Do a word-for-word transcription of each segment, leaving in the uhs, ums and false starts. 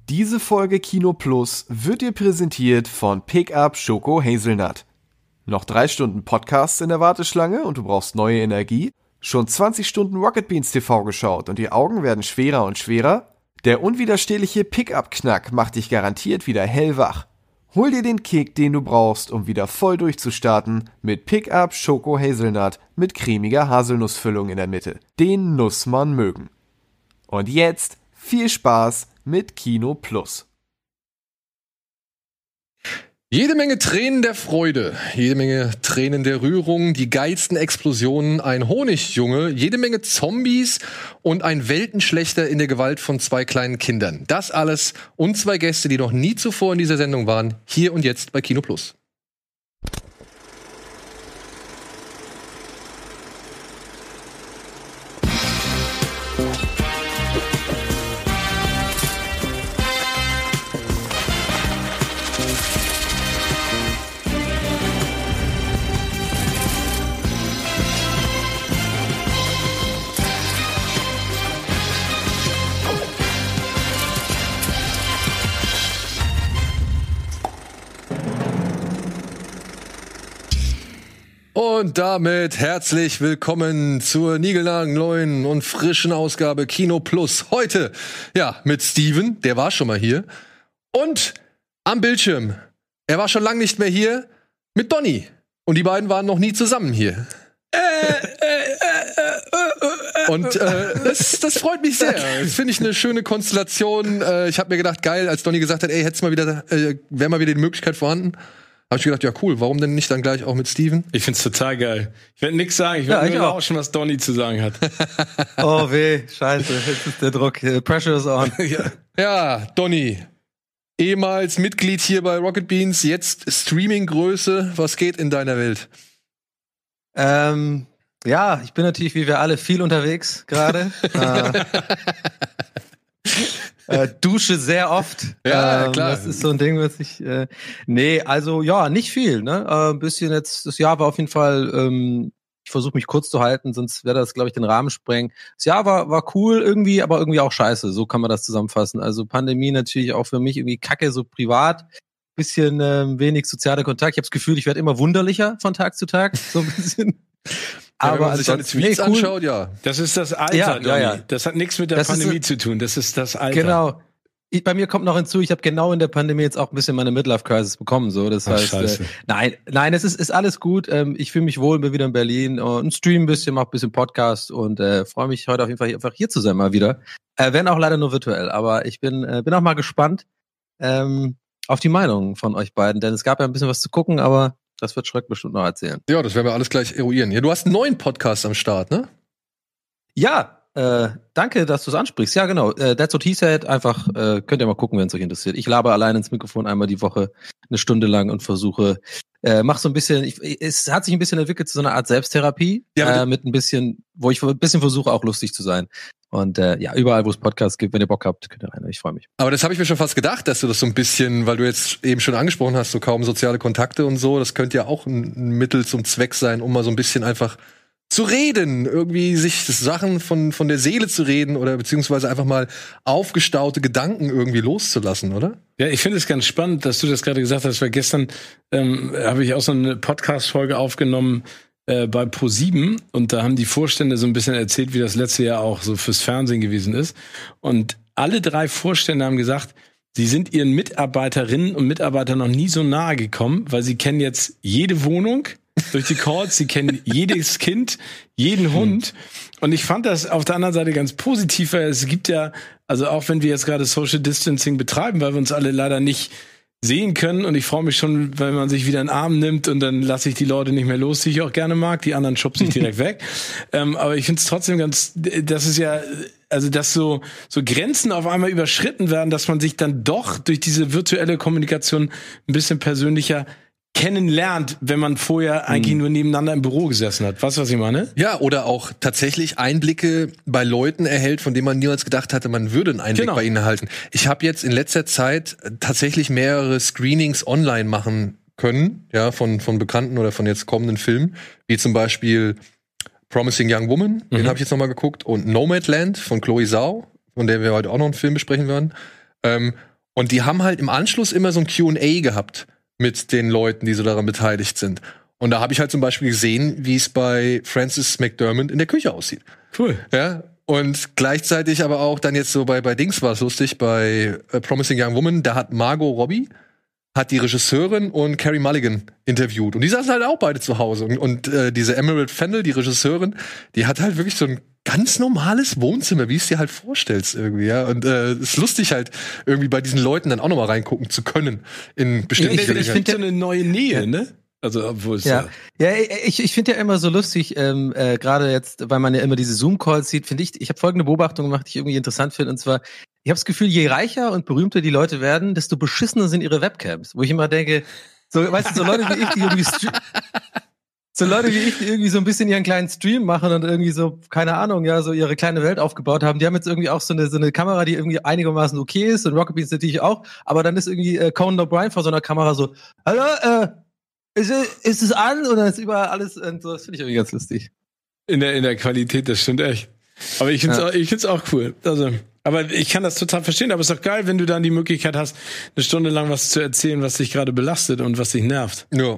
Diese Folge Kino Plus wird dir präsentiert von Pickup Schoko Hazelnut. Noch drei Stunden Podcasts in der Warteschlange und du brauchst neue Energie? Schon zwanzig Stunden Rocket Beans T V geschaut und die Augen werden schwerer und schwerer? Der unwiderstehliche Pickup-Knack macht dich garantiert wieder hellwach. Hol dir den Kick, den du brauchst, um wieder voll durchzustarten mit Pickup Schoko Hazelnut mit cremiger Haselnussfüllung in der Mitte. Den muss man mögen. Und jetzt viel Spaß mit Kino Plus. Jede Menge Tränen der Freude, jede Menge Tränen der Rührung, die geilsten Explosionen, ein Honigjunge, jede Menge Zombies und ein Weltenschlechter in der Gewalt von zwei kleinen Kindern. Das alles und zwei Gäste, die noch nie zuvor in dieser Sendung waren, hier und jetzt bei Kino Plus. Und damit herzlich willkommen zur niegelnagelneuen und frischen Ausgabe Kino Plus. Heute, ja, mit Steven, der war schon mal hier. Und am Bildschirm, er war schon lange nicht mehr hier, mit Donny. Und die beiden waren noch nie zusammen hier. Und äh, das, das freut mich sehr. Das finde ich eine schöne Konstellation. Äh, ich habe mir gedacht, geil, als Donny gesagt hat, ey, hätt's mal wieder, äh, wäre mal wieder die Möglichkeit vorhanden. Habe ich gedacht, ja cool, warum denn nicht dann gleich auch mit Steven? Ich find's total geil. Ich werde nix sagen, ich werde ja, nur lauschen, was Donny zu sagen hat. Oh weh, scheiße, jetzt ist der Druck, pressure is on. ja. ja, Donny, ehemals Mitglied hier bei Rocket Beans, jetzt Streaming-Größe, was geht in deiner Welt? Ähm, ja, ich bin natürlich wie wir alle viel unterwegs gerade. äh, Äh, dusche sehr oft. Ja, ähm, klar. Das ist so ein Ding, was ich. Äh, nee, also ja, nicht viel. Ne, äh, ein bisschen jetzt. Das Jahr war auf jeden Fall. Ähm, ich versuche mich kurz zu halten, sonst wäre das, glaube ich, den Rahmen sprengen. Das Jahr war war cool irgendwie, aber irgendwie auch scheiße. So kann man das zusammenfassen. Also Pandemie natürlich auch für mich irgendwie Kacke, so privat. Bisschen ähm, wenig sozialer Kontakt. Ich habe das Gefühl, ich werde immer wunderlicher von Tag zu Tag. So ein bisschen. Ja, aber wenn man sich also, alle Tweets nee, cool. anschaut, ja. Das ist das Alter, ja, Donny. ja, ja. Das hat nichts mit der das Pandemie ist, zu tun. Das ist das Alter. Genau. Ich, bei mir kommt noch hinzu, ich habe genau in der Pandemie jetzt auch ein bisschen meine Midlife-Crisis bekommen. So, das Ach, heißt, äh, nein, nein, es ist, ist alles gut. Ähm, ich fühle mich wohl, bin wieder in Berlin und stream ein bisschen, mach ein bisschen Podcast und äh, freue mich heute auf jeden Fall hier, einfach hier zu sein mal wieder. Äh, wenn auch leider nur virtuell, aber ich bin äh, bin auch mal gespannt ähm, auf die Meinungen von euch beiden, denn es gab ja ein bisschen was zu gucken, aber das wird Schröck bestimmt noch erzählen. Ja, das werden wir alles gleich eruieren. Ja, du hast einen neuen Podcast am Start, ne? Ja, äh, danke, dass du es ansprichst. Ja, genau. Äh, That's What He Said. Einfach, äh, könnt ihr mal gucken, wenn es euch interessiert. Ich laber allein ins Mikrofon einmal die Woche eine Stunde lang und versuche, äh, mach so ein bisschen, ich, es hat sich ein bisschen entwickelt zu so einer Art Selbsttherapie, ja, äh, mit ein bisschen, wo ich ein bisschen versuche, auch lustig zu sein. Und äh, ja, überall, wo es Podcasts gibt, wenn ihr Bock habt, könnt ihr rein. Ich freue mich. Aber das habe ich mir schon fast gedacht, dass du das so ein bisschen, weil du jetzt eben schon angesprochen hast, so kaum soziale Kontakte und so, das könnte ja auch ein Mittel zum Zweck sein, um mal so ein bisschen einfach zu reden, irgendwie sich Sachen von von der Seele zu reden oder beziehungsweise einfach mal aufgestaute Gedanken irgendwie loszulassen, oder? Ja, ich finde es ganz spannend, dass du das gerade gesagt hast, weil gestern ähm, habe ich auch so eine Podcast-Folge aufgenommen äh, bei ProSieben und da haben die Vorstände so ein bisschen erzählt, wie das letzte Jahr auch so fürs Fernsehen gewesen ist. Und alle drei Vorstände haben gesagt, sie sind ihren Mitarbeiterinnen und Mitarbeitern noch nie so nahe gekommen, weil sie kennen jetzt jede Wohnung durch die Calls, sie kennen jedes Kind, jeden Hund. Und ich fand das auf der anderen Seite ganz positiv, weil es gibt ja, also auch wenn wir jetzt gerade Social Distancing betreiben, weil wir uns alle leider nicht sehen können und ich freue mich schon, wenn man sich wieder in den Arm nimmt und dann lasse ich die Leute nicht mehr los, die ich auch gerne mag, die anderen schubse ich direkt weg. Ähm, aber ich finde es trotzdem ganz, das ist ja, also dass so so Grenzen auf einmal überschritten werden, dass man sich dann doch durch diese virtuelle Kommunikation ein bisschen persönlicher kennenlernt, wenn man vorher eigentlich nur nebeneinander im Büro gesessen hat. Weißt du, was ich meine? Ja, oder auch tatsächlich Einblicke bei Leuten erhält, von denen man niemals gedacht hatte, man würde einen Einblick genau. bei ihnen erhalten. Ich habe jetzt in letzter Zeit tatsächlich mehrere Screenings online machen können, ja, von von bekannten oder von jetzt kommenden Filmen, wie zum Beispiel Promising Young Woman, mhm. den habe ich jetzt nochmal geguckt, und Nomadland von Chloe Zhao, von der wir heute auch noch einen Film besprechen werden. Ähm, Und die haben halt im Anschluss immer so ein Q and A gehabt mit den Leuten, die so daran beteiligt sind. Und da habe ich halt zum Beispiel gesehen, wie es bei Frances McDermott in der Küche aussieht. Cool. Ja. Und gleichzeitig aber auch dann jetzt so bei, bei Dings war es lustig, bei A Promising Young Woman, da hat Margot Robbie, hat die Regisseurin und Carey Mulligan interviewt. Und die saßen halt auch beide zu Hause. Und, und äh, diese Emerald Fennell, die Regisseurin, die hat halt wirklich so ein ganz normales Wohnzimmer, wie es dir halt vorstellst irgendwie, ja. Und es äh, ist lustig halt irgendwie bei diesen Leuten dann auch noch mal reingucken zu können in bestimmten Ich, ich finde ja eine neue Nähe, ja. ne? Also obwohl es ja, ja, ich, ich finde ja immer so lustig, ähm, äh, gerade jetzt, weil man ja immer diese Zoom-Calls sieht, finde ich, ich habe folgende Beobachtung gemacht, die ich irgendwie interessant finde, und zwar, ich habe das Gefühl, je reicher und berühmter die Leute werden, desto beschissener sind ihre Webcams, wo ich immer denke, so, weißt du, so Leute wie ich, die irgendwie so Leute wie ich, die irgendwie so ein bisschen ihren kleinen Stream machen und irgendwie so, keine Ahnung, ja, so ihre kleine Welt aufgebaut haben, die haben jetzt irgendwie auch so eine so eine Kamera, die irgendwie einigermaßen okay ist, und Rocket Beans natürlich auch, aber dann ist irgendwie äh, Conan O'Brien vor so einer Kamera so, hallo, äh, Ist, ist es an oder ist überall alles und so? Das finde ich irgendwie ganz lustig. In der, in der Qualität, das stimmt echt. Aber ich finde es ja. auch, ich find's auch cool. Also, aber ich kann das total verstehen. Aber es ist doch geil, wenn du dann die Möglichkeit hast, eine Stunde lang was zu erzählen, was dich gerade belastet und was dich nervt. Ja.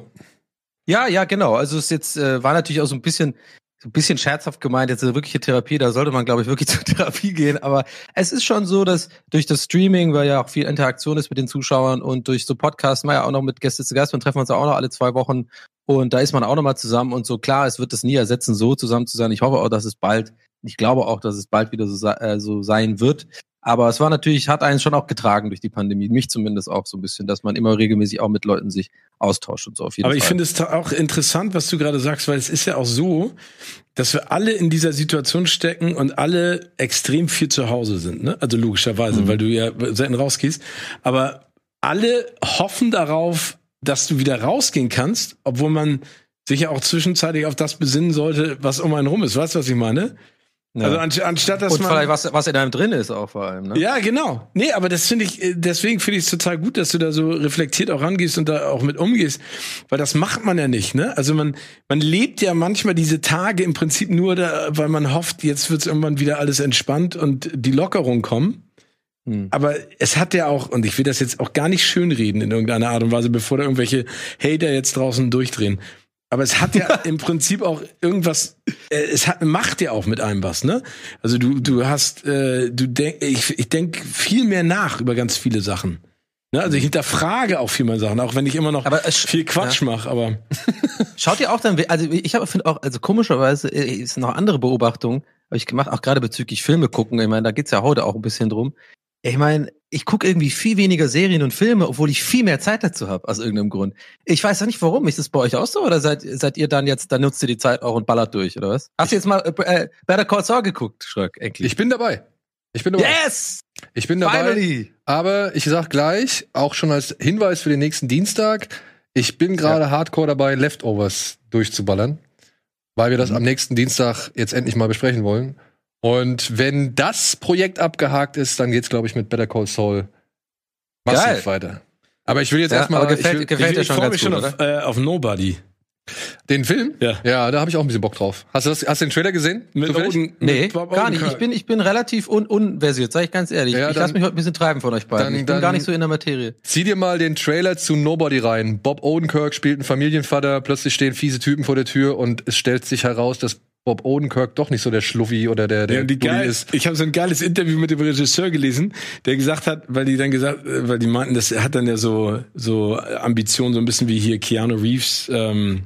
Ja, ja, genau. Also es jetzt äh, war natürlich auch so ein bisschen so ein bisschen scherzhaft gemeint, jetzt eine wirkliche Therapie, da sollte man, glaube ich, wirklich zur Therapie gehen, aber es ist schon so, dass durch das Streaming, weil ja auch viel Interaktion ist mit den Zuschauern und durch so Podcasts, man ja auch noch mit Gäste zu Gast, man treffen uns ja auch noch alle zwei Wochen und da ist man auch noch mal zusammen und so, klar, es wird das nie ersetzen, so zusammen zu sein. Ich hoffe auch, dass es bald, ich glaube auch, dass es bald wieder so, äh, so sein wird. Aber es war natürlich, hat einen schon auch getragen durch die Pandemie, mich zumindest auch so ein bisschen, dass man immer regelmäßig auch mit Leuten sich austauscht und so auf jeden Aber Fall. ich finde es auch interessant, was du gerade sagst, weil es ist ja auch so, dass wir alle in dieser Situation stecken und alle extrem viel zu Hause sind, ne? Also logischerweise, mhm. weil du ja selten rausgehst. Aber alle hoffen darauf, dass du wieder rausgehen kannst, obwohl man sich ja auch zwischenzeitlich auf das besinnen sollte, was um einen rum ist. Weißt du, was ich meine? Ja. Also an, anstatt dass und man vielleicht was was in einem drin ist auch vor allem, ne? Ja, genau. Nee, aber das finde ich deswegen finde ich es total gut, dass du da so reflektiert auch rangehst und da auch mit umgehst, weil das macht man ja nicht, ne? Also man man lebt ja manchmal diese Tage im Prinzip nur da, weil man hofft, jetzt wird's irgendwann wieder alles entspannt und die Lockerung kommen. Hm. Aber es hat ja auch, und ich will das jetzt auch gar nicht schönreden in irgendeiner Art und Weise, bevor da irgendwelche Hater jetzt draußen durchdrehen. Aber es hat ja im Prinzip auch irgendwas, äh, es hat, macht ja auch mit einem was, ne? Also du, du hast, äh, du denk, ich, ich denke viel mehr nach über ganz viele Sachen. Ne? Also ich hinterfrage auch viel mehr Sachen, auch wenn ich immer noch aber es, viel Quatsch ja. mache, aber. Schaut ihr auch dann, also ich habe finde auch, also komischerweise ist noch andere Beobachtungen, habe ich gemacht, auch gerade bezüglich Filme gucken. Ich meine, da geht's ja heute auch ein bisschen drum. Ich meine, ich gucke irgendwie viel weniger Serien und Filme, obwohl ich viel mehr Zeit dazu habe, aus irgendeinem Grund. Ich weiß ja nicht, warum. Ist das bei euch auch so? Oder seid, seid ihr dann jetzt, dann nutzt ihr die Zeit auch und ballert durch, oder was? Hast du jetzt mal äh, Better Call Saul geguckt, Schröck, endlich? Ich bin dabei. Ich bin dabei. Yes! Ich bin dabei. Finally! Aber ich sag gleich, auch schon als Hinweis für den nächsten Dienstag, ich bin gerade ja. hardcore dabei, Leftovers durchzuballern, weil wir das mhm. am nächsten Dienstag jetzt endlich mal besprechen wollen. Und wenn das Projekt abgehakt ist, dann geht's, glaube ich, mit Better Call Saul massiv Geil. weiter. Aber ich will jetzt ja, erstmal. Gefällt, ich will, gefällt ich, dir ich schon freue ganz mich gut, schon auf, äh, auf Nobody. Den Film? Ja. Ja, da habe ich auch ein bisschen Bock drauf. Hast du, das, hast du den Trailer gesehen? Mit Oden, nee, mit Bob gar nicht. Ich bin, ich bin relativ un unversiert, sag ich ganz ehrlich. Ja, ich lasse mich heute ein bisschen treiben von euch beiden. Dann, ich bin gar nicht so in der Materie. Zieh dir mal den Trailer zu Nobody rein. Bob Odenkirk spielt einen Familienvater, plötzlich stehen fiese Typen vor der Tür und es stellt sich heraus, dass Bob Odenkirk doch nicht so der Schluffi oder der der ja, die geil, ist. Ich habe so ein geiles Interview mit dem Regisseur gelesen, der gesagt hat, weil die dann gesagt, weil die meinten, das hat dann ja so so Ambitionen, so ein bisschen wie hier Keanu Reeves, ähm,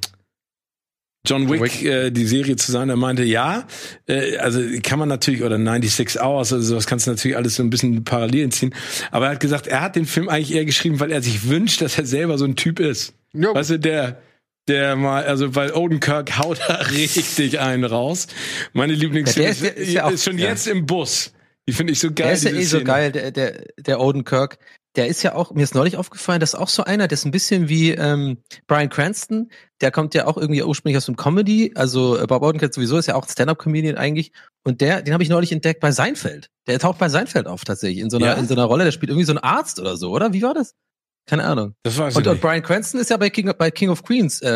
John Wick, Wick. Äh, die Serie zu sein. Er meinte, ja, äh, also kann man natürlich, oder sechsundneunzig Hours, also sowas kannst du natürlich alles so ein bisschen Parallelen ziehen. Aber er hat gesagt, er hat den Film eigentlich eher geschrieben, weil er sich wünscht, dass er selber so ein Typ ist. Jo. Weißt du, der Der mal, also weil Odenkirk haut da richtig einen raus. Meine Lieblingsfilm ja, ist, ist, ist, ja auch, ist schon ja. jetzt im Bus. Die finde ich so geil. Der ist ja eh so geil, der, der, der Odenkirk. Der ist ja auch, mir ist neulich aufgefallen, das ist auch so einer, der ist ein bisschen wie ähm, Bryan Cranston. Der kommt ja auch irgendwie ursprünglich aus dem Comedy. Also Bob Odenkirk sowieso ist ja auch Stand-Up-Comedian eigentlich. Und der, den habe ich neulich entdeckt bei Seinfeld. Der taucht bei Seinfeld auf tatsächlich in so einer, ja? in so einer Rolle. Der spielt irgendwie so einen Arzt oder so, oder? Wie war das? Keine Ahnung. Das weiß ich und, nicht. Und Bryan Cranston ist ja bei King, bei King of Queens ähm,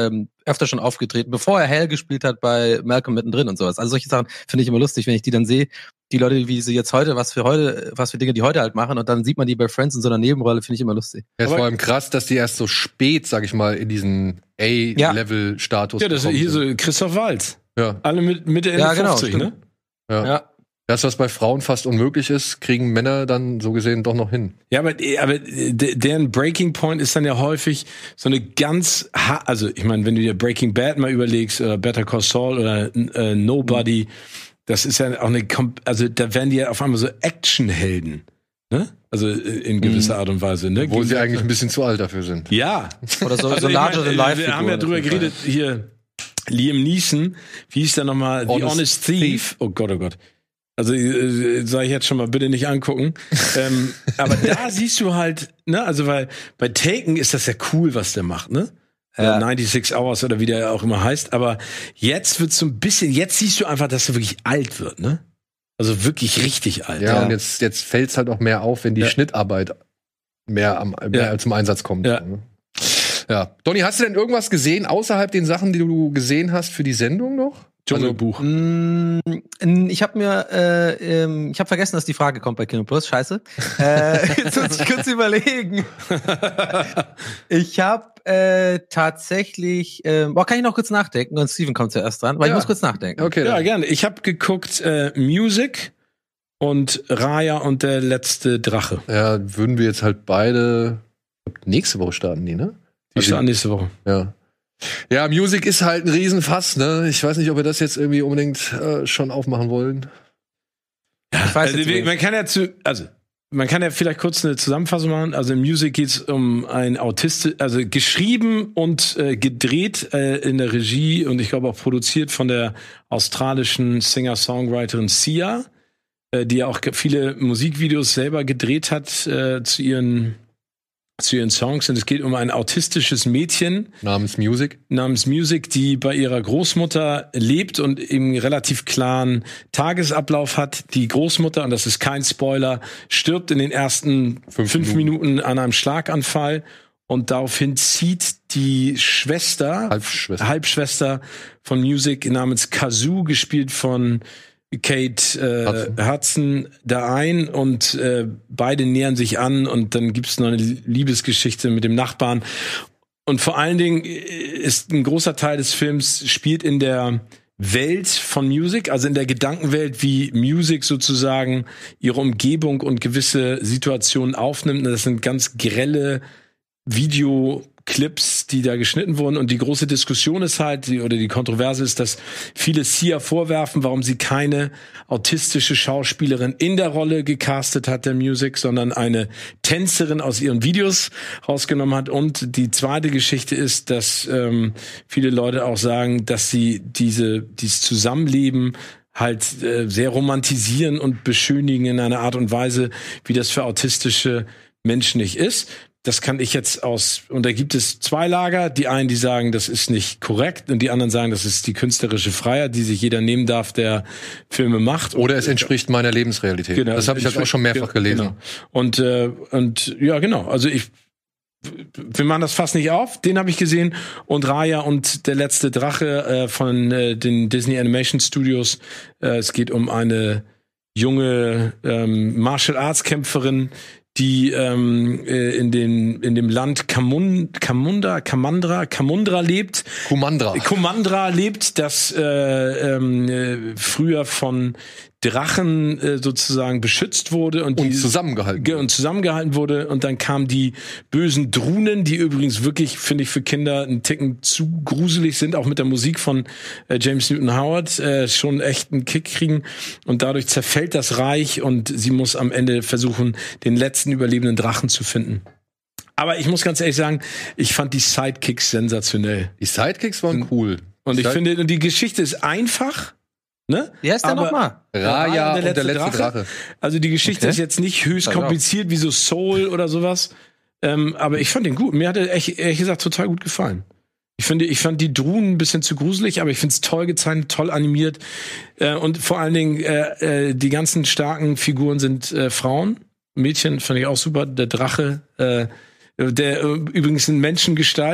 öfter schon aufgetreten, bevor er Hal gespielt hat bei Malcolm mittendrin und sowas. Also solche Sachen finde ich immer lustig, wenn ich die dann sehe. Die Leute, wie sie jetzt heute, was für heute, was für Dinge die heute halt machen und dann sieht man die bei Friends in so einer Nebenrolle, finde ich immer lustig. Ja, ist vor allem krass, dass die erst so spät, sag ich mal, in diesen A-Level-Status Ja, das ist hier sind. so Christoph Waltz. Ja. Alle mit Mitte, Ende Ja, genau, fünfzig, ne? Ja. Ja. Das, was bei Frauen fast unmöglich ist, kriegen Männer dann so gesehen doch noch hin. Ja, aber, aber deren Breaking Point ist dann ja häufig so eine ganz, ha- also ich meine, wenn du dir Breaking Bad mal überlegst oder Better Call Saul oder äh, Nobody, das ist ja auch eine, Kom- also da werden die ja auf einmal so Actionhelden, ne? Also in gewisser Art und Weise, ne? Wo sie eigentlich ein bisschen zu alt dafür sind. Ja. Oder so, Also so ich larger mein, than life. wir haben ja drüber geredet, hier Liam Neeson, wie hieß der nochmal? The Honest Honest Thief. Oh Gott, oh Gott. Also äh, sage ich jetzt schon mal, bitte nicht angucken. ähm, aber da siehst du halt, ne, also weil bei Taken ist das ja cool, was der macht, ne? Ja. sechsundneunzig Hours oder wie der auch immer heißt. Aber jetzt wird's so ein bisschen, jetzt siehst du einfach, dass er wirklich alt wird, ne? Also wirklich richtig alt. Ja, Ja. und jetzt, jetzt fällt's halt auch mehr auf, wenn die Ja. Schnittarbeit mehr, am, mehr Ja. zum Einsatz kommt. Ja. Ja. Donny, hast du denn irgendwas gesehen, außerhalb den Sachen, die du gesehen hast für die Sendung noch? Dschungelbuch. Mm, Ich habe mir, äh, ähm, ich habe vergessen, dass die Frage kommt bei Kino Plus. Scheiße. äh, jetzt muss ich kurz überlegen. Ich habe äh, tatsächlich, äh, boah, kann ich noch kurz nachdenken? Und Steven kommt zuerst dran, weil Ja. ich muss kurz nachdenken. Okay. Ja, dann. gerne. Ich habe geguckt äh, Music und Raya und der letzte Drache. Ja, würden wir jetzt halt beide ich glaub, nächste Woche starten, die, ne? Die Also- starten nächste Woche. Ja. Ja, Music ist halt ein Riesenfass, ne? Ich weiß nicht, ob wir das jetzt irgendwie unbedingt äh, schon aufmachen wollen. Ich weiß Also, jetzt wir- nicht. man kann ja zu, also man kann ja vielleicht kurz eine Zusammenfassung machen. Also in Music geht's um ein Autist, also geschrieben und äh, gedreht äh, in der Regie und ich glaube auch produziert von der australischen Singer-Songwriterin Sia, äh, die ja auch ge- viele Musikvideos selber gedreht hat äh, zu ihren zu ihren Songs. Und es geht um ein autistisches Mädchen Namens Music. namens Music, die bei ihrer Großmutter lebt und eben relativ klaren Tagesablauf hat. Die Großmutter, und das ist kein Spoiler, stirbt in den ersten Fünf fünf, Minuten. an einem Schlaganfall und daraufhin zieht die Schwester, Halbschwester. Halbschwester von Music namens Kazoo, gespielt von Kate äh, Hudson. Hudson, da ein und äh, beide nähern sich an und dann gibt's noch eine Liebesgeschichte mit dem Nachbarn. Und vor allen Dingen ist ein großer Teil des Films spielt in der Welt von Music, also in der Gedankenwelt, wie Music sozusagen ihre Umgebung und gewisse Situationen aufnimmt. Das sind ganz grelle Videoclips, die da geschnitten wurden. Und die große Diskussion ist halt, die, oder die Kontroverse ist, dass viele Sia vorwerfen, warum sie keine autistische Schauspielerin in der Rolle gecastet hat, der Music, sondern eine Tänzerin aus ihren Videos rausgenommen hat. Und die zweite Geschichte ist, dass ähm, viele Leute auch sagen, dass sie diese dieses Zusammenleben halt äh, sehr romantisieren und beschönigen in einer Art und Weise, wie das für autistische Menschen nicht ist. Das kann ich jetzt aus, und da gibt es zwei Lager, die einen, die sagen, das ist nicht korrekt, und die anderen sagen, das ist die künstlerische Freiheit, die sich jeder nehmen darf, der Filme macht. Oder es entspricht meiner Lebensrealität. Genau, das habe ich halt auch schon mehrfach gelesen. Genau. Und, äh, und ja, genau, also ich, wir machen das fast nicht auf, den habe ich gesehen, und Raya und der letzte Drache äh, von äh, den Disney Animation Studios. Äh, es geht um eine junge ähm, Martial Arts Kämpferin, die ähm, äh, in den in dem Land Kamun, Kamunda, Kamandra, Kamundra lebt. Kumandra. Kumandra lebt, das äh, ähm, äh, früher von Drachen äh, sozusagen beschützt wurde und, Und die zusammengehalten. ge- und zusammengehalten wurde, und dann kamen die bösen Drunen, die übrigens wirklich, finde ich, für Kinder einen Ticken zu gruselig sind, auch mit der Musik von äh, James Newton Howard äh, schon echt einen Kick kriegen, und dadurch zerfällt das Reich und sie muss am Ende versuchen, den letzten überlebenden Drachen zu finden. Aber ich muss ganz ehrlich sagen, ich fand die Sidekicks sensationell. Die Sidekicks waren cool. Und ich Side- finde, und die Geschichte ist einfach, ne? Wie heißt der Aber- nochmal? Raya und der letzte Drache. Also die Geschichte Okay. ist jetzt nicht höchst Pass auf. kompliziert wie so Soul oder sowas. Ähm, aber ich fand den gut. Mir hat er echt, ehrlich gesagt total gut gefallen. Ich finde, ich fand die Drunen ein bisschen zu gruselig, aber ich finde es toll gezeichnet, toll animiert. Äh, und vor allen Dingen, äh, äh, die ganzen starken Figuren sind äh, Frauen. Mädchen fand ich auch super. Der Drache, äh, der äh, übrigens in Menschengestalt.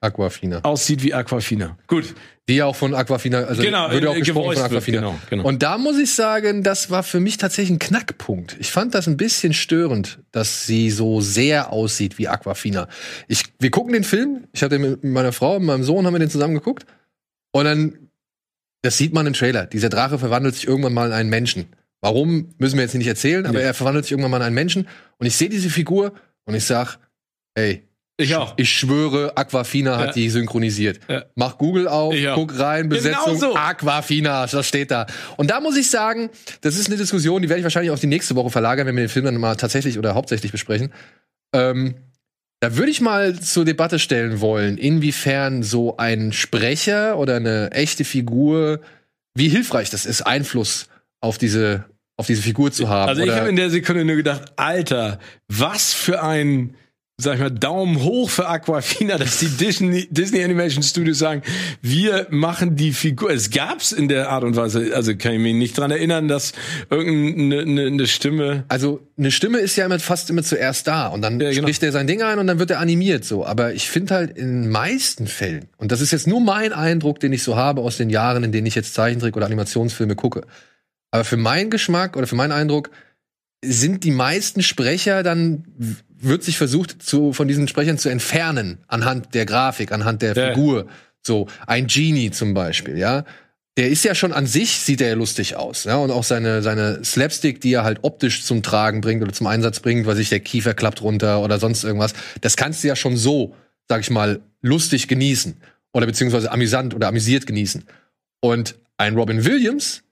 Aquafina. Aussieht wie Aquafina. Gut. Die ja auch von Aquafina, also genau, würde auch äh, gesprochen von Aquafina. Genau, genau. Und da muss ich sagen, das war für mich tatsächlich ein Knackpunkt. Ich fand das ein bisschen störend, dass sie so sehr aussieht wie Aquafina. Ich, wir gucken den Film, ich hatte mit meiner Frau und meinem Sohn haben wir den zusammen geguckt. Und dann, das sieht man im Trailer, dieser Drache verwandelt sich irgendwann mal in einen Menschen. Warum, müssen wir jetzt nicht erzählen, aber nee. er verwandelt sich irgendwann mal in einen Menschen. Und ich sehe diese Figur und ich sag, ey, ich auch. Ich schwöre, Aquafina hat ja. die synchronisiert. Ja. Mach Google auf, guck rein, Besetzung, genau so. Aquafina, das steht da. Und da muss ich sagen, das ist eine Diskussion, die werde ich wahrscheinlich auf die nächste Woche verlagern, wenn wir den Film dann mal tatsächlich oder hauptsächlich besprechen. Ähm, da würde ich mal zur Debatte stellen wollen, inwiefern so ein Sprecher oder eine echte Figur, wie hilfreich das ist, Einfluss auf diese, auf diese Figur zu haben. Also ich habe in der Sekunde nur gedacht, Alter, was für ein, sag ich mal, Daumen hoch für Aquafina, dass die Disney, Disney Animation Studios sagen, wir machen die Figur. Es gab's in der Art und Weise, also kann ich mich nicht dran erinnern, dass irgendeine eine, eine Stimme. Also eine Stimme ist ja immer fast immer zuerst da und dann ja, genau. spricht er sein Ding ein und dann wird er animiert so. Aber ich finde halt in den meisten Fällen, und das ist jetzt nur mein Eindruck, den ich so habe aus den Jahren, in denen ich jetzt Zeichentrick oder Animationsfilme gucke. Aber für meinen Geschmack oder für meinen Eindruck sind die meisten Sprecher dann, wird sich versucht, zu, von diesen Sprechern zu entfernen, anhand der Grafik, anhand der ja. Figur. So, ein Genie zum Beispiel, ja. Der ist ja schon an sich, sieht er ja lustig aus, ja. Und auch seine, seine Slapstick, die er halt optisch zum Tragen bringt oder zum Einsatz bringt, weil sich der Kiefer klappt runter oder sonst irgendwas. Das kannst du ja schon so, sag ich mal, lustig genießen. Oder beziehungsweise amüsant oder amüsiert genießen. Und ein Robin Williams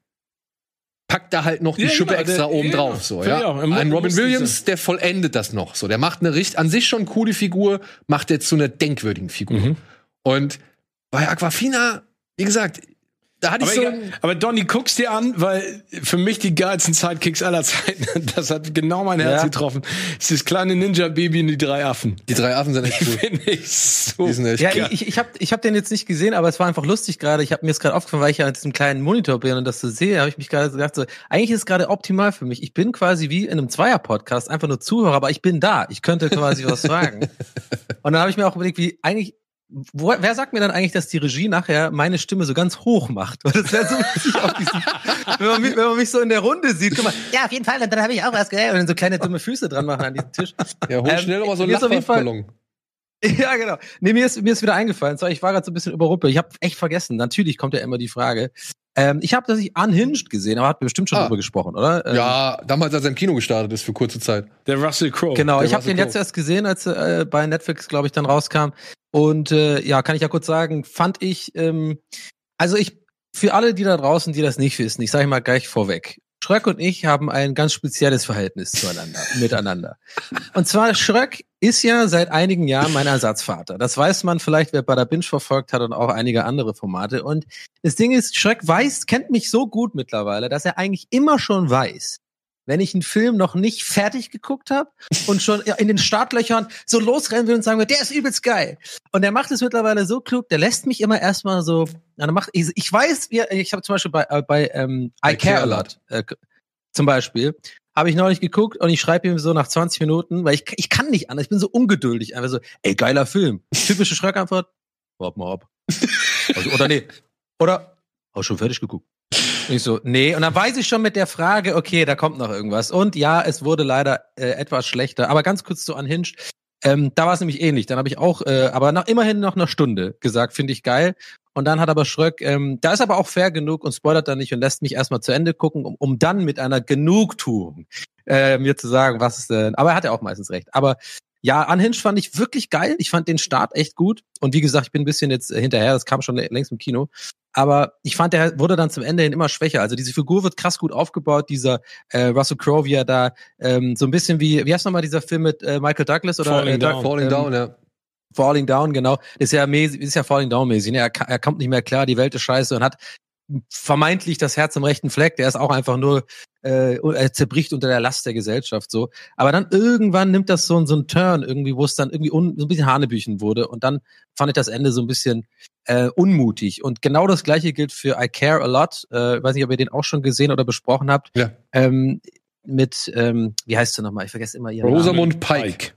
packt da halt noch die ja, Schippe genau, extra der, oben ja, drauf, so, ja. ja ein Robin Williams, der vollendet das noch, so. Der macht eine richtig, an sich schon coole Figur, macht er zu einer denkwürdigen Figur. Mhm. Und bei Aquafina, wie gesagt, da hatte aber ich so. Egal, aber Donny, guck's dir an, weil für mich die geilsten Sidekicks aller Zeiten, das hat genau mein Herz ja. getroffen. Dieses kleine Ninja-Baby und die drei Affen. Die drei Affen sind echt cool. Finde ich so. Die sind echt ja, geil. ich, ich habe ich hab den jetzt nicht gesehen, aber es war einfach lustig gerade. Ich habe mir jetzt gerade aufgefallen, weil ich ja an diesem kleinen Monitor bin und das so sehe, habe ich mich gerade gedacht, so, eigentlich ist es gerade optimal für mich. Ich bin quasi wie in einem Zweier-Podcast, einfach nur Zuhörer, aber ich bin da. Ich könnte quasi was fragen. Und dann habe ich mir auch überlegt, wie eigentlich Wo, wer sagt mir dann eigentlich, dass die Regie nachher meine Stimme so ganz hoch macht? Weil das wäre so witzig auf diesen, wenn man, mich, wenn man mich so in der Runde sieht. Guck mal, ja, auf jeden Fall, dann habe ich auch was gehört. Und dann so kleine dumme Füße dran machen an diesem Tisch. Ja, hol schnell ähm, nochmal so einen Lachballon. Ja, genau. Nee, mir ist, mir ist wieder eingefallen. Zwar, ich war gerade so ein bisschen überrumpelt. Ich habe echt vergessen. Natürlich kommt ja immer die Frage. Ähm, ich habe das nicht Unhinged gesehen, aber hat bestimmt schon ah. drüber gesprochen, oder? Ähm, ja, damals, als er im Kino gestartet ist für kurze Zeit. Der Russell Crowe. Genau, Der ich habe den jetzt erst gesehen, als äh, bei Netflix, glaube ich, dann rauskam. Und äh, ja, kann ich ja kurz sagen, fand ich, ähm, also ich, für alle, die da draußen, die das nicht wissen, ich sage mal gleich vorweg, Schröck und ich haben ein ganz spezielles Verhältnis zueinander, miteinander. Und zwar, Schröck ist ja seit einigen Jahren mein Ersatzvater. Das weiß man vielleicht, wer bei der Binge verfolgt hat und auch einige andere Formate. Und das Ding ist, Schröck weiß, kennt mich so gut mittlerweile, dass er eigentlich immer schon weiß, wenn ich einen Film noch nicht fertig geguckt habe und schon in den Startlöchern so losrennen will und sagen will, der ist übelst geil. Und der macht es mittlerweile so klug, der lässt mich immer erstmal so, dann macht, ich, ich weiß, ich habe zum Beispiel bei, äh, bei ähm, I, I Care a Lot, äh, zum Beispiel, habe ich neulich geguckt und ich schreibe ihm so nach zwanzig Minuten, weil ich, ich kann nicht anders, ich bin so ungeduldig, einfach so, ey, geiler Film. Typische Schröck-Antwort, warte mal ab. Also, oder nee, oder, hast schon fertig geguckt. Ich so, nee, und dann weiß ich schon mit der Frage, okay, da kommt noch irgendwas. Und ja, es wurde leider äh, etwas schlechter. Aber ganz kurz zu Unhinged, ähm, da war es nämlich ähnlich. Dann habe ich auch, äh, aber nach, immerhin noch eine Stunde gesagt, finde ich geil. Und dann hat aber Schröck, ähm, da ist aber auch fair genug und spoilert dann nicht und lässt mich erstmal zu Ende gucken, um, um dann mit einer Genugtuung äh, mir zu sagen, was ist denn. Aber er hat ja auch meistens recht. Aber ja, Unhinged fand ich wirklich geil. Ich fand den Start echt gut. Und wie gesagt, ich bin ein bisschen jetzt hinterher, das kam schon längst im Kino. Aber ich fand, der wurde dann zum Ende hin immer schwächer. Also diese Figur wird krass gut aufgebaut, dieser äh, Russell Crowe, wie er da ähm, so ein bisschen wie, wie heißt nochmal dieser Film mit äh, Michael Douglas? Oder Falling äh, Down, Falling ähm, Down, ja. Falling Down, genau. Ist ja, mäßig, ist ja Falling Down mäßig. Ne? Er, er kommt nicht mehr klar, die Welt ist scheiße und hat vermeintlich das Herz im rechten Fleck. Der ist auch einfach nur, äh, er zerbricht unter der Last der Gesellschaft so. Aber dann irgendwann nimmt das so, so einen Turn irgendwie, wo es dann irgendwie un, so ein bisschen Hanebüchen wurde. Und dann fand ich das Ende so ein bisschen äh, unmutig. Und genau das Gleiche gilt für I Care a Lot. Äh, ich weiß nicht, ob ihr den auch schon gesehen oder besprochen habt. Ja. Ähm, mit, ähm, wie heißt sie nochmal? Ich vergesse immer ihren Rosamund Pike.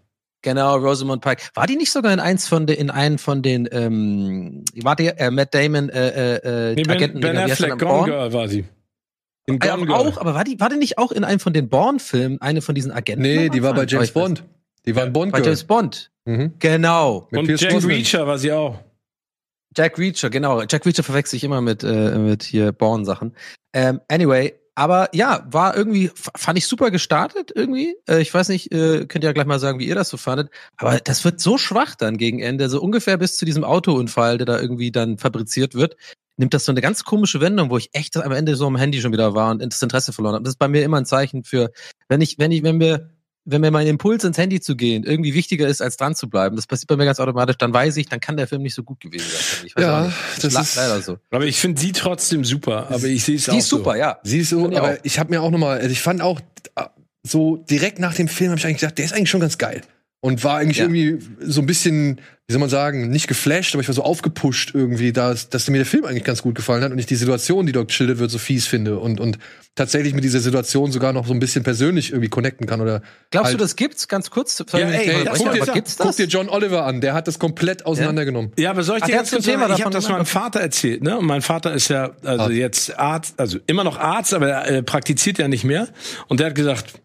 Genau, Rosamund Pike. War die nicht sogar in eins von den, in einen von den, ähm, war die, äh, Matt Damon, äh, äh, nee, Ben, Agenten? Ben Affleck, Gone Girl war sie. In Gone ah, Girl. Auch, aber war die, war die nicht auch in einem von den Bourne-Filmen, eine von diesen Agenten? Nee, die war bei James Bond. Die war in Bond Bei Girl. James Bond. Mhm. Genau. Und Jack Reacher war sie auch. Jack Reacher, genau. Jack Reacher verwechsel ich immer mit, äh, mit hier Bourne-Sachen. Ähm, anyway, aber ja, war irgendwie, fand ich super gestartet irgendwie. Äh, ich weiß nicht, äh, könnt ihr ja gleich mal sagen, wie ihr das so fandet. Aber das wird so schwach dann gegen Ende, so ungefähr bis zu diesem Autounfall, der da irgendwie dann fabriziert wird, nimmt das so eine ganz komische Wendung, wo ich echt am Ende so am Handy schon wieder war und das Interesse verloren habe. Das ist bei mir immer ein Zeichen für, wenn ich, wenn ich, wenn mir, wenn mir mein Impuls ins Handy zu gehen irgendwie wichtiger ist, als dran zu bleiben, das passiert bei mir ganz automatisch, dann weiß ich, dann kann der Film nicht so gut gewesen sein. Ich weiß ja, auch nicht. Das, das ist leider so. Aber ich finde sie trotzdem super, aber ich sehe es auch Sie ist super, so. ja. Sie ist so, ich aber auch. ich habe mir auch nochmal, also ich fand auch so direkt nach dem Film habe ich eigentlich gedacht, der ist eigentlich schon ganz geil. Und war eigentlich ja. irgendwie so ein bisschen, wie soll man sagen, nicht geflasht, aber ich war so aufgepusht irgendwie, dass, dass mir der Film eigentlich ganz gut gefallen hat und ich die Situation, die dort geschildert wird, so fies finde und, und tatsächlich mit dieser Situation sogar noch so ein bisschen persönlich irgendwie connecten kann. Oder Glaubst halt du, das gibt's? Ganz kurz. Ja, ey, ey, guck, guck, dir, gibt's das? guck dir John Oliver an, der hat das komplett auseinandergenommen. Ja, aber soll ich dir Ach, ganz kurz Thema sagen, ich davon habe das meinem Vater erzählt, ne? Und mein Vater ist ja also Arzt. jetzt Arzt, also immer noch Arzt, aber er äh, praktiziert ja nicht mehr. Und der hat gesagt,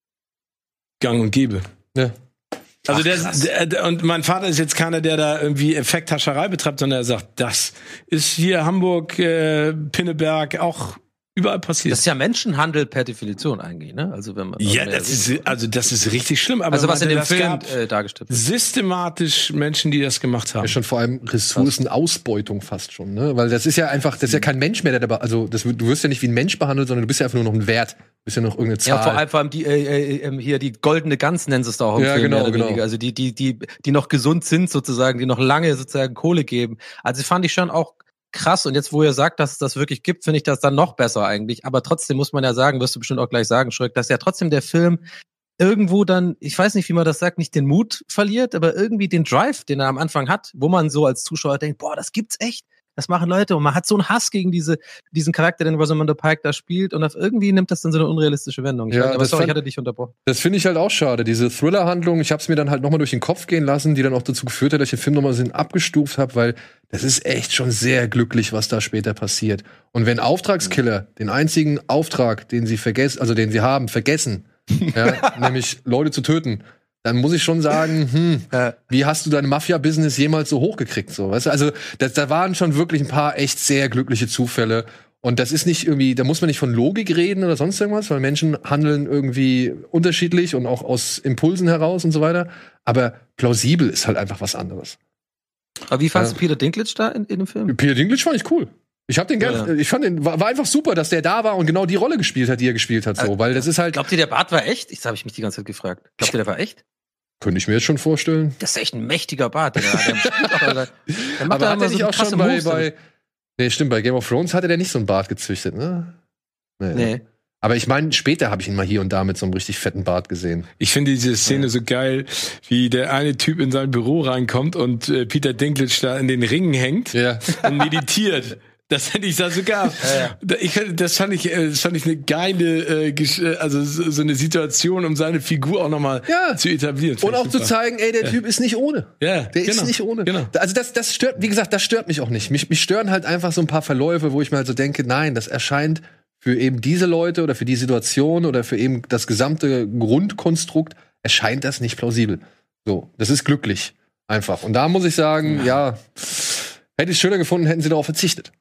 gang und gäbe. Ja. Also Ach, der, der, und mein Vater ist jetzt keiner, der da irgendwie Effekthascherei betreibt, sondern er sagt, das ist hier Hamburg, äh, Pinneberg auch überall passiert. Das ist ja Menschenhandel per Definition eigentlich, ne? Also wenn man ja, das ist, also das ist richtig schlimm. Aber also was in dem das Film gab äh, dargestellt wird. Systematisch Menschen, die das gemacht haben. Ja, schon vor allem Ressourcenausbeutung fast schon, ne? Weil das ist ja einfach, das ist ja kein Mensch mehr, der dabei, also das, du wirst ja nicht wie ein Mensch behandelt, sondern du bist ja einfach nur noch ein Wert. Du bist ja noch irgendeine Zahl. Ja, vor allem, vor allem die äh, äh, hier die goldene Gans nennen sie es da auch im ja, Film, genau, mehr oder genau. weniger. Also die die die die noch gesund sind sozusagen, die noch lange sozusagen Kohle geben. Also fand ich schon auch krass. Und jetzt, wo ihr sagt, dass es das wirklich gibt, finde ich das dann noch besser eigentlich. Aber trotzdem muss man ja sagen, wirst du bestimmt auch gleich sagen, Schröck, dass ja trotzdem der Film irgendwo dann, ich weiß nicht, wie man das sagt, nicht den Mut verliert, aber irgendwie den Drive, den er am Anfang hat, wo man so als Zuschauer denkt, boah, das gibt's echt. Das machen Leute und man hat so einen Hass gegen diese diesen Charakter, den Rosamund Pike da spielt und auf irgendwie nimmt das dann so eine unrealistische Wendung. Ich Ja, weiß, aber das sorry, fand- ich hatte dich unterbrochen. Das finde ich halt auch schade. Diese Thriller-Handlung, ich habe es mir dann halt nochmal durch den Kopf gehen lassen, die dann auch dazu geführt hat, dass ich den Film nochmal so abgestuft habe, weil das ist echt schon sehr glücklich, was da später passiert. Und wenn Auftragskiller den einzigen Auftrag, den sie vergessen, also den sie haben, vergessen, ja, nämlich Leute zu töten, dann muss ich schon sagen, hm, Ja. wie hast du dein Mafia-Business jemals so hochgekriegt? So, weißt du? Also das, da waren schon wirklich ein paar echt sehr glückliche Zufälle. Und das ist nicht irgendwie, da muss man nicht von Logik reden oder sonst irgendwas, weil Menschen handeln irgendwie unterschiedlich und auch aus Impulsen heraus und so weiter. Aber plausibel ist halt einfach was anderes. Aber wie fandst Ja. du Peter Dinklage da in, in dem Film? Peter Dinklage fand ich cool. Ich hab den gerne, Ja. ich fand den, war, war einfach super, dass der da war und genau die Rolle gespielt hat, die er gespielt hat, so, weil das ist halt, Glaubt ihr, der Bart war echt? Das habe ich mich die ganze Zeit gefragt. Glaubt ihr, der war echt? könnte ich mir jetzt schon vorstellen. Das ist echt ein mächtiger Bart. Der, der, der, der, der macht Aber da hat immer er nicht so auch krasse schon bei, Moves bei, nee, stimmt, bei Game of Thrones hatte der nicht so einen Bart gezüchtet, ne? damit. Nee. Aber ich meine, später habe ich ihn mal hier und da mit so einem richtig fetten Bart gesehen. Ich finde diese Szene so geil, wie der eine Typ in sein Büro reinkommt und äh, Peter Dinklage da in den Ringen hängt Ja. und meditiert. Das hätte ich da sogar. Ja. Ich, das fand ich, äh, das fand ich eine geile, äh, Gesch- äh, also so so eine Situation, um seine Figur auch nochmal Ja. zu etablieren. Und Fand ich auch zu super. zeigen, ey, der Typ ist nicht ohne. Ja, Der ist genau, nicht ohne. Genau. Also das, das stört, wie gesagt, das stört mich auch nicht. Mich, mich stören halt einfach so ein paar Verläufe, wo ich mir halt so denke, nein, das erscheint für eben diese Leute oder für die Situation oder für eben das gesamte Grundkonstrukt erscheint das nicht plausibel. So, das ist glücklich. Einfach. Und da muss ich sagen, ja, hätte ich es schöner gefunden, hätten sie darauf verzichtet.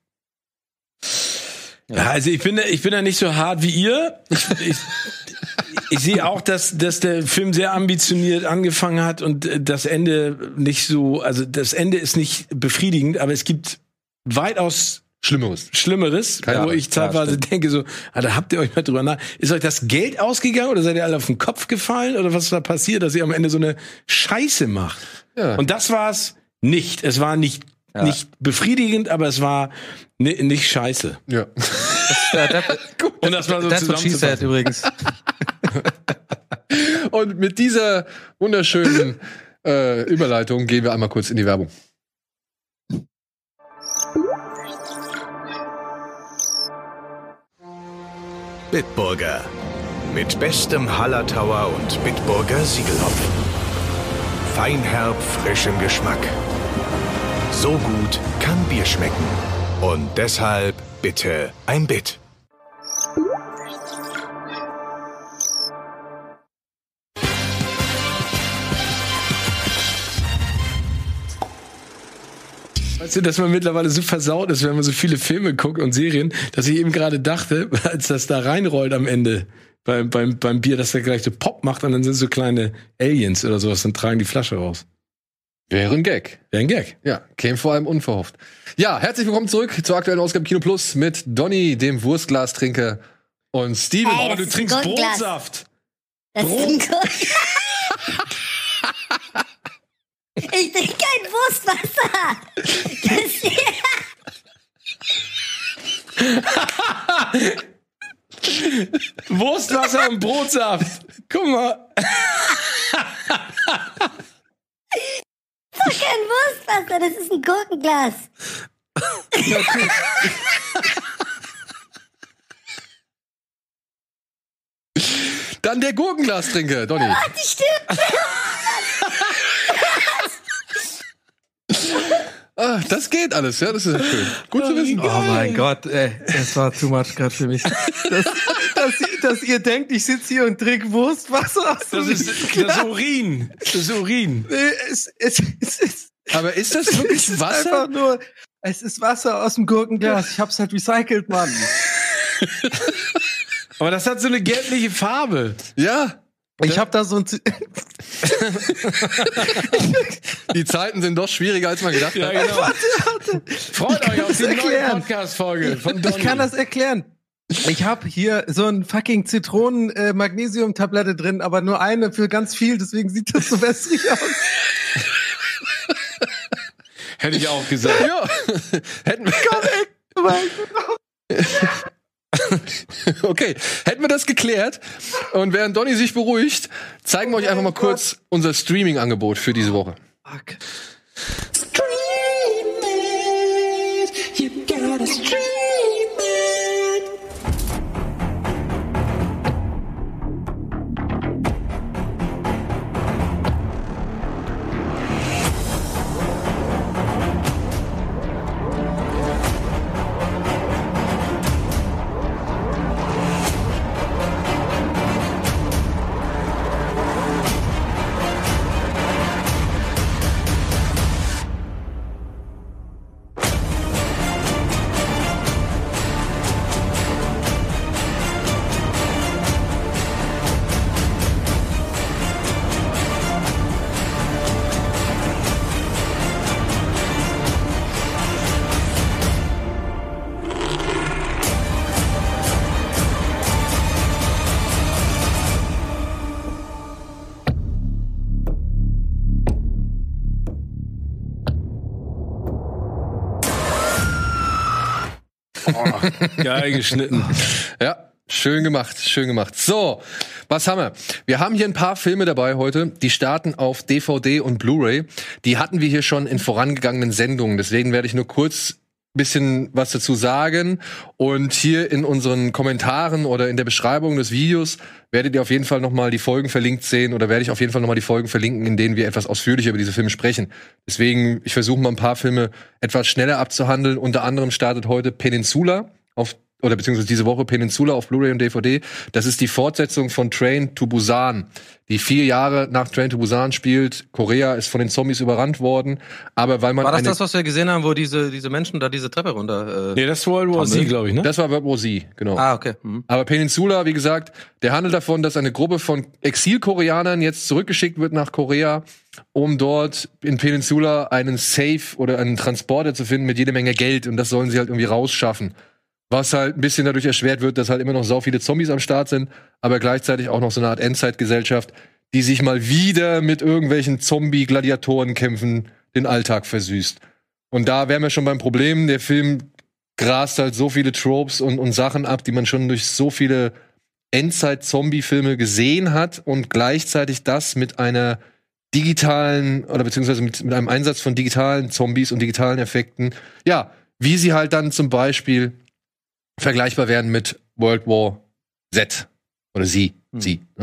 Ja, also ich bin, da- ich bin da nicht so hart wie ihr. Ich, ich, ich sehe auch, dass, dass der Film sehr ambitioniert angefangen hat und äh, das Ende nicht so, also das Ende ist nicht befriedigend, aber es gibt weitaus Schlimmeres. Schlimmeres, Keine wo Ahnung. ich teilweise Ja, denke so, ah, da habt ihr euch mal drüber nach. Ist euch das Geld ausgegangen oder seid ihr alle auf den Kopf gefallen oder was war passiert, dass ihr am Ende so eine Scheiße macht? Ja. Und das war's nicht. Es war nicht, Ja. nicht befriedigend, aber es war ni- nicht scheiße. Ja. Ja, das, Und das war so that's what she said zusammenzufassen. übrigens. Und mit dieser wunderschönen äh, Überleitung gehen wir einmal kurz in die Werbung. Bitburger. Mit bestem Hallertauer und Bitburger Siegelhopfen. feinherb frischem Geschmack. So gut kann Bier schmecken. Und deshalb bitte ein Bit. Weißt du, dass man mittlerweile so versaut ist, wenn man so viele Filme guckt und Serien, dass ich eben gerade dachte, als das da reinrollt am Ende beim, beim, beim Bier, dass der gleich so Pop macht und dann sind so kleine Aliens oder sowas und tragen die Flasche raus. Wäre ein Gag. Wäre ein Gag. Ja, käme vor allem unverhofft. Ja, herzlich willkommen zurück zur aktuellen Ausgabe Kino Plus mit Donny, dem Wurstglastrinker, und Steven. Ey, Oh, du trinkst Brotsaft. Das Brot. ist ein Gurkenglas. Ich trinke kein Wurstwasser. Das Wurstwasser und Brotsaft. Guck mal. Das ist kein Wurstwasser, das ist ein Gurkenglas. Dann der Gurkenglastrinker, Donny. Ach, die stimmt. Ah, das geht alles, ja, das ist ja schön. Gut zu wissen. Oh mein Gott, ey, es war too much gerade für mich. Dass, dass, dass ihr denkt, ich sitze hier und trinke Wurstwasser aus Das dem ist das ist Urin. Das ist Urin. Nee, es, es, es ist, Aber ist das wirklich es ist Wasser? einfach nur, es ist Wasser aus dem Gurkenglas. Ich hab's halt recycelt, Mann. Aber das hat so eine gelbliche Farbe. Ja. Ich hab da so ein... Die Zeiten sind doch schwieriger, als man gedacht Ja, hat. genau. Warte, warte. Freut euch auf die das neue erklären. Podcast-Folge von Donny. Ich kann das erklären. Ich habe hier so ein fucking Zitronen-Magnesium-Tablette drin, aber nur eine für ganz viel, deswegen sieht das so wässrig aus. Hätte ich auch gesagt. Ja. Hätten wir, Komm, ey. okay, hätten wir das geklärt und während Donny sich beruhigt, zeigen wir euch einfach mal kurz unser Streaming-Angebot für diese Woche. Fuck. Geil geschnitten. Ja, schön gemacht, schön gemacht. So, was haben wir? Wir haben hier ein paar Filme dabei heute, die starten auf D V D und Blu-ray. Die hatten wir hier schon in vorangegangenen Sendungen, deswegen werde ich nur kurz ein bisschen was dazu sagen. Und hier in unseren Kommentaren oder in der Beschreibung des Videos werdet ihr auf jeden Fall nochmal die Folgen verlinkt sehen oder werde ich auf jeden Fall nochmal die Folgen verlinken, in denen wir etwas ausführlicher über diese Filme sprechen. Deswegen, ich versuche mal ein paar Filme etwas schneller abzuhandeln. Unter anderem startet heute Peninsula auf oder beziehungsweise diese Woche Peninsula auf Blu-ray und D V D. Das ist die Fortsetzung von Train to Busan, die vier Jahre nach Train to Busan spielt. Korea ist von den Zombies überrannt worden, aber weil man War das eine das, was wir gesehen haben, wo diese, diese Menschen da diese Treppe runter... Äh, Nee, das ist World War Z, glaube ich, ne? das war World War Z, genau. ah, okay. Mhm. Aber Peninsula, wie gesagt, der handelt davon, dass eine Gruppe von Exilkoreanern jetzt zurückgeschickt wird nach Korea, um dort in Peninsula einen Safe oder einen Transporter zu finden mit jede Menge Geld. Und das sollen sie halt irgendwie rausschaffen. Was halt ein bisschen dadurch erschwert wird, dass halt immer noch sau viele Zombies am Start sind, aber gleichzeitig auch noch so eine Art Endzeitgesellschaft, die sich mal wieder mit irgendwelchen Zombie-Gladiatorenkämpfen den Alltag versüßt. Und da wären wir schon beim Problem. Der Film grast halt so viele Tropes und, und Sachen ab, die man schon durch so viele Endzeit-Zombie-Filme gesehen hat und gleichzeitig das mit einer digitalen oder beziehungsweise mit, mit einem Einsatz von digitalen Zombies und digitalen Effekten. Ja, wie sie halt dann zum Beispiel vergleichbar werden mit World War Z oder sie, hm. sie. Ne?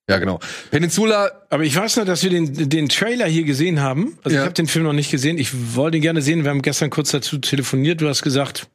Ja, genau. Peninsula. Aber ich weiß noch, dass wir den, den Trailer hier gesehen haben. Also ja. ich habe den Film noch nicht gesehen. Ich wollte ihn gerne sehen. Wir haben gestern kurz dazu telefoniert. Du hast gesagt,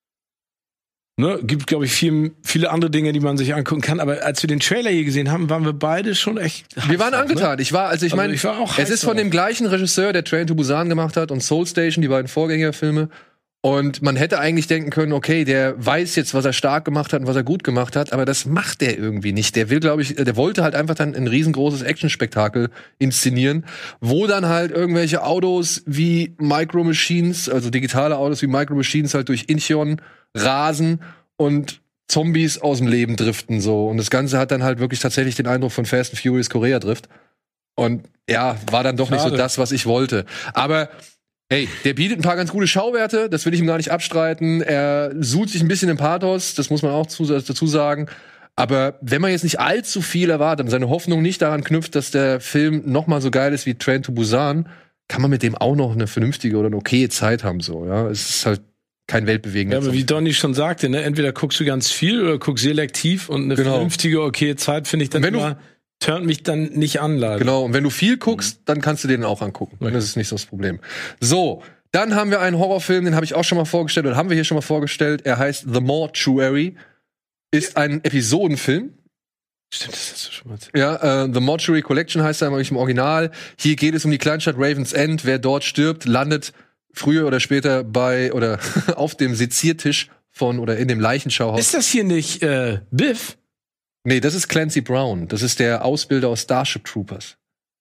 ne, gibt, glaube ich, viel, viele andere Dinge, die man sich angucken kann. Aber als wir den Trailer hier gesehen haben, waren wir beide schon echt Wir waren drauf, angetan. Ne? Ich war, also ich meine, also es ist von drauf. dem gleichen Regisseur, der Train to Busan gemacht hat und Soul Station, die beiden Vorgängerfilme. Und man hätte eigentlich denken können, okay, der weiß jetzt, was er stark gemacht hat und was er gut gemacht hat, aber das macht der irgendwie nicht. Der will, glaube ich, der wollte halt einfach dann ein riesengroßes Actionspektakel inszenieren, wo dann halt irgendwelche Autos wie Micro Machines, also digitale Autos wie Micro Machines halt durch Incheon rasen und Zombies aus dem Leben driften so. Und das Ganze hat dann halt wirklich tatsächlich den Eindruck von Fast and Furious Korea Drift. Und ja, war dann doch Schade. nicht so das, was ich wollte. Aber hey, der bietet ein paar ganz gute Schauwerte, das will ich ihm gar nicht abstreiten. Er sucht sich ein bisschen im Pathos, das muss man auch zu, dazu sagen. Aber wenn man jetzt nicht allzu viel erwartet und seine Hoffnung nicht daran knüpft, dass der Film noch mal so geil ist wie Train to Busan, kann man mit dem auch noch eine vernünftige oder eine okaye Zeit haben. So, ja, es ist halt kein weltbewegender. Ja, aber wie Donny schon sagte, ne, entweder guckst du ganz viel oder guckst selektiv und eine genau. vernünftige, okaye Zeit finde ich dann wenn immer... turnt mich dann nicht an, leider. Genau, und wenn du viel guckst, dann kannst du den auch angucken. Okay. Das ist nicht so das Problem. So, dann haben wir einen Horrorfilm, den habe ich auch schon mal vorgestellt, oder haben wir hier schon mal vorgestellt. Er heißt The Mortuary. Ist ein Episodenfilm. Stimmt, das hast du schon mal erzählt. Ja, äh, The Mortuary Collection heißt er eigentlich im Original. Hier geht es um die Kleinstadt Ravensend. Wer dort stirbt, landet früher oder später bei, oder auf dem Seziertisch von, oder in dem Leichenschauhaus. Ist das hier nicht, äh, Biff? Nee, das ist Clancy Brown. Das ist der Ausbilder aus Starship Troopers.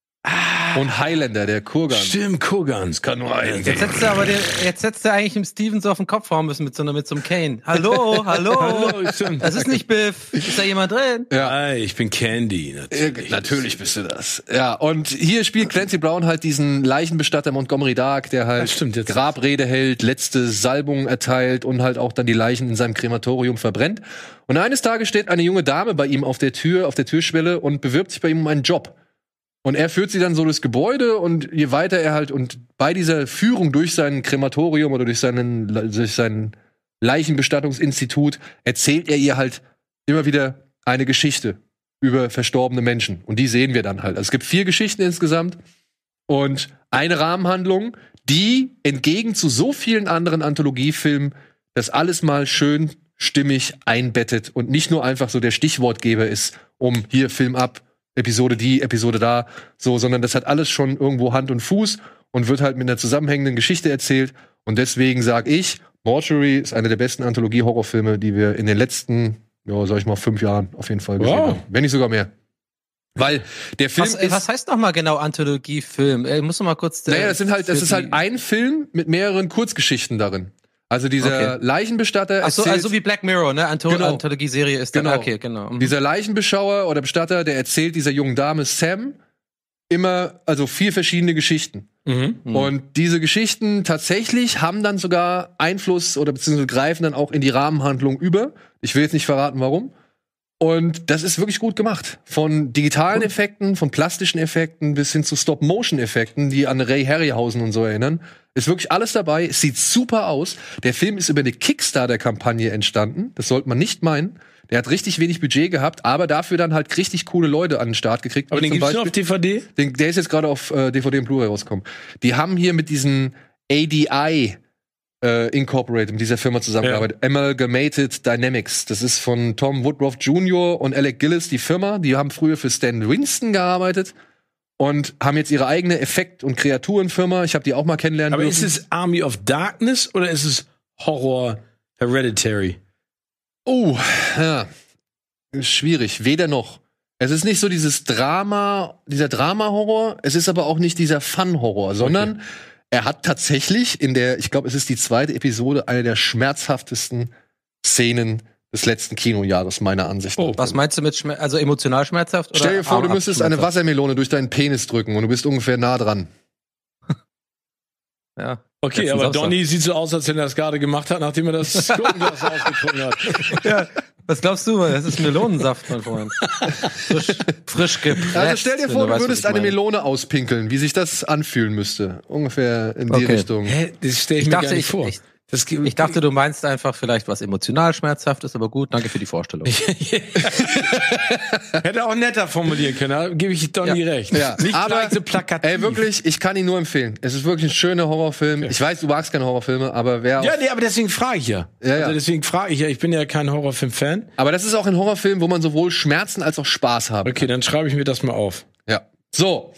Ah, und Highlander, der Kurgan. Stimmt, Kurgans kann nur ein. Jetzt setzt er aber den, jetzt setzt er eigentlich im Steven so auf den Kopf hauen müssen mit so, mit so einem Kane. Hallo, hallo. Hallo, stimmt. Das ist nicht Biff. Ist da jemand drin? Ja. Hey, ich bin Candy. Natürlich. Äh, natürlich bist du das. Ja, und hier spielt Clancy Brown halt diesen Leichenbestatter Montgomery Dark, der halt stimmt, jetzt. Grabrede hält, letzte Salbungen erteilt und halt auch dann die Leichen in seinem Krematorium verbrennt. Und eines Tages steht eine junge Dame bei ihm auf der Tür, auf der Türschwelle und bewirbt sich bei ihm um einen Job. Und er führt sie dann so durchs Gebäude und je weiter er halt und bei dieser Führung durch sein Krematorium oder durch seinen durch sein Leichenbestattungsinstitut erzählt er ihr halt immer wieder eine Geschichte über verstorbene Menschen und die sehen wir dann halt. Also es gibt vier Geschichten insgesamt und eine Rahmenhandlung, die entgegen zu so vielen anderen Anthologiefilmen das alles mal schön stimmig einbettet und nicht nur einfach so der Stichwortgeber ist, um hier Film ab, Episode die, Episode da, so, sondern das hat alles schon irgendwo Hand und Fuß und wird halt mit einer zusammenhängenden Geschichte erzählt. Und deswegen sage ich, Mortuary ist eine der besten Anthologie-Horrorfilme, die wir in den letzten, ja, sag ich mal, fünf Jahren auf jeden Fall gesehen wow. haben. Wenn nicht sogar mehr. Weil der Film was, ist, was heißt noch mal genau Anthologie-Film? Ich muss noch mal kurz. Naja, das sind halt, das ist halt ein Film mit mehreren Kurzgeschichten darin. Also dieser okay. Leichenbestatter Ach so, erzählt, also wie Black Mirror, ne? Anto- genau. Anthologie-Serie ist dann, genau. okay, genau. Mhm. Dieser Leichenbeschauer oder Bestatter, der erzählt dieser jungen Dame Sam immer, also vier verschiedene Geschichten. Mhm. Und diese Geschichten tatsächlich haben dann sogar Einfluss oder beziehungsweise greifen dann auch in die Rahmenhandlung über. Ich will jetzt nicht verraten, warum. Und das ist wirklich gut gemacht. Von digitalen Effekten, von plastischen Effekten bis hin zu Stop-Motion-Effekten, die an Ray Harryhausen und so erinnern. Ist wirklich alles dabei. Es sieht super aus. Der Film ist über eine Kickstarter-Kampagne entstanden. Das sollte man nicht meinen. Der hat richtig wenig Budget gehabt, aber dafür dann halt richtig coole Leute an den Start gekriegt. Aber den gibt's nur auf D V D? Den, der ist jetzt gerade auf äh, D V D und Blu-ray rausgekommen. Die haben hier mit diesen A D I äh, Incorporated, mit dieser Firma zusammengearbeitet. Ja. Amalgamated Dynamics. Das ist von Tom Woodruff Junior und Alec Gillis, die Firma. Die haben früher für Stan Winston gearbeitet. Und haben jetzt ihre eigene Effekt- und Kreaturenfirma. Ich habe die auch mal kennenlernen Aber dürfen. ist es Army of Darkness oder ist es Horror Hereditary? Oh, ja. Schwierig. Weder noch. Es ist nicht so dieses Drama, dieser Drama-Horror. Es ist aber auch nicht dieser Fun-Horror, sondern okay. er hat tatsächlich in der, ich glaube, es ist die zweite Episode, eine der schmerzhaftesten Szenen des letzten Kinojahres, meiner Ansicht nach. Oh, was meinst du mit Schmerz, also emotional schmerzhaft? Oder Stell dir vor, du müsstest eine Wassermelone durch deinen Penis drücken und du bist ungefähr nah dran. Ja. Okay, aber Donny sieht so aus, als wenn er das gerade gemacht hat, nachdem er das Gurkenglas ausgetrunken hat. Ja, was glaubst du? Das ist Melonensaft, mein Freund. Frisch, frisch gepresst. Also stell dir vor, du, du würdest eine Melone auspinkeln, wie sich das anfühlen müsste. Ungefähr in die okay. Richtung. Hä? Das stell ich, ich mir dachte, gar nicht ich, vor. Ich, Das g- Ich dachte, du meinst einfach vielleicht was emotional schmerzhaftes, aber gut, danke für die Vorstellung. Hätte auch netter formulieren können, gebe ich Donny Ja. recht. Ja, Nicht aber, gleich so plakativ. Ey, wirklich, ich kann ihn nur empfehlen. Es ist wirklich ein schöner Horrorfilm. Ich weiß, du magst keine Horrorfilme, aber wer Ja, auf, nee, aber deswegen frage ich ja. Ja, ja. Also deswegen frage ich ja, ich bin ja kein Horrorfilm-Fan. aber das ist auch ein Horrorfilm, wo man sowohl Schmerzen als auch Spaß haben. Okay, dann schreibe ich mir das mal auf. Ja. So.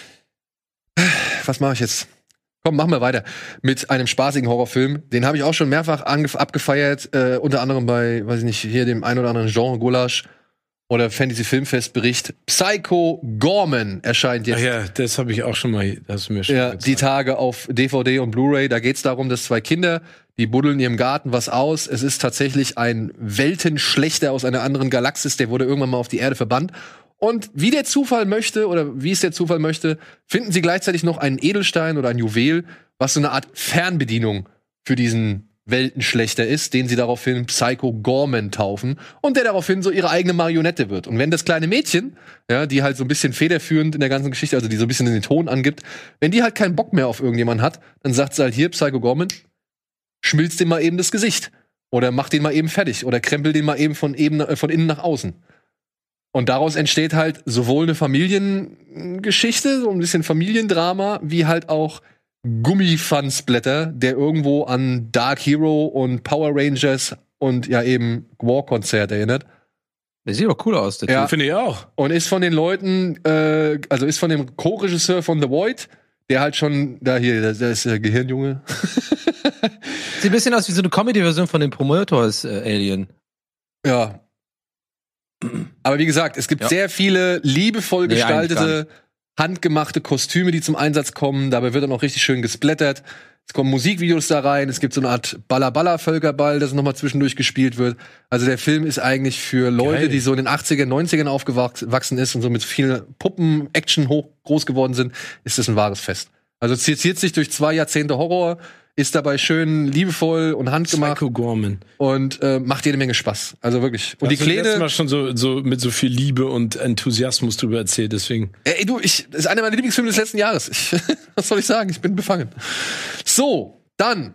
Was mache ich jetzt? Komm, machen wir weiter mit einem spaßigen Horrorfilm. Den habe ich auch schon mehrfach angef- abgefeiert, äh, unter anderem bei, weiß ich nicht, hier dem ein oder anderen Genre Gulasch oder Fantasy-Filmfestbericht. Psycho Gorman erscheint Ach jetzt. ja, das habe ich auch schon mal, das hast du mir schon Ja, gezeigt. die Tage auf D V D und Blu-ray. Da geht's darum, dass zwei Kinder, die buddeln in ihrem Garten was aus. Es ist tatsächlich ein Weltenschlechter aus einer anderen Galaxis, der wurde irgendwann mal auf die Erde verbannt. Und wie der Zufall möchte, oder wie es der Zufall möchte, finden sie gleichzeitig noch einen Edelstein oder ein Juwel, was so eine Art Fernbedienung für diesen Weltenschlechter ist, den sie daraufhin Psycho Gorman taufen und der daraufhin so ihre eigene Marionette wird. Und wenn das kleine Mädchen, ja, die halt so ein bisschen federführend in der ganzen Geschichte, also die so ein bisschen den Ton angibt, wenn die halt keinen Bock mehr auf irgendjemanden hat, dann sagt sie halt hier, Psycho Gorman, schmilzt dem mal eben das Gesicht. Oder mach den mal eben fertig. Oder krempel den mal eben von, eben, äh, von innen nach außen. Und daraus entsteht halt sowohl eine Familiengeschichte, so ein bisschen Familiendrama, wie halt auch Gummifansblätter, der irgendwo an Dark Hero und Power Rangers und ja eben War-Konzert erinnert. Der sieht doch cool aus, der Ja. Typ. Finde ich auch. Und ist von den Leuten, äh, also ist von dem Co-Regisseur von The Void, der halt schon, da hier, der, der ist der Gehirnjunge. Sieht ein bisschen aus wie so eine Comedy-Version von dem Prometheus äh, Alien. Ja. Aber wie gesagt, es gibt Ja. sehr viele liebevoll Nee, eigentlich gestaltete, handgemachte Kostüme, die zum Einsatz kommen. Dabei wird dann auch richtig schön gesplattert. Es kommen Musikvideos da rein. Es gibt so eine Art Balla-Balla-Völkerball, das nochmal zwischendurch gespielt wird. Also der Film ist eigentlich für Leute, Geil. die so in den achtzigern, neunzigern aufgewachsen ist und so mit viel Puppen-Action hoch groß geworden sind, ist das ein wahres Fest. Also zitiert sich durch zwei Jahrzehnte Horror, ist dabei schön liebevoll und handgemacht Psycho Gorman. und äh, macht jede Menge Spaß. Also wirklich. Und die Hast du letztes Kleine. Mal schon so, so mit so viel Liebe und Enthusiasmus drüber erzählt, deswegen. Ey, du, ich, das ist einer meiner Lieblingsfilme des letzten Jahres. Ich, was soll ich sagen? Ich bin befangen. So, dann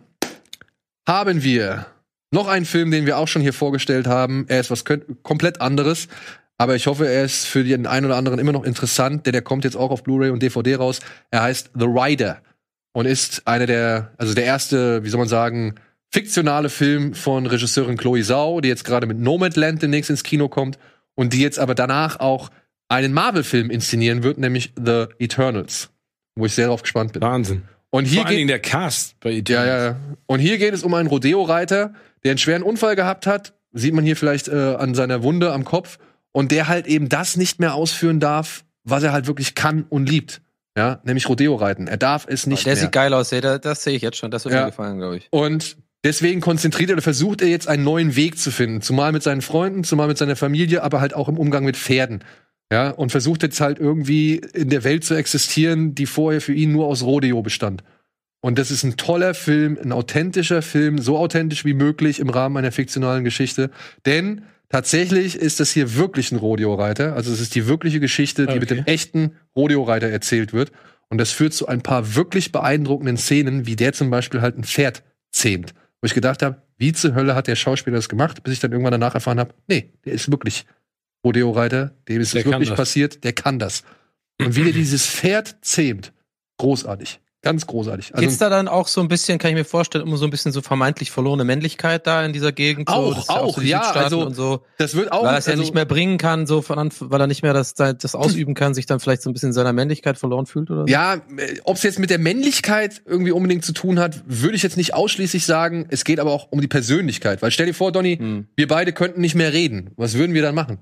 haben wir noch einen Film, den wir auch schon hier vorgestellt haben. Er ist was könnt, komplett anderes. Aber ich hoffe, er ist für den einen oder anderen immer noch interessant, denn der kommt jetzt auch auf Blu-ray und D V D raus. Er heißt The Rider und ist einer der, also der erste, wie soll man sagen, fiktionale Film von Regisseurin Chloe Zhao, die jetzt gerade mit Nomadland demnächst ins Kino kommt und die jetzt aber danach auch einen Marvel-Film inszenieren wird, nämlich The Eternals, wo ich sehr drauf gespannt bin. Wahnsinn. Und hier Vor allen geht Dingen der Cast bei ja, Eternals. ja, ja. Und hier geht es um einen Rodeo-Reiter, der einen schweren Unfall gehabt hat. Sieht man hier vielleicht äh, an seiner Wunde am Kopf. Und der halt eben das nicht mehr ausführen darf, was er halt wirklich kann und liebt. Ja, nämlich Rodeo-Reiten. Er darf es nicht Der mehr. sieht geil aus, ey. Das, das sehe ich jetzt schon. Das wird Ja. mir gefallen, glaube ich. Und deswegen konzentriert er oder versucht er jetzt einen neuen Weg zu finden. Zumal mit seinen Freunden, zumal mit seiner Familie, aber halt auch im Umgang mit Pferden. Ja, und versucht jetzt halt irgendwie in der Welt zu existieren, die vorher für ihn nur aus Rodeo bestand. Und das ist ein toller Film, ein authentischer Film, so authentisch wie möglich im Rahmen einer fiktionalen Geschichte. Denn tatsächlich ist das hier wirklich ein Rodeo-Reiter. Also es ist die wirkliche Geschichte, die Okay. mit dem echten Rodeo-Reiter erzählt wird. Und das führt zu ein paar wirklich beeindruckenden Szenen, wie der zum Beispiel halt ein Pferd zähmt. Wo ich gedacht habe, wie zur Hölle hat der Schauspieler das gemacht? Bis ich dann irgendwann danach erfahren habe, nee, der ist wirklich Rodeo-Reiter, dem ist Der es kann wirklich das. passiert, der kann das. Und wie der dieses Pferd zähmt, großartig. Ganz großartig. Also, Geht's da dann auch so ein bisschen, kann ich mir vorstellen, immer so ein bisschen so vermeintlich verlorene Männlichkeit da in dieser Gegend? So, Auch, das ist ja auch, so die ja, Südstaaten also, und so. das wird auch Weil er es ja also, nicht mehr bringen kann, so von Anf- weil er nicht mehr das, das ausüben kann, sich dann vielleicht so ein bisschen seiner Männlichkeit verloren fühlt oder so. Ja, ob es jetzt mit der Männlichkeit irgendwie unbedingt zu tun hat, würde ich jetzt nicht ausschließlich sagen. Es geht aber auch um die Persönlichkeit. Weil stell dir vor, Donny, Hm. wir beide könnten nicht mehr reden. Was würden wir dann machen?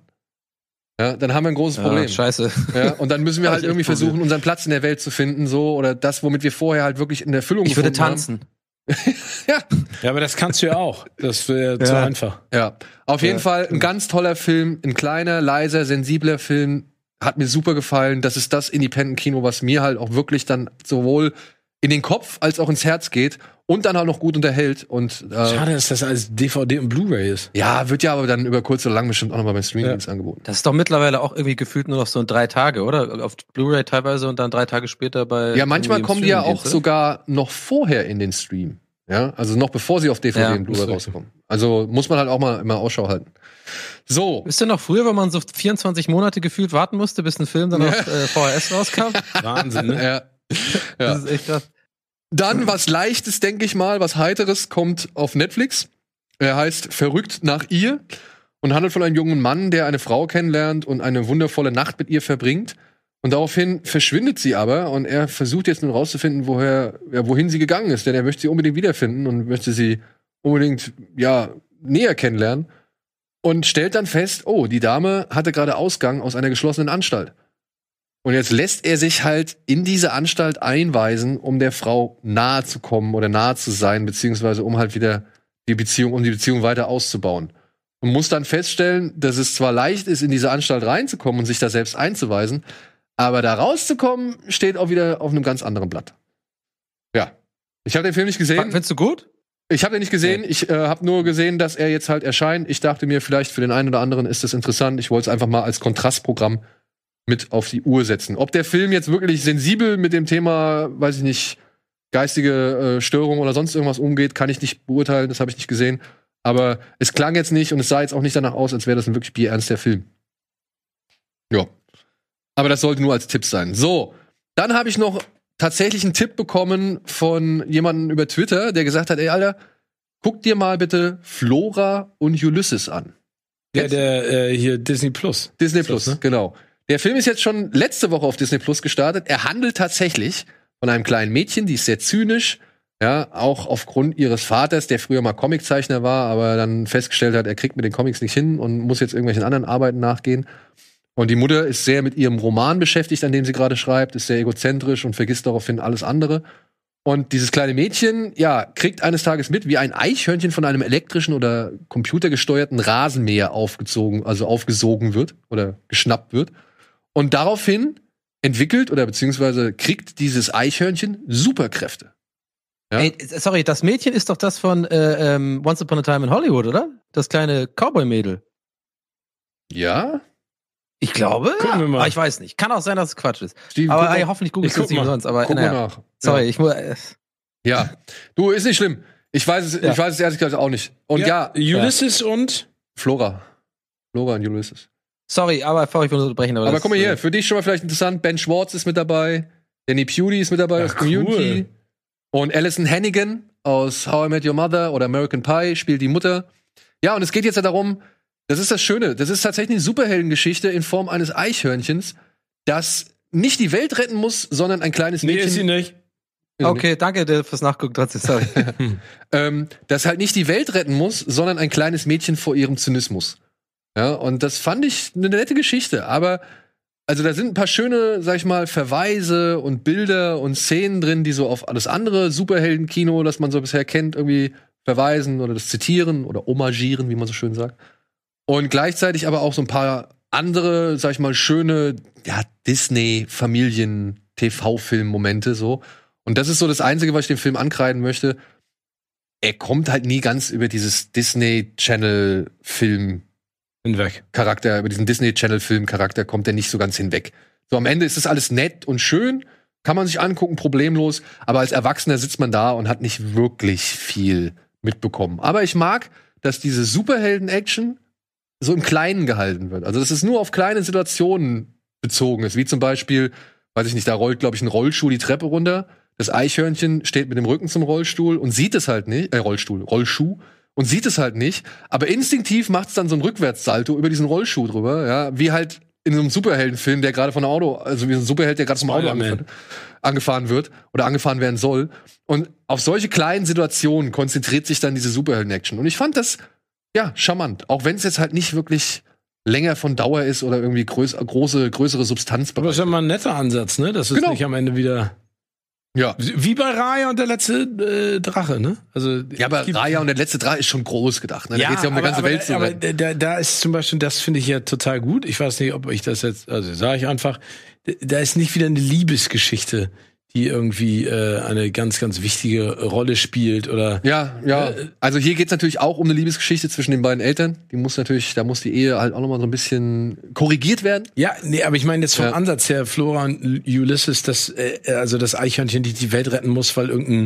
Ja, dann haben wir ein großes Problem. Ja, scheiße. Ja, und dann müssen wir Hab halt ich echt irgendwie Problem. versuchen, unseren Platz in der Welt zu finden, so, oder das, womit wir vorher halt wirklich in Erfüllung Ich würde gefunden tanzen. haben. Ja, Ja, aber das kannst du ja auch. Das wäre zu Ja. einfach. ja. Auf jeden Ja. Fall ein ganz toller Film, ein kleiner, leiser, sensibler Film. Hat mir super gefallen. Das ist das Independent-Kino, was mir halt auch wirklich dann sowohl in den Kopf als auch ins Herz geht und dann halt noch gut unterhält. Und äh, Schade, dass das als D V D und Blu-ray ist. ja, wird ja aber dann über kurz oder lang bestimmt auch noch mal beim Streaming-Dienst angeboten. Das ist doch mittlerweile auch irgendwie gefühlt nur noch so in drei Tage, oder? Auf Blu-ray teilweise und dann drei Tage später bei. Ja, manchmal irgendwie im kommen die ja auch Streamingdienst, oder? sogar noch vorher in den Stream. Ja, also noch bevor sie auf D V D Ja, und Blu-ray rauskommen. Also muss man halt auch mal immer Ausschau halten. So. Wisst ihr noch früher, wenn man so vierundzwanzig Monate gefühlt warten musste, bis ein Film dann Ja. auf äh, V H S rauskam? Wahnsinn, ne? Ja. Ja. Das ist echt krass. Dann was Leichtes, denke ich mal, was Heiteres kommt auf Netflix. Er heißt Verrückt nach ihr und handelt von einem jungen Mann, der eine Frau kennenlernt und eine wundervolle Nacht mit ihr verbringt. Und daraufhin verschwindet sie aber und er versucht jetzt nun rauszufinden, woher, ja, wohin sie gegangen ist, denn er möchte sie unbedingt wiederfinden und möchte sie unbedingt, ja, näher kennenlernen und stellt dann fest, oh, die Dame hatte gerade Ausgang aus einer geschlossenen Anstalt. Und jetzt lässt er sich halt in diese Anstalt einweisen, um der Frau nahe zu kommen oder nahe zu sein, beziehungsweise um halt wieder die Beziehung, um die Beziehung weiter auszubauen. Und muss dann feststellen, dass es zwar leicht ist, in diese Anstalt reinzukommen und sich da selbst einzuweisen, aber da rauszukommen, steht auch wieder auf einem ganz anderen Blatt. Ja. Ich habe den Film nicht gesehen. Findest du gut? Ich habe den nicht gesehen. Nee. Ich äh, habe nur gesehen, dass er jetzt halt erscheint. Ich dachte mir, vielleicht für den einen oder anderen ist das interessant. Ich wollte es einfach mal als Kontrastprogramm mit auf die Uhr setzen. Ob der Film jetzt wirklich sensibel mit dem Thema, weiß ich nicht, geistige äh, Störung oder sonst irgendwas umgeht, kann ich nicht beurteilen. Das habe ich nicht gesehen. Aber es klang jetzt nicht und es sah jetzt auch nicht danach aus, als wäre das ein wirklich bierernster Film. Ja. Aber das sollte nur als Tipp sein. So, dann habe ich noch tatsächlich einen Tipp bekommen von jemandem über Twitter, der gesagt hat, ey, Alter, guck dir mal bitte Flora und Ulysses an. Ja, der äh, hier Disney Plus. Disney Ist Plus, das, ne? genau. Der Film ist jetzt schon letzte Woche auf Disney Plus gestartet. Er handelt tatsächlich von einem kleinen Mädchen, die ist sehr zynisch, ja, auch aufgrund ihres Vaters, der früher mal Comiczeichner war, aber dann festgestellt hat, er kriegt mit den Comics nicht hin und muss jetzt irgendwelchen anderen Arbeiten nachgehen. Und die Mutter ist sehr mit ihrem Roman beschäftigt, an dem sie gerade schreibt, ist sehr egozentrisch und vergisst daraufhin alles andere. Und dieses kleine Mädchen, ja, kriegt eines Tages mit, wie ein Eichhörnchen von einem elektrischen oder computergesteuerten Rasenmäher aufgezogen, also aufgesogen wird oder geschnappt wird. Und daraufhin entwickelt oder beziehungsweise kriegt dieses Eichhörnchen Superkräfte. Ja? Ey, sorry, das Mädchen ist doch das von äh, ähm, Once Upon a Time in Hollywood, oder? Das kleine Cowboy-Mädel. Ja? Ich glaube, Gucken wir mal. aber ich weiß nicht. Kann auch sein, dass es Quatsch ist. Steven, aber guck ey, mal. hoffentlich googelst Ich du es guck nicht mal. umsonst. Aber Guck naja. mal nach. Sorry, Ja. ich muss. Äh, Ja. Du, ist nicht schlimm. Ich weiß es, Ja. ich weiß es ehrlich gesagt auch nicht. Und ja, Ulysses und Flora. Flora und Ulysses. sorry, aber bevor ich will unterbrechen. Aber, Aber das, guck mal hier, äh, für dich schon mal vielleicht interessant. Ben Schwartz ist mit dabei. Danny Pudi ist mit dabei aus Ach, Community. cool. Und Alison Hannigan aus How I Met Your Mother oder American Pie spielt die Mutter. Ja, und es geht jetzt ja darum, das ist das Schöne, das ist tatsächlich eine Superheldengeschichte in Form eines Eichhörnchens, das nicht die Welt retten muss, sondern ein kleines nee, Mädchen. ist sie nicht. Okay, danke dir fürs Nachgucken trotzdem. Sorry. ähm, das halt nicht die Welt retten muss, sondern ein kleines Mädchen vor ihrem Zynismus. Ja, und das fand ich eine nette Geschichte. Aber, also da sind ein paar schöne, sag ich mal, Verweise und Bilder und Szenen drin, die so auf alles andere Superheldenkino, das man so bisher kennt, irgendwie verweisen oder das zitieren oder homagieren, wie man so schön sagt. Und gleichzeitig aber auch so ein paar andere, sag ich mal, schöne, ja, Disney-Familien-T V-Film-Momente so. Und das ist so das Einzige, was ich dem Film ankreiden möchte. Er kommt halt nie ganz über dieses Disney-Channel-Film Hinweg. Charakter, über diesen Disney-Channel-Film-Charakter kommt er nicht so ganz hinweg. So am Ende ist das alles nett und schön, kann man sich angucken, problemlos, aber als Erwachsener sitzt man da und hat nicht wirklich viel mitbekommen. Aber ich mag, dass diese Superhelden-Action so im Kleinen gehalten wird. Also dass es nur auf kleine Situationen bezogen ist, wie zum Beispiel, weiß ich nicht, da rollt, glaube ich, ein Rollschuh die Treppe runter, das Eichhörnchen steht mit dem Rücken zum Rollstuhl und sieht es halt nicht, äh, Rollstuhl, Rollschuh, und sieht es halt nicht, aber instinktiv macht es dann so ein Rückwärtssalto über diesen Rollschuh drüber, ja, wie halt in einem Superheldenfilm, der gerade von einem Auto, also wie ein Superheld, der gerade vom Auto angefahren, angefahren wird oder angefahren werden soll. Und auf solche kleinen Situationen konzentriert sich dann diese Superhelden-Action. Und ich fand das, ja, charmant. Auch wenn es jetzt halt nicht wirklich länger von Dauer ist oder irgendwie größ große, größere Substanz. Aber das ist ja mal ein netter Ansatz, ne? Das ist Genau. nicht am Ende wieder. Ja. Wie bei Raya und der letzte äh, Drache, ne? Also, Ja, aber Raya und der letzte Drei ist schon groß gedacht. Ne? Da geht's ja um eine aber, ganze aber, Welt zu aber retten. da, da ist zum Beispiel, das finde ich ja total gut. Ich weiß nicht, ob ich das jetzt, also sage ich einfach, da ist nicht wieder eine Liebesgeschichte, die irgendwie äh, eine ganz, ganz wichtige Rolle spielt oder. Ja, ja. Äh, Also hier geht's natürlich auch um eine Liebesgeschichte zwischen den beiden Eltern. Die muss natürlich, da muss die Ehe halt auch noch mal so ein bisschen korrigiert werden. Ja, nee, aber ich meine jetzt vom Ja. Ansatz her, Flora und Ulysses, das, äh, also das Eichhörnchen, die die Welt retten muss, weil irgendein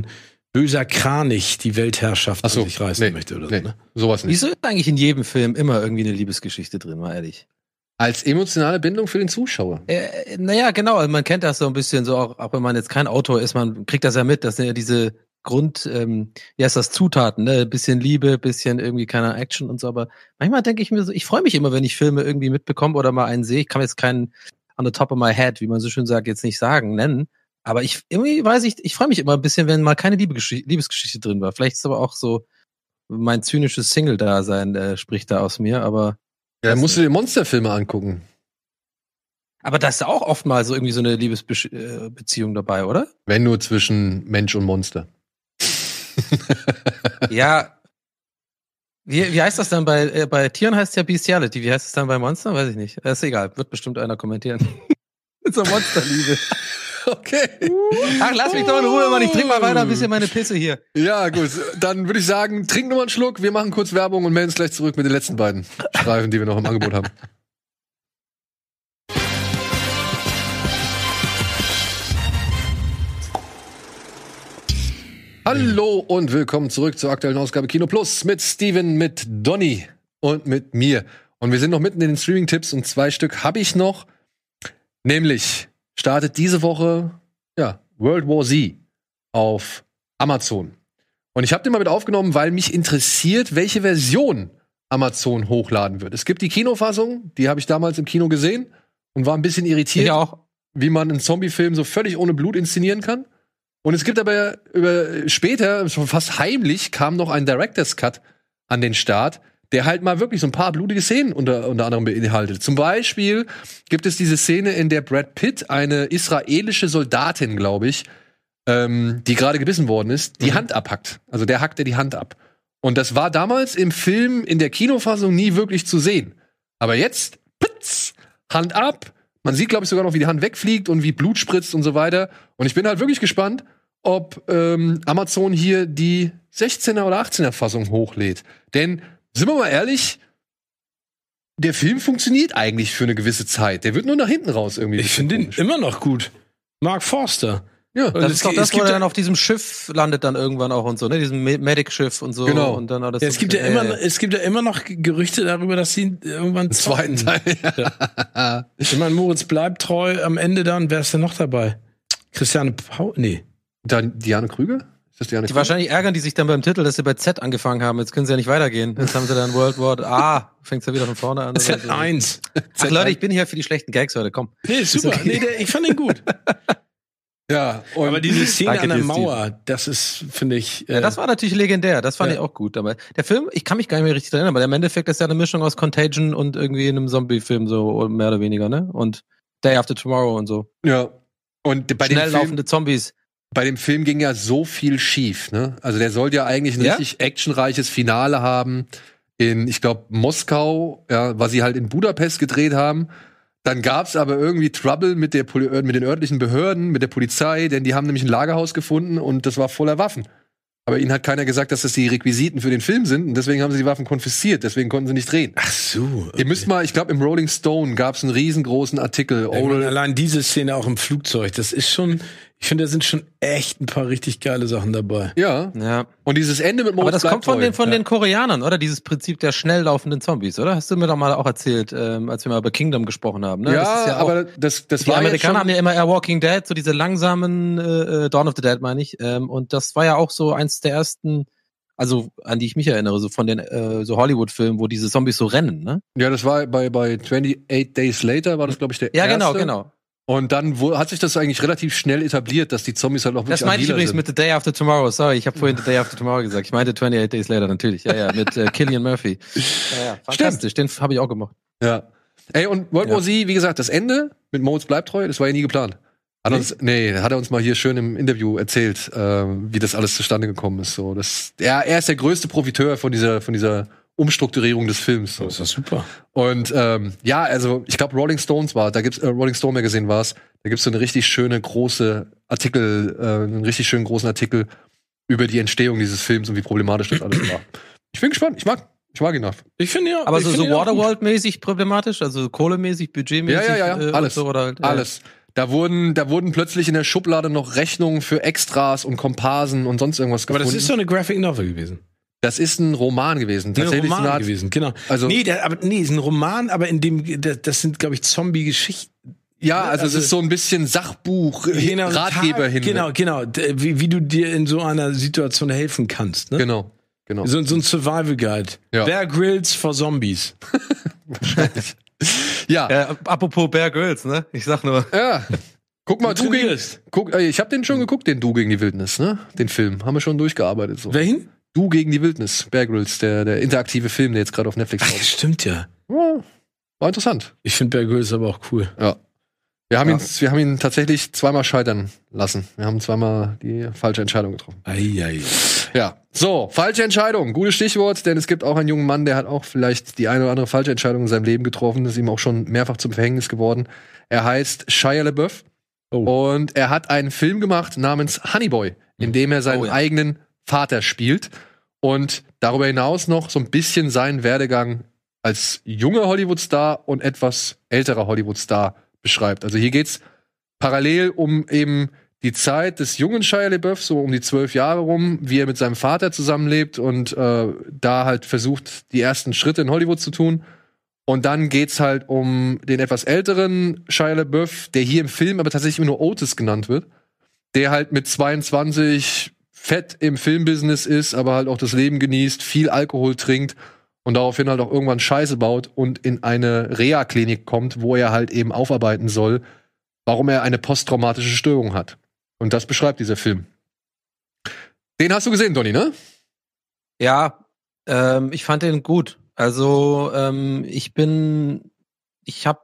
böser Kranich die Weltherrschaft Ach so, an sich reißen nee, möchte oder nee, so. Ne? Sowas nicht. Wieso ist eigentlich in jedem Film immer irgendwie eine Liebesgeschichte drin, mal ehrlich? Als emotionale Bindung für den Zuschauer. Äh, naja, genau, also man kennt das so ein bisschen so, auch, auch wenn man jetzt kein Autor ist, man kriegt das ja mit, dass ja diese Grund, ähm, wie heißt das, Zutaten, ne, bisschen Liebe, bisschen irgendwie keine Action und so, aber manchmal denke ich mir so, ich freue mich immer, wenn ich Filme irgendwie mitbekomme oder mal einen sehe, ich kann jetzt keinen on the top of my head, wie man so schön sagt, jetzt nicht sagen, nennen, aber ich, irgendwie weiß ich, ich freue mich immer ein bisschen, wenn mal keine Liebesgeschichte, Liebesgeschichte drin war, vielleicht ist aber auch so, mein zynisches Single-Dasein äh, spricht da aus mir, aber Ja, dann musst du dir Monsterfilme angucken. aber da ist ja auch oft mal so irgendwie so eine Liebesbeziehung dabei, oder? Wenn nur zwischen Mensch und Monster. Ja. Wie, wie heißt das dann bei, äh, bei Tieren heißt es ja Bestiality. Wie heißt es dann bei Monstern? Weiß ich nicht. Ist egal. Wird bestimmt einer kommentieren. Mit so Monsterliebe. Okay. Ach, lass mich doch in Ruhe, Mann. Ich trinke mal weiter ein bisschen meine Pisse hier. Ja, gut. Dann würde ich sagen, trink nur mal einen Schluck. Wir machen kurz Werbung und melden uns gleich zurück mit den letzten beiden Streifen, die wir noch im Angebot haben. Hallo und willkommen zurück zur aktuellen Ausgabe Kino Plus mit Steven, mit Donny und mit mir. Und wir sind noch mitten in den Streaming-Tipps und zwei Stück habe ich noch. Nämlich startet diese Woche ja, World War Z auf Amazon. Und ich habe den mal mit aufgenommen, weil mich interessiert, welche Version Amazon hochladen wird. Es gibt die Kinofassung, die habe ich damals im Kino gesehen und war ein bisschen irritiert, Ich auch. wie man einen Zombie-Film so völlig ohne Blut inszenieren kann. Und es gibt aber über später, schon fast heimlich, kam noch ein Director's Cut an den Start, der halt mal wirklich so ein paar blutige Szenen unter, unter anderem beinhaltet. Zum Beispiel gibt es diese Szene, in der Brad Pitt eine israelische Soldatin, glaube ich, ähm, die gerade gebissen worden ist, die mhm. Hand abhackt. Also der hackt ihr die Hand ab. Und das war damals im Film, in der Kinofassung nie wirklich zu sehen. Aber jetzt, pitz, Hand ab. Man sieht, glaube ich, sogar noch, wie die Hand wegfliegt und wie Blut spritzt und so weiter. Und ich bin halt wirklich gespannt, ob ähm, Amazon hier die sechzehner oder achtzehner Fassung hochlädt. Denn, sind wir mal ehrlich, der Film funktioniert eigentlich für eine gewisse Zeit. Der wird nur nach hinten raus irgendwie. Ich finde den immer noch gut. Mark Forster. Ja, Das Und ist es doch gibt- das, es wo gibt er ja- dann auf diesem Schiff landet dann irgendwann auch und so, ne? Diesem Me- Medic-Schiff und so. Genau. Und dann alles Ja, es so- gibt ja äh, immer, es gibt ja immer noch Gerüchte darüber, dass sie irgendwann Einen zweiten Teil. Ich meine, Moritz bleibt treu am Ende dann. Wer ist denn noch dabei? Christiane Paul? Nee. Dann Diane Krüger? Ist das Diane Die Krüger? wahrscheinlich ärgern die sich dann beim Titel, dass sie bei Z angefangen haben. Jetzt können sie ja nicht weitergehen. Jetzt haben sie dann World War A. Fängt's ja wieder von vorne an. Z eins. Ach Leute, ich bin hier für die schlechten Gags heute. Komm. Nee, super. okay. Nee, der, ich fand den gut. Ja, und Aber diese Szene Danke an der dir, Mauer, das ist, finde ich. Äh, Ja, das war natürlich legendär. Das fand Ja. ich auch gut. Aber der Film, ich kann mich gar nicht mehr richtig erinnern, aber im Endeffekt ist ja eine Mischung aus Contagion und irgendwie einem Zombie-Film, so mehr oder weniger, ne? Und Day After Tomorrow und so. ja. Und bei dem Schnell Film, laufende Zombies. bei dem Film ging ja so viel schief, ne? Also der sollte ja eigentlich ein Ja? richtig actionreiches Finale haben in, ich glaube, Moskau, ja, was sie halt in Budapest gedreht haben. Dann gab's aber irgendwie Trouble mit der Poli- mit den örtlichen Behörden, mit der Polizei, denn die haben nämlich ein Lagerhaus gefunden und das war voller Waffen. Aber ihnen hat keiner gesagt, dass das die Requisiten für den Film sind und deswegen haben sie die Waffen konfisziert, deswegen konnten sie nicht drehen. Ach so. Ihr müsst mal, ich glaube, im Rolling Stone gab's einen riesengroßen Artikel. Ich meine, Oral, allein diese Szene auch im Flugzeug, das ist schon, ich finde, da sind schon echt ein paar richtig geile Sachen dabei. ja. Ja. Und dieses Ende mit Moritz Aber das kommt von bleibt den, von treu. den Koreanern, oder? Dieses Prinzip der schnell laufenden Zombies, oder? Hast du mir doch mal auch erzählt, ähm, als wir mal über Kingdom gesprochen haben, ne? Ja, Das ist ja auch, aber das, das die war Amerikaner jetzt schon, haben ja immer eher Walking Dead, so diese langsamen äh, Dawn of the Dead, meine ich. Ähm, und das war ja auch so eins der ersten, also an die ich mich erinnere, so von den äh, so Hollywood-Filmen, wo diese Zombies so rennen, ne? ja, das war bei, bei twenty-eight Days Later, war das, glaube ich, der Ja, erste. genau, genau. Und dann wo, hat sich das eigentlich relativ schnell etabliert, dass die Zombies halt auch wirklich Das meinte ich agiler übrigens sind. mit The Day After Tomorrow. Sorry, ich habe vorhin The Day After Tomorrow gesagt. Ich meinte twenty-eight Days Later, natürlich. Ja, ja, mit äh, Cillian Murphy. Ja, ja, fantastisch. Den habe ich auch gemacht. Ja. Ey, und World Ja. War Z, wie gesagt, das Ende mit Moritz bleibt treu, das war ja nie geplant. Hat Nee? uns, nee, hat er uns mal hier schön im Interview erzählt, äh, wie das alles zustande gekommen ist. So, das, er, er ist der größte Profiteur von dieser, von dieser Umstrukturierung des Films. So. Das ist super. Und ähm, ja, also ich glaube Rolling Stones war, da gibt's äh, Rolling Stone Magazine war's, da gibt's so eine richtig schöne große Artikel, äh, einen richtig schönen großen Artikel über die Entstehung dieses Films und wie problematisch das alles war. Ich bin gespannt, ich mag, ich mag ihn nach. Ich finde ja. Aber ich so, finde so ihn auch gut. Waterworld-mäßig problematisch, also kohlemäßig, budgetmäßig, Ja, ja, ja, äh, alles. So, oder halt, äh, Alles. Da wurden, da wurden plötzlich in der Schublade noch Rechnungen für Extras und Komparsen und sonst irgendwas gefunden. Aber das ist doch eine Graphic Novel gewesen. Das ist ein Roman gewesen. Tatsächlich ein Roman eine Art, gewesen, genau. Also, nee, der, aber, nee, ist ein Roman, aber in dem, das, das sind, glaube ich, Zombie-Geschichten. ja, also, also es ist so ein bisschen Sachbuch, genau, Ratgeber hin. Genau, genau. Wie, wie du dir in so einer Situation helfen kannst. Ne? Genau, genau. So, so ein Survival Guide. Ja. Bear Grylls for Zombies. Wahrscheinlich. Ja. Äh, apropos Bear Grylls, ne? Ich sag nur. Ja. Guck mal, du, du gegen, guck, äh, ich habe den schon geguckt, den Du gegen die Wildnis, ne? Den Film. Haben wir schon durchgearbeitet. So. Welchen? Du gegen die Wildnis. Bear Grylls, der, der interaktive Film, der jetzt gerade auf Netflix Ach, kommt. stimmt ja. Ja, war interessant. Ich finde Bear Grylls aber auch cool. Ja. Wir haben, Ja. ihn, wir haben ihn tatsächlich zweimal scheitern lassen. Wir haben zweimal die falsche Entscheidung getroffen. Ei, ei. Ja, so, falsche Entscheidung. Gutes Stichwort, denn es gibt auch einen jungen Mann, der hat auch vielleicht die eine oder andere falsche Entscheidung in seinem Leben getroffen. Das ist ihm auch schon mehrfach zum Verhängnis geworden. Er heißt Shia LaBeouf. Oh. Und er hat einen Film gemacht namens Honey Boy, in dem er seinen Oh, ja. eigenen Vater spielt. Und darüber hinaus noch so ein bisschen seinen Werdegang als junger Hollywood-Star und etwas älterer Hollywood-Star beschreibt. Also hier geht's parallel um eben die Zeit des jungen Shia LaBeouf, so um die zwölf Jahre rum, wie er mit seinem Vater zusammenlebt und äh, da halt versucht, die ersten Schritte in Hollywood zu tun. Und dann geht's halt um den etwas älteren Shia LaBeouf, der hier im Film aber tatsächlich immer nur Otis genannt wird, der halt mit zweiundzwanzig fett im Filmbusiness ist, aber halt auch das Leben genießt, viel Alkohol trinkt und daraufhin halt auch irgendwann Scheiße baut und in eine Reha-Klinik kommt, wo er halt eben aufarbeiten soll, warum er eine posttraumatische Störung hat. Und das beschreibt dieser Film. Den hast du gesehen, Donny, ne? Ja, ähm, ich fand den gut. Also ähm, ich bin, ich habe,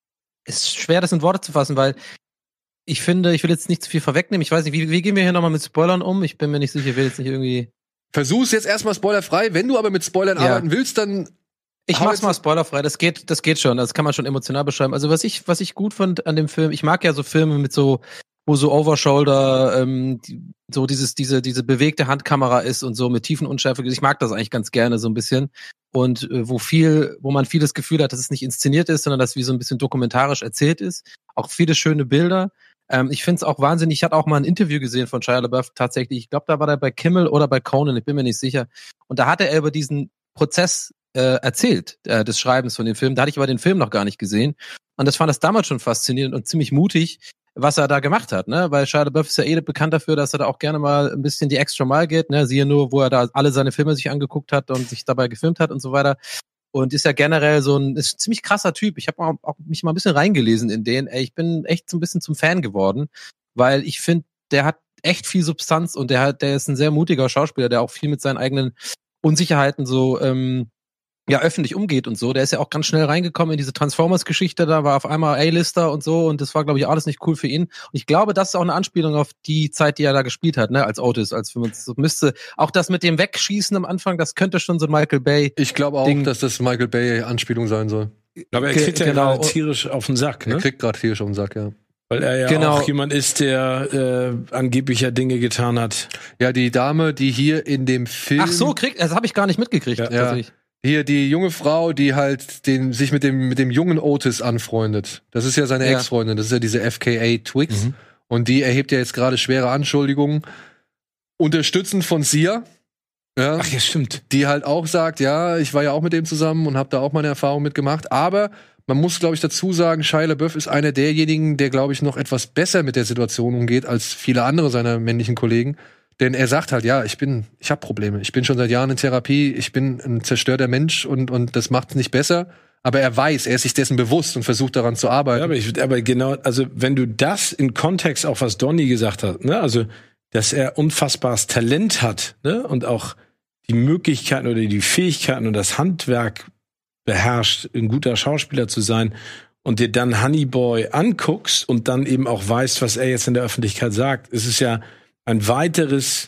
es ist schwer, das in Worte zu fassen, weil ich finde, ich will jetzt nicht zu viel vorwegnehmen. Ich weiß nicht, wie, wie gehen wir hier nochmal mit Spoilern um? Ich bin mir nicht sicher, ich will jetzt nicht irgendwie... Versuch's jetzt erstmal spoilerfrei. Wenn du aber mit Spoilern Ja. arbeiten willst, dann Ich Hau mach's jetzt- mal spoilerfrei, das geht, das geht schon, das kann man schon emotional beschreiben. Also was ich, was ich gut fand an dem Film, ich mag ja so Filme mit so, wo so Overshoulder, ähm, die, so dieses, diese, diese bewegte Handkamera ist und so mit tiefen Unschärfe. Ich mag das eigentlich ganz gerne so ein bisschen. Und äh, wo viel, wo man viel das Gefühl hat, dass es nicht inszeniert ist, sondern dass wie so ein bisschen dokumentarisch erzählt ist. Auch viele schöne Bilder. Ähm, ich finde es auch wahnsinnig, ich hatte auch mal ein Interview gesehen von Shia LaBeouf tatsächlich. Ich glaube, da war er bei Kimmel oder bei Conan, ich bin mir nicht sicher. Und da hatte er über diesen Prozess äh, erzählt, äh, des Schreibens von dem Film. Da hatte ich aber den Film noch gar nicht gesehen. Und das fand das damals schon faszinierend und ziemlich mutig, was er da gemacht hat, ne? Weil Shia LaBeouf ist ja eh bekannt dafür, dass er da auch gerne mal ein bisschen die extra Mile geht, ne? Siehe nur, wo er da alle seine Filme sich angeguckt hat und sich dabei gefilmt hat und so weiter. Und ist ja generell so ein, ist ein ziemlich krasser Typ. Ich habe auch, auch mich mal ein bisschen reingelesen in den. Ey, ich bin echt so ein bisschen zum Fan geworden, weil ich finde, der hat echt viel Substanz und der hat, der ist ein sehr mutiger Schauspieler, der auch viel mit seinen eigenen Unsicherheiten so ähm, ja öffentlich umgeht und so. Der ist ja auch ganz schnell reingekommen in diese Transformers-Geschichte, da war auf einmal A-Lister und so und das war, glaube ich, alles nicht cool für ihn. Und ich glaube, das ist auch eine Anspielung auf die Zeit, die er da gespielt hat, ne, als Otis, als für uns so müsste. Auch das mit dem Wegschießen am Anfang, das könnte schon so ein Michael Bay. ich glaube auch, Ding- dass das Michael Bay-Anspielung sein soll. Aber er Ge- kriegt ja genau. gerade tierisch auf den Sack, Er ne? kriegt gerade hier schon einen Sack, ja. Weil er ja Genau. auch jemand ist, der äh, angeblich ja Dinge getan hat. Ja, die Dame, die hier in dem Film. Ach so, kriegt, das habe ich gar nicht mitgekriegt. Ja. tatsächlich. Hier die junge Frau, die halt den, sich mit dem, mit dem jungen Otis anfreundet. Das ist ja seine Ja. Ex-Freundin, das ist ja diese F K A Twix. Mhm. Und die erhebt ja jetzt gerade schwere Anschuldigungen. Unterstützend von Sia. Ja, Ach ja, stimmt. die halt auch sagt, ja, ich war ja auch mit dem zusammen und habe da auch meine Erfahrung mitgemacht. Aber man muss, glaube ich, dazu sagen, Shia LaBeouf ist einer derjenigen, der, glaube ich, noch etwas besser mit der Situation umgeht als viele andere seiner männlichen Kollegen. Denn er sagt halt, ja, ich bin, ich habe Probleme. Ich bin schon seit Jahren in Therapie. Ich bin ein zerstörter Mensch und, und das macht es nicht besser. Aber er weiß, er ist sich dessen bewusst und versucht daran zu arbeiten. Ja, aber, ich, aber genau, also wenn du das in Kontext auch, was Donny gesagt hat, ne, also dass er unfassbares Talent hat, ne, und auch die Möglichkeiten oder die Fähigkeiten und das Handwerk beherrscht, ein guter Schauspieler zu sein und dir dann Honey Boy anguckst und dann eben auch weißt, was er jetzt in der Öffentlichkeit sagt, es ist ja ein weiteres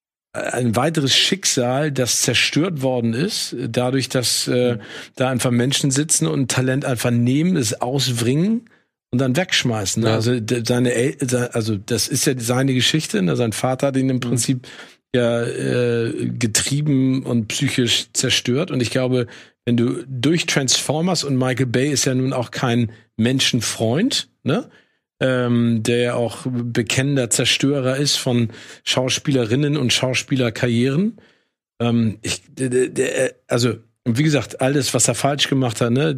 ein weiteres Schicksal, das zerstört worden ist, dadurch, dass äh, da einfach Menschen sitzen und ein Talent einfach nehmen, es auswringen und dann wegschmeißen. Ja. Also de- seine, El also das ist ja seine Geschichte. Ne? Sein Vater hat ihn im Prinzip ja äh, getrieben und psychisch zerstört. Und ich glaube, wenn du durch Transformers und Michael Bay ist ja nun auch kein Menschenfreund, ne? ähm, der ja auch bekennender Zerstörer ist von Schauspielerinnen und Schauspielerkarrieren. Ähm, ich, der, der, also wie gesagt, alles, was er falsch gemacht hat, ne,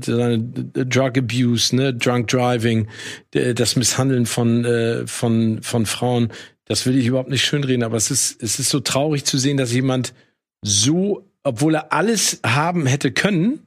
Drug Abuse, ne, Drunk Driving, das Misshandeln von äh, von von Frauen, das will ich überhaupt nicht schönreden, aber es ist es ist so traurig zu sehen, dass jemand so, obwohl er alles haben hätte können,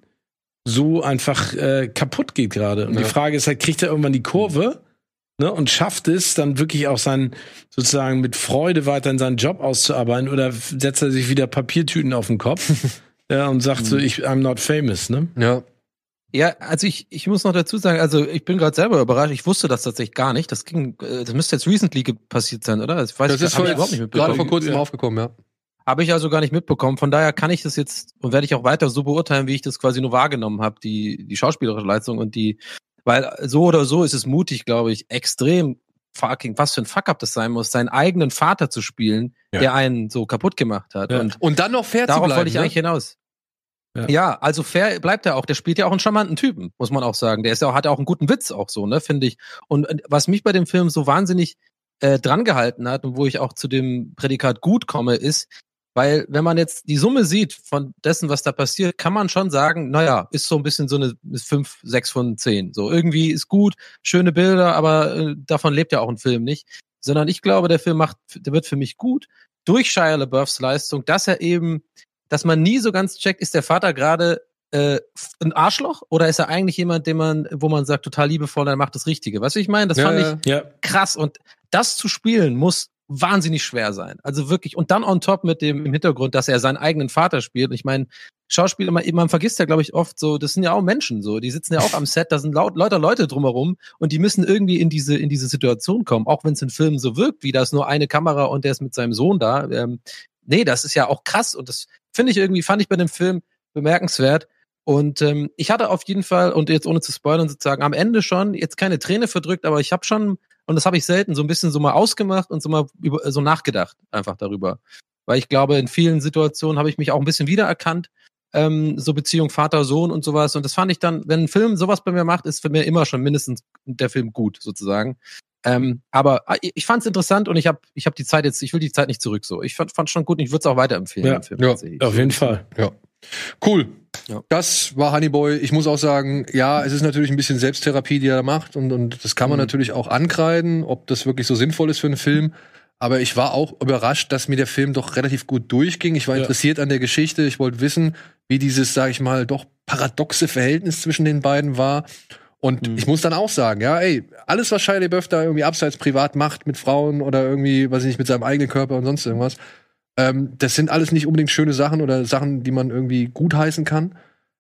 so einfach äh, kaputt geht gerade. Und ja. die Frage ist halt, kriegt er irgendwann die Kurve, ne, und schafft es dann wirklich auch seinen, sozusagen mit Freude weiterhin seinen Job auszuarbeiten, oder setzt er sich wieder Papiertüten auf den Kopf ja, und sagt so, ich I'm not famous, ne? Ja. Ja, also ich, ich muss noch dazu sagen, also ich bin gerade selber überrascht, ich wusste das tatsächlich gar nicht. Das ging, das müsste jetzt recently passiert sein, oder? Das, weiß das ich, ist voll überhaupt nicht mitbekommen. Gerade vor kurzem ja. aufgekommen, ja. Habe ich also gar nicht mitbekommen. Von daher kann ich das jetzt und werde ich auch weiter so beurteilen, wie ich das quasi nur wahrgenommen habe, die, die schauspielerische Leistung und die, weil so oder so ist es mutig, glaube ich, extrem fucking, was für ein Fuck-up das sein muss, seinen eigenen Vater zu spielen, ja. der einen so kaputt gemacht hat. Ja. Und, und dann noch fair zu bleiben. Darauf wollte ich ne? eigentlich hinaus. Ja. ja, also fair bleibt er auch. Der spielt ja auch einen charmanten Typen, muss man auch sagen. Der ist ja auch, hat ja auch einen guten Witz auch so, ne, finde ich. Und was mich bei dem Film so wahnsinnig äh, dran gehalten hat und wo ich auch zu dem Prädikat gut komme, ist, weil wenn man jetzt die Summe sieht von dessen, was da passiert, kann man schon sagen, naja, ist so ein bisschen so eine fünf, sechs von zehn. So irgendwie ist gut, schöne Bilder, aber äh, davon lebt ja auch ein Film nicht. Sondern ich glaube, der Film macht, der wird für mich gut durch Shia LaBeoufs Leistung, dass er eben, dass man nie so ganz checkt, ist der Vater gerade äh, ein Arschloch oder ist er eigentlich jemand, den man, wo man sagt, total liebevoll, er macht das Richtige. Weißt du, ich meine, das ja, fand ich ja. krass und das zu spielen muss wahnsinnig schwer sein. Also wirklich, und dann on top mit dem im Hintergrund, dass er seinen eigenen Vater spielt. Und ich meine, Schauspieler, man, man vergisst ja, glaube ich, oft so, das sind ja auch Menschen so, die sitzen ja auch am Set, da sind laut, lauter Leute drumherum und die müssen irgendwie in diese in diese Situation kommen, auch wenn es in Filmen so wirkt, wie da ist nur eine Kamera und der ist mit seinem Sohn da. Ähm, nee, das ist ja auch krass und das finde ich irgendwie, fand ich bei dem Film bemerkenswert. Und ähm, ich hatte auf jeden Fall, und jetzt ohne zu spoilern sozusagen, am Ende schon, jetzt keine Träne verdrückt, aber ich habe schon, und das habe ich selten, so ein bisschen so mal ausgemacht und so mal über, so nachgedacht einfach darüber. Weil ich glaube, in vielen Situationen habe ich mich auch ein bisschen wiedererkannt, ähm, so Beziehung Vater-Sohn und sowas. Und das fand ich dann, wenn ein Film sowas bei mir macht, ist für mich immer schon mindestens der Film gut, sozusagen. Ähm, aber ich fand es interessant und ich habe ich hab die Zeit jetzt, ich will die Zeit nicht zurück so. Ich fand es schon gut und ich würde es auch weiterempfehlen. Ja, Film, ja auf jeden Fall. Ja. Cool. Ja. Das war Honeyboy. Ich muss auch sagen, ja, es ist natürlich ein bisschen Selbsttherapie, die er macht und, und das kann man mhm. natürlich auch ankreiden, ob das wirklich so sinnvoll ist für einen Film. Aber ich war auch überrascht, dass mir der Film doch relativ gut durchging. Ich war ja. interessiert an der Geschichte. Ich wollte wissen, wie dieses, sag ich mal, doch paradoxe Verhältnis zwischen den beiden war. Und mhm. ich muss dann auch sagen, ja, ey, alles, was Shia LaBeouf da irgendwie abseits privat macht mit Frauen oder irgendwie, weiß ich nicht, mit seinem eigenen Körper und sonst irgendwas, ähm, das sind alles nicht unbedingt schöne Sachen oder Sachen, die man irgendwie gutheißen kann.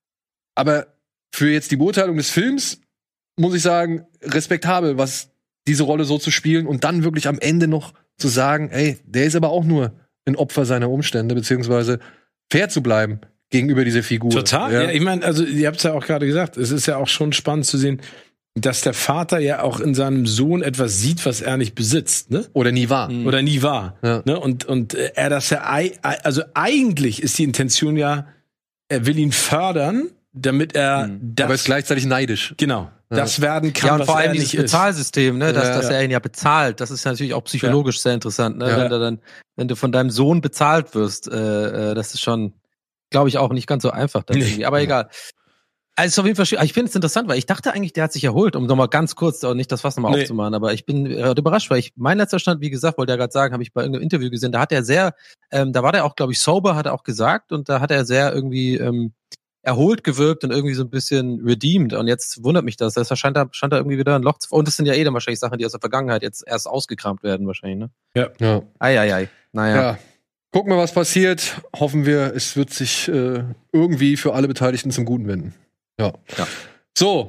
Aber für jetzt die Beurteilung des Films muss ich sagen, respektabel, was diese Rolle so zu spielen und dann wirklich am Ende noch zu sagen, ey, der ist aber auch nur ein Opfer seiner Umstände, beziehungsweise fair zu bleiben gegenüber dieser Figur. Total, ja, ja ich meine, also ihr habt es ja auch gerade gesagt, es ist ja auch schon spannend zu sehen, dass der Vater ja auch in seinem Sohn etwas sieht, was er nicht besitzt, ne? Oder nie war. Mhm. Oder nie war. Ja. Ne? Und, und er das ja, also eigentlich ist die Intention ja, er will ihn fördern, damit er mhm. das. Aber ist gleichzeitig neidisch. Genau. Ja. Das werden kann, ja, und was vor allem er dieses nicht ist. Bezahlsystem, ne, dass, Ja, dass ja. er ihn ja bezahlt, das ist natürlich auch psychologisch ja. sehr interessant, ne, Ja. wenn du dann, wenn du von deinem Sohn bezahlt wirst, äh, das ist schon, glaube ich, auch nicht ganz so einfach dann irgendwie, aber egal. Also ist auf jeden Fall schön. Ich finde es interessant, weil ich dachte eigentlich, der hat sich erholt, um nochmal ganz kurz, auch nicht das Fass nochmal Nee. aufzumachen, aber ich bin äh, überrascht, weil ich, mein letzter Stand, wie gesagt, wollte er gerade sagen, habe ich bei irgendeinem Interview gesehen, da hat er sehr, ähm, da war der auch, glaube ich, sober, hat er auch gesagt, und da hat er sehr irgendwie ähm, erholt gewirkt und irgendwie so ein bisschen redeemed, und jetzt wundert mich das, das scheint da, scheint da irgendwie wieder ein Loch zu, und das sind ja eh dann wahrscheinlich Sachen, die aus der Vergangenheit jetzt erst ausgekramt werden wahrscheinlich, ne? Ja. Ja. Ei, ei, ei. Naja. Ja. Gucken wir, was passiert. Hoffen wir, es wird sich äh, irgendwie für alle Beteiligten zum Guten wenden. Ja. Ja. So.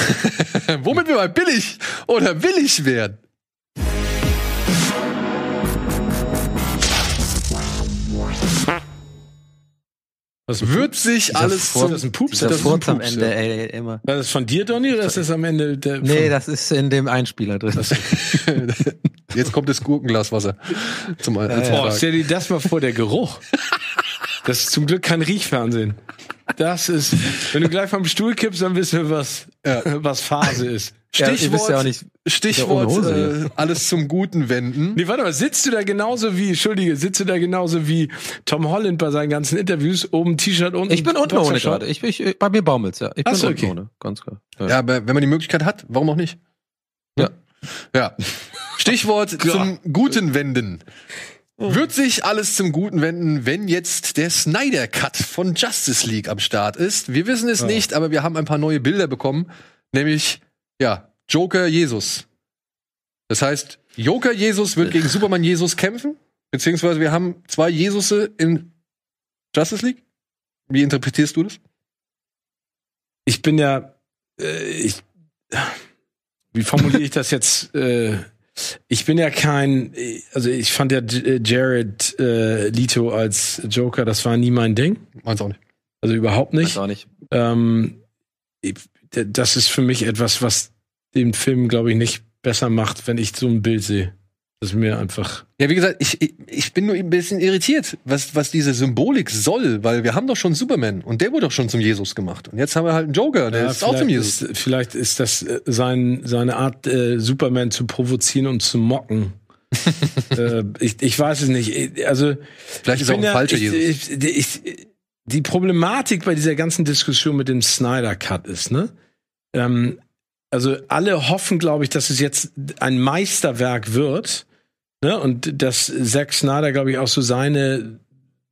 Womit wir mal billig oder willig werden. Was Wird sich Dieser alles Furz- zum das ist ein Pups? Dieser Das ist ein Furz am Pups, Ende, ja. ey, immer. Das ist von dir, Donny, oder ist das am Ende der. Nee, von- das ist in dem Einspieler drin. Jetzt kommt das Gurkenglaswasser zum, äh, zum Boah, Tag. stell dir das mal vor, der Geruch. Das ist zum Glück kein Riechfernsehen. Das ist, wenn du gleich vom Stuhl kippst, dann wissen wir, was, Ja. was Phase ist. Stichwort, ja, ihr wisst ja auch nicht, Stichwort Hose, äh, alles zum Guten wenden. Nee, warte mal, sitzt du da genauso wie, Entschuldige, sitzt du da genauso wie Tom Holland bei seinen ganzen Interviews, oben T-Shirt unten? Ich bin unten ohne gerade. Ich, ich, bei mir baumelt's, ja. Ich bin Ach so, unten okay. ohne, ganz klar. Ja. Ja, aber wenn man die Möglichkeit hat, warum auch nicht? Ja. Ja. Stichwort zum Guten wenden. Wird sich alles zum Guten wenden, wenn jetzt der Snyder Cut von Justice League am Start ist? Wir wissen es ja. nicht, aber wir haben ein paar neue Bilder bekommen, nämlich ja, Joker Jesus. Das heißt, Joker Jesus wird gegen Superman Jesus kämpfen, beziehungsweise wir haben zwei Jesusse in Justice League. Wie interpretierst du das? Ich bin ja, äh, ich, wie formuliere ich das jetzt? Äh, ich bin ja kein, also ich fand ja Jared äh, Leto als Joker, das war nie mein Ding. Meins auch nicht. Also überhaupt nicht. Meins auch nicht. Ähm, ich, das ist für mich etwas, was den Film, glaube ich, nicht besser macht, wenn ich so ein Bild sehe. Das ist mir einfach. Ja, wie gesagt, ich, ich, ich bin nur ein bisschen irritiert, was, was diese Symbolik soll, weil wir haben doch schon Superman und der wurde doch schon zum Jesus gemacht. Und jetzt haben wir halt einen Joker, der Ja, ist auch zum Jesus. Ist, vielleicht ist das äh, sein, seine Art, äh, Superman zu provozieren und zu mocken. äh, ich, ich weiß es nicht. Also, vielleicht ist er auch ein ja, falscher ich, Jesus. Ich, ich, die Problematik bei dieser ganzen Diskussion mit dem Snyder Cut ist, ne? Ähm, also alle hoffen, glaube ich, dass es jetzt ein Meisterwerk wird. Ne, und dass Zack Snyder, glaube ich, auch so seine,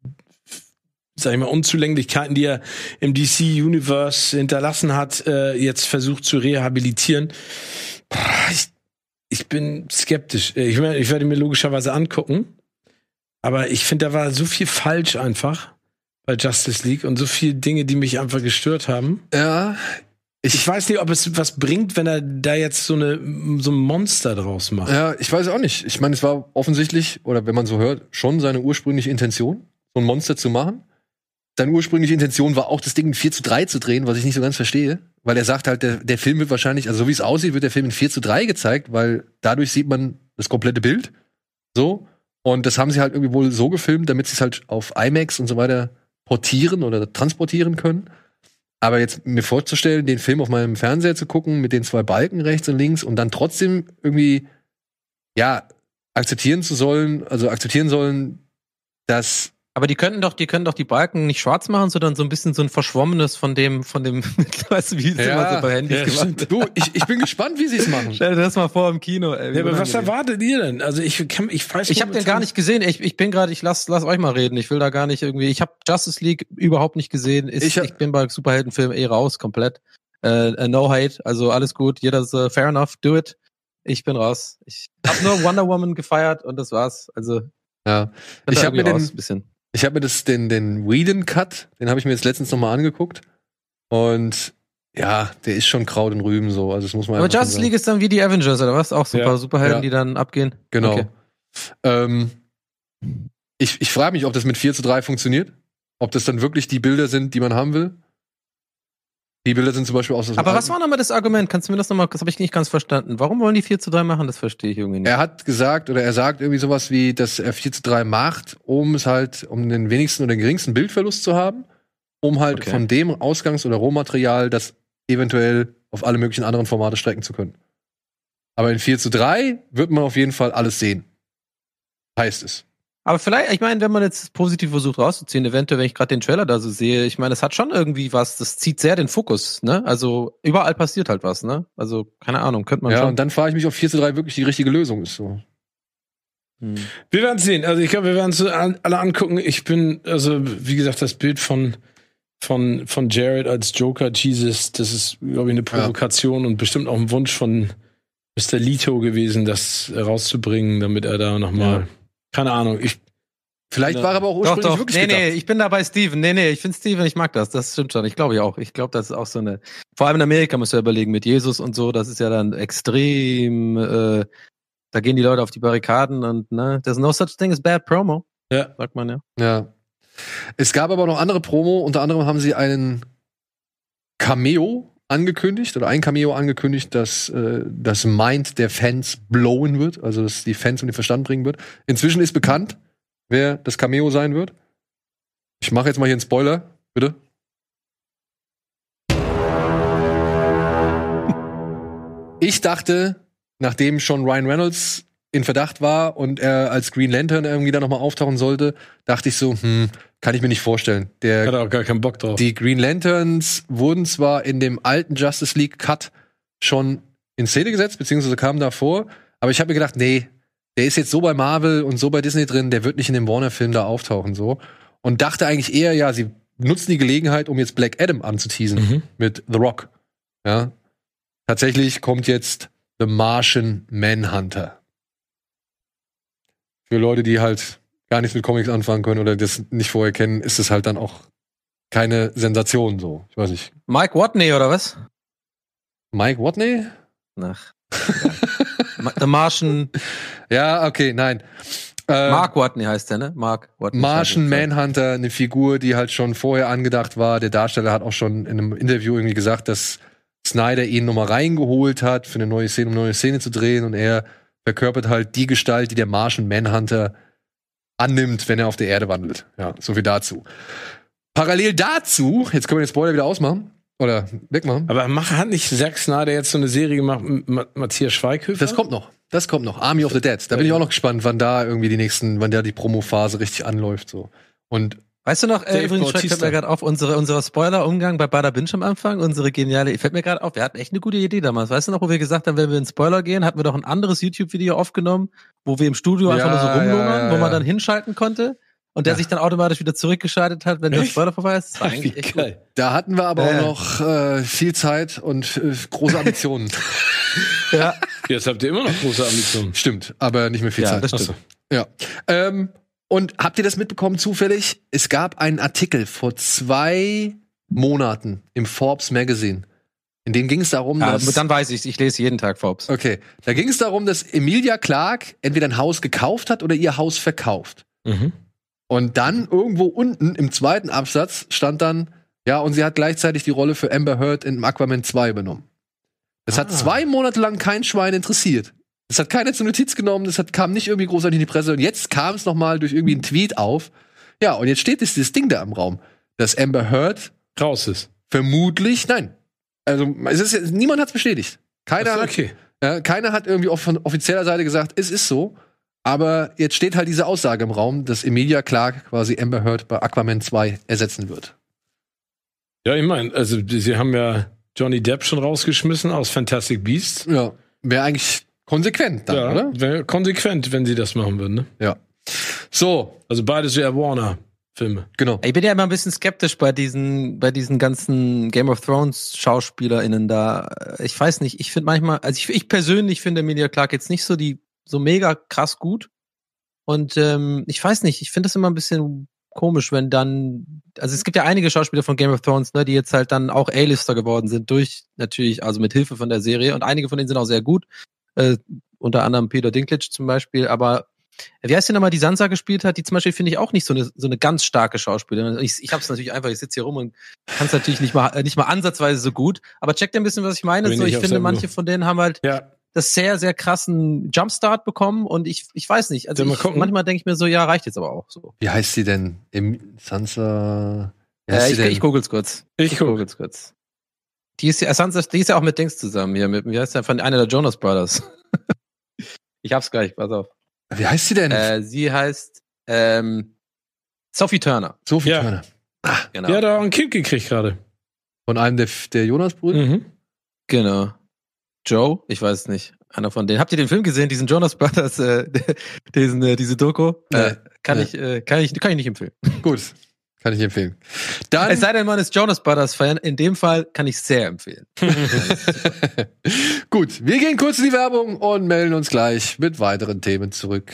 sag ich mal, Unzulänglichkeiten, die er im D C-Universe hinterlassen hat, äh, jetzt versucht zu rehabilitieren. Ich, ich bin skeptisch. Ich, ich werde mir logischerweise angucken. Aber ich finde, da war so viel falsch einfach bei Justice League und so viele Dinge, die mich einfach gestört haben. Ja. Ich, ich weiß nicht, ob es was bringt, wenn er da jetzt so eine so ein Monster draus macht. Ja, ich weiß auch nicht. Ich meine, es war offensichtlich, oder wenn man so hört, schon seine ursprüngliche Intention, so ein Monster zu machen. Seine ursprüngliche Intention war auch, das Ding in vier zu drei zu drehen, was ich nicht so ganz verstehe. Weil er sagt halt, der, der Film wird wahrscheinlich, also so wie es aussieht, wird der Film in vier zu drei gezeigt, weil dadurch sieht man das komplette Bild. So. Und das haben sie halt irgendwie wohl so gefilmt, damit sie es halt auf IMAX und so weiter portieren oder transportieren können. Aber jetzt mir vorzustellen, den Film auf meinem Fernseher zu gucken, mit den zwei Balken rechts und links und dann trotzdem irgendwie, ja, akzeptieren zu sollen, also akzeptieren sollen, dass. Aber die könnten doch, die können doch die Balken nicht schwarz machen, sondern so ein bisschen so ein verschwommenes von dem, von dem, weißt du, wie es ja, immer so bei Handys ja, gemacht. Du, ich, ich bin gespannt, wie sie es machen. Stell dir das mal vor im Kino, ey. Ja, aber was erwartet ihr denn? Also ich kann, ich weiß Ich habe den gar nicht gesehen. Ich, ich bin gerade, ich lass, lass euch mal reden. Ich will da gar nicht irgendwie. Ich habe Justice League überhaupt nicht gesehen. Ist, ich, hab, ich bin bei Superheldenfilmen eh raus, komplett. Äh, no hate, also alles gut. Jeder ist uh, fair enough, do it. Ich bin raus. Ich habe nur Wonder Woman gefeiert und das war's. Also ja, ich habe mir den, raus, bisschen. Ich habe mir das, den, den Whedon-Cut, den habe ich mir jetzt letztens noch mal angeguckt. Und ja, der ist schon Kraut und Rüben so. Also das muss man. Aber Justice League ist dann wie die Avengers, oder was? Auch super ja. Superhelden, ja. die dann abgehen. Genau. Okay. Ähm, ich ich frage mich, ob das mit vier zu drei funktioniert. Ob das dann wirklich die Bilder sind, die man haben will. Die Bilder sind zum Beispiel aus Aber was war nochmal das Argument? Kannst du mir das nochmal, das habe ich nicht ganz verstanden. Warum wollen die vier zu drei machen? Das verstehe ich irgendwie nicht. Er hat gesagt, oder er sagt irgendwie sowas wie, dass er vier zu drei macht, um es halt, um den wenigsten oder den geringsten Bildverlust zu haben, um halt okay. von dem Ausgangs- oder Rohmaterial das eventuell auf alle möglichen anderen Formate strecken zu können. Aber in vier zu drei wird man auf jeden Fall alles sehen. Heißt es. Aber vielleicht, ich meine, wenn man jetzt positiv versucht rauszuziehen, eventuell, wenn ich gerade den Trailer da so sehe, ich meine, es hat schon irgendwie was, das zieht sehr den Fokus, ne? Also überall passiert halt was, ne? Also, keine Ahnung, könnte man ja, schon. Ja, und dann frage ich mich, ob vier zu drei wirklich die richtige Lösung ist. So. Hm. Wir werden sehen. Also ich glaube, wir werden es alle angucken. Ich bin, also wie gesagt, das Bild von von von Jared als Joker, Jesus, das ist, glaube ich, eine Provokation ja. und bestimmt auch ein Wunsch von Mister Leto gewesen, das rauszubringen, damit er da nochmal ja. Keine Ahnung, ich. Vielleicht war er aber auch ursprünglich doch, doch. wirklich Nee, gedacht. nee, ich bin da bei Steven. Nee, nee, ich finde Steven, ich mag das. Das stimmt schon. Ich glaube ja auch. Ich glaube, das ist auch so eine. Vor allem in Amerika musst du ja überlegen, mit Jesus und so, das ist ja dann extrem. Äh, da gehen die Leute auf die Barrikaden und, ne, there's no such thing as bad promo. Ja. Sagt man ja. Ja. Es gab aber noch andere Promo. Unter anderem haben sie einen Cameo angekündigt oder ein Cameo angekündigt, dass äh, das Mind der Fans blowen wird, also dass die Fans um den Verstand bringen wird. Inzwischen ist bekannt, wer das Cameo sein wird. Ich mache jetzt mal hier einen Spoiler, bitte. Ich dachte, nachdem schon Ryan Reynolds in Verdacht war und er als Green Lantern irgendwie da nochmal auftauchen sollte, dachte ich so, hm, kann ich mir nicht vorstellen. Der hat auch gar keinen Bock drauf. Die Green Lanterns wurden zwar in dem alten Justice League Cut schon in Szene gesetzt, beziehungsweise kamen da vor, aber ich habe mir gedacht, nee, der ist jetzt so bei Marvel und so bei Disney drin, der wird nicht in dem Warner-Film da auftauchen, so. Und dachte eigentlich eher, ja, sie nutzen die Gelegenheit, um jetzt Black Adam anzuteasen mhm. mit The Rock. Ja. Tatsächlich kommt jetzt The Martian Manhunter. Für Leute, die halt gar nichts mit Comics anfangen können oder das nicht vorher kennen, ist es halt dann auch keine Sensation so. Ich weiß nicht. Mike Watney oder was? Mike Watney? Ach. The Martian. Ja, okay, nein. Äh, Mark Watney heißt der, ne? Mark Watney. Martian Manhunter, eine Figur, die halt schon vorher angedacht war. Der Darsteller hat auch schon in einem Interview irgendwie gesagt, dass Snyder ihn nochmal reingeholt hat, für eine neue Szene, um eine neue Szene zu drehen, und er verkörpert halt die Gestalt, die der Martian Manhunter annimmt, wenn er auf der Erde wandelt. Ja, so viel dazu. Parallel dazu, jetzt können wir den Spoiler wieder ausmachen oder wegmachen. Aber mach, hat nicht Zack Snyder jetzt so eine Serie gemacht mit Ma- Matthias Schweighöfer? Das kommt noch. Das kommt noch. Army of the Dead. Da bin ich auch noch gespannt, wann da irgendwie die nächsten, wann da die Promophase richtig anläuft, so. Und weißt du noch, äh, übrigens fällt mir gerade auf, unsere, unser Spoiler-Umgang bei Bada Binge am Anfang, unsere geniale, fällt mir gerade auf, wir hatten echt eine gute Idee damals. Weißt du noch, wo wir gesagt haben, wenn wir in Spoiler gehen, hatten wir doch ein anderes YouTube-Video aufgenommen, wo wir im Studio einfach ja, nur so rumlungern, ja, ja, wo man ja. dann hinschalten konnte und der ja. sich dann automatisch wieder zurückgeschaltet hat, wenn echt? der Spoiler vorbei ist. Das war eigentlich echt geil. Cool. Da hatten wir aber äh. auch noch äh, viel Zeit und äh, große Ambitionen. Ja. Jetzt habt ihr immer noch große Ambitionen. Stimmt, aber nicht mehr viel ja, Zeit. Das stimmt. So. Ja. Ähm, Und habt ihr das mitbekommen zufällig? Es gab einen Artikel vor zwei Monaten im Forbes Magazine. In dem ging es darum, ja, dass... Dann weiß ich's, ich lese jeden Tag Forbes. Okay, da ging es darum, dass Emilia Clarke entweder ein Haus gekauft hat oder ihr Haus verkauft. Mhm. Und dann irgendwo unten im zweiten Absatz stand dann, ja, und sie hat gleichzeitig die Rolle für Amber Heard in Aquaman zwei übernommen. Das ah. hat zwei Monate lang kein Schwein interessiert. Das hat keiner zur Notiz genommen, das hat, kam nicht irgendwie großartig in die Presse. Und jetzt kam es noch mal durch irgendwie einen Tweet auf. Ja, und jetzt steht dieses Ding da im Raum, dass Amber Heard raus ist. Vermutlich, nein. Also es ist jetzt, niemand hat es bestätigt. Keiner, so, okay. hat, ja, keiner hat irgendwie auch von offizieller Seite gesagt, es ist so. Aber jetzt steht halt diese Aussage im Raum, dass Emilia Clarke quasi Amber Heard bei Aquaman zwei ersetzen wird. Ja, ich meine, also sie haben ja Johnny Depp schon rausgeschmissen aus Fantastic Beasts. Ja, wäre eigentlich konsequent dann, ja, oder? Wäre konsequent, wenn sie das machen würden, ne? Ja. So. Also beides ja Warner-Filme. Genau. Ich bin ja immer ein bisschen skeptisch bei diesen, bei diesen ganzen Game of Thrones SchauspielerInnen da. Ich weiß nicht, ich finde manchmal, also ich, ich persönlich finde Emilia Clarke jetzt nicht so die, so mega krass gut. Und ähm, ich weiß nicht, ich finde das immer ein bisschen komisch, wenn dann, also es gibt ja einige Schauspieler von Game of Thrones, ne, die jetzt halt dann auch A-Lister geworden sind, durch natürlich, also mit Hilfe von der Serie, und einige von denen sind auch sehr gut, äh, unter anderem Peter Dinklage zum Beispiel, aber wie heißt die nochmal, die Sansa gespielt hat, die zum Beispiel finde ich auch nicht so eine, so eine ganz starke Schauspielerin. Ich, ich hab's natürlich einfach, ich sitze hier rum und kann es natürlich nicht mal, nicht mal ansatzweise so gut, aber checkt ein bisschen, was ich meine. So, ich finde, manche von denen haben halt ja. das sehr, sehr krassen Jumpstart bekommen, und ich, ich weiß nicht. Also ich, manchmal denke ich mir so, ja, reicht jetzt aber auch so. Wie heißt sie denn? Im Sansa? Äh, ich, ich googel's kurz. Ich, ich googel's kurz. Die ist ja, Sansa, die ist ja auch mit Dings zusammen hier, mit, wie heißt der, von einer der Jonas Brothers. Ich hab's gleich, pass auf. Wie heißt sie denn? Äh, sie heißt, ähm, Sophie Turner. Sophie ja. Turner. Ah, genau. Die hat auch ein Kind gekriegt gerade. Von einem der, der Jonas-Brüder? Mhm. Genau. Joe? Ich weiß es nicht. Einer von denen. Habt ihr den Film gesehen, diesen Jonas Brothers, äh, diesen, äh, diese Doku? Nee. Äh, kann nee. ich, äh, kann ich, kann ich nicht empfehlen. Gut. Kann ich empfehlen. Dann es sei denn, man ist Jonas Brothers Fan. In dem Fall kann ich sehr empfehlen. Gut. Wir gehen kurz in die Werbung und melden uns gleich mit weiteren Themen zurück.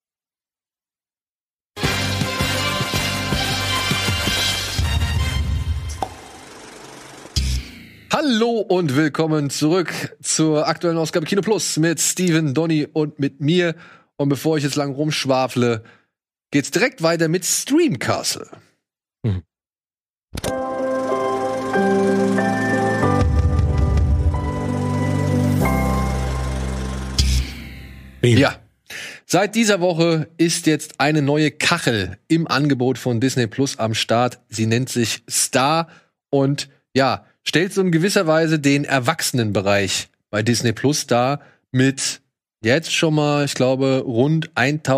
Hallo und willkommen zurück zur aktuellen Ausgabe Kino Plus mit Steven, Donny und mit mir. Und bevor ich jetzt lang rumschwafle, geht's direkt weiter mit Stream Castle. Hm. Ja. Seit dieser Woche ist jetzt eine neue Kachel im Angebot von Disney Plus am Start. Sie nennt sich Star und ja, stellt so in gewisser Weise den Erwachsenenbereich bei Disney Plus da mit jetzt schon mal, ich glaube, rund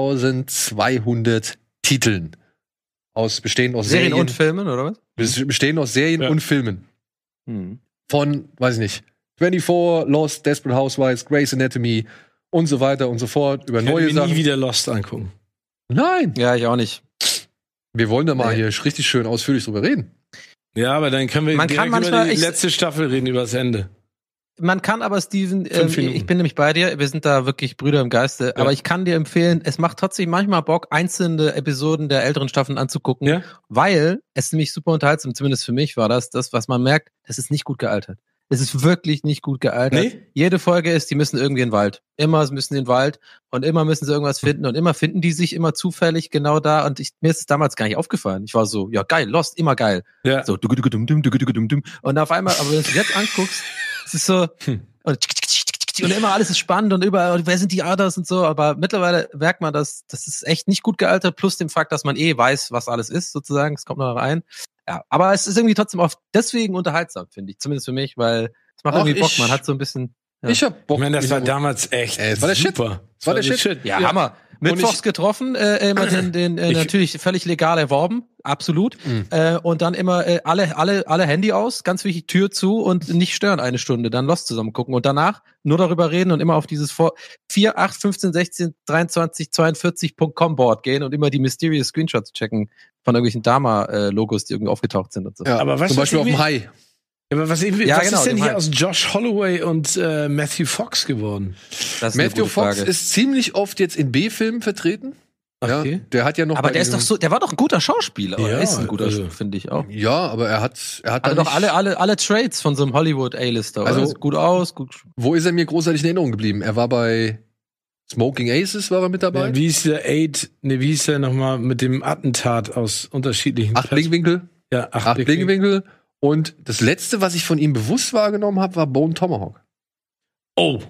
eintausendzweihundert Titeln. Aus, bestehend aus Serien, Serien und Filmen, oder was? Bestehen aus Serien Ja. und Filmen. Hm. Von, weiß ich nicht, twenty-four, Lost, Desperate Housewives, Grey's Anatomy und so weiter und so fort. Über Ich neue werde mir Sachen. nie wieder Lost angucken. Nein, Ja, ich auch nicht. wir wollen da mal Nee. hier richtig schön ausführlich drüber reden. Ja, aber dann können wir Man direkt kann manchmal über die echt- letzte Staffel reden, über das Ende. Man kann aber, Steven, ähm, Fünf Minuten. ich bin nämlich bei dir, wir sind da wirklich Brüder im Geiste, aber ich kann dir empfehlen, es macht trotzdem manchmal Bock, einzelne Episoden der älteren Staffeln anzugucken, Ja? weil es nämlich super unterhaltsam, zumindest für mich war das, das, was man merkt, das ist nicht gut gealtert. Es ist wirklich nicht gut gealtert. Nee? Jede Folge ist, die müssen irgendwie in den Wald. Immer müssen sie in den Wald und immer müssen sie irgendwas finden und immer finden die sich immer zufällig genau da und ich, mir ist es damals gar nicht aufgefallen. Ich war so, ja geil, Lost, immer geil. Ja. So, dugudugudum, dugudugudum. Und auf einmal, aber wenn du es jetzt anguckst, es ist so, Hm. und, und immer alles ist spannend und überall, und wer sind die Others und so, aber mittlerweile merkt man, dass das ist echt nicht gut gealtert, plus dem Fakt, dass man eh weiß, was alles ist, sozusagen, es kommt noch rein. Ja, aber es ist irgendwie trotzdem oft deswegen unterhaltsam, finde ich, zumindest für mich, weil es macht Ach, irgendwie Bock, ich- man hat so ein bisschen, ja, Ich hab Bock. Ich meine, das ich war hab- damals echt Ey, es war der Shit. super. Es war der Shit. ja, Hammer. Mittwochs ich- getroffen, äh, immer den, den äh, Ich- natürlich völlig legal erworben, absolut. Mhm. Äh, und dann immer äh, alle, alle, alle Handy aus, ganz wichtig, Tür zu und nicht stören eine Stunde, dann Lost zusammen gucken und danach nur darüber reden und immer auf dieses vor vier, acht, fünfzehn, sechzehn, dreiundzwanzig, zweiundvierzig Punkt com Board gehen und immer die mysterious Screenshots checken von irgendwelchen Dama-Logos, die irgendwie aufgetaucht sind und so. Ja, Aber weißt zum du, Beispiel was auf dem irgendwie- Hai. Ja, aber was, irgendwie, Ja, was genau, ist denn dem hier Hype. aus Josh Holloway und äh, Matthew Fox geworden? Das ist eine Matthew gute Fox Frage. ist ziemlich oft jetzt in B-Filmen vertreten. Ja, Okay. der hat ja noch Aber bei der ist doch diesem- so, der war doch ein guter Schauspieler, oder? Ja, Er ist ein guter, also- finde ich auch. Ja, aber er hat, er hat Hatte da doch nicht, alle, alle, alle Traits von so einem Hollywood A-Lister. Also- Also gut aus, gut. Wo ist er mir großartig in Erinnerung geblieben? Er war bei Smoking Aces, war er mit dabei. Ja, wie hieß der Aid, ne, wie hieß der nochmal mit dem Attentat aus unterschiedlichen Acht Blickwinkel. Ja, acht, Acht Blickwinkel. Blickwinkel. Und das letzte, was ich von ihm bewusst wahrgenommen habe, war Bone Tomahawk. Oh.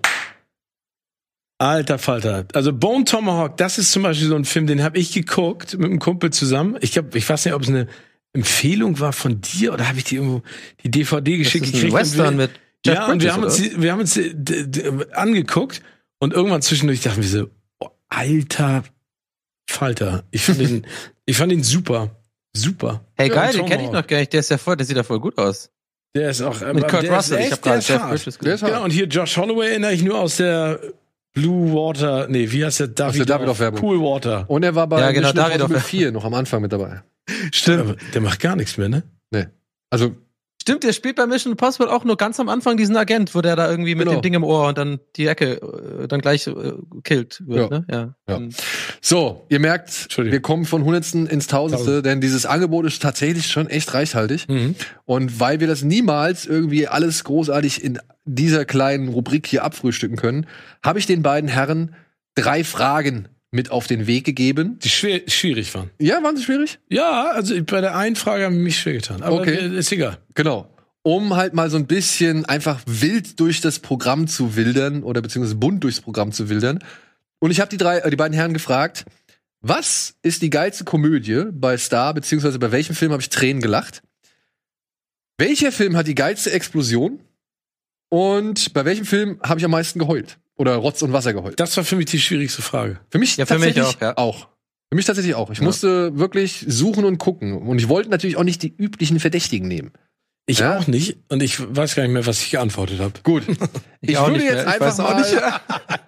Alter Falter. Also Bone Tomahawk, das ist zum Beispiel so ein Film, den habe ich geguckt mit einem Kumpel zusammen. Ich glaube, ich weiß nicht, ob es eine Empfehlung war von dir oder habe ich die irgendwo die D V D geschickt Das ist ein gekriegt. und Western wir, mit Jeff ja, und wir Bridges, haben uns, oder? die- wir haben uns die- die- die angeguckt und irgendwann zwischendurch dachten wir so, oh, alter Falter. Ich fand ihn, ich fand ihn super. Super. Hey, Ja, geil, und den kenne ich Tomahawk. noch gar nicht. Der ist ja voll, der sieht ja voll gut aus. Der ist auch, Mit Kurt der Russell. Ist Ich echt, habe der gerade ist Jeff hart. Bridges Der gesehen. ist hart. Genau, und hier Josh Holloway erinnere ich nur aus der Blue Water, nee, wie heißt der? Davidoff, der Davidoff-Werbung. Cool Water. Und er war bei Ja, genau, Mission Davidoff. Impossible vier noch am Anfang mit dabei. Stimmt. Aber der macht gar nichts mehr, ne? Also, Stimmt, der spielt bei Mission Impossible auch nur ganz am Anfang diesen Agent, wo der da irgendwie mit Genau. dem Ding im Ohr und dann die Ecke äh, dann gleich äh, killt wird, Ja. ne? Ja. Ja. Ähm, so, ihr merkt, Entschuldigung. wir kommen von Hundertsten ins Tausendste, Tausend. denn dieses Angebot ist tatsächlich schon echt reichhaltig. Mhm. Und weil wir das niemals irgendwie alles großartig in dieser kleinen Rubrik hier abfrühstücken können, habe ich den beiden Herren drei Fragen mit auf den Weg gegeben. Die schwer, schwierig waren. Ja, waren sie schwierig? Ja, also bei der einen Frage haben mich schwer getan. Aber Okay. äh, ist egal. Genau. Um halt mal so ein bisschen einfach wild durch das Programm zu wildern oder beziehungsweise bunt durchs Programm zu wildern. Und ich habe die drei, äh, die beiden Herren gefragt, was ist die geilste Komödie bei Star, beziehungsweise bei welchem Film habe ich Tränen gelacht? Welcher Film hat die geilste Explosion? Und bei welchem Film habe ich am meisten geheult? Oder Rotz und Wasser geheult? Das war für mich die schwierigste Frage. Für mich Ja, für mich tatsächlich auch, ja. auch. Für mich tatsächlich auch. Ich Ja. musste wirklich suchen und gucken. Und ich wollte natürlich auch nicht die üblichen Verdächtigen nehmen. Ich Ja? auch nicht. Und ich weiß gar nicht mehr, was ich geantwortet habe. Gut. Ich, auch würde nicht jetzt mehr. Ich einfach weiß auch mal.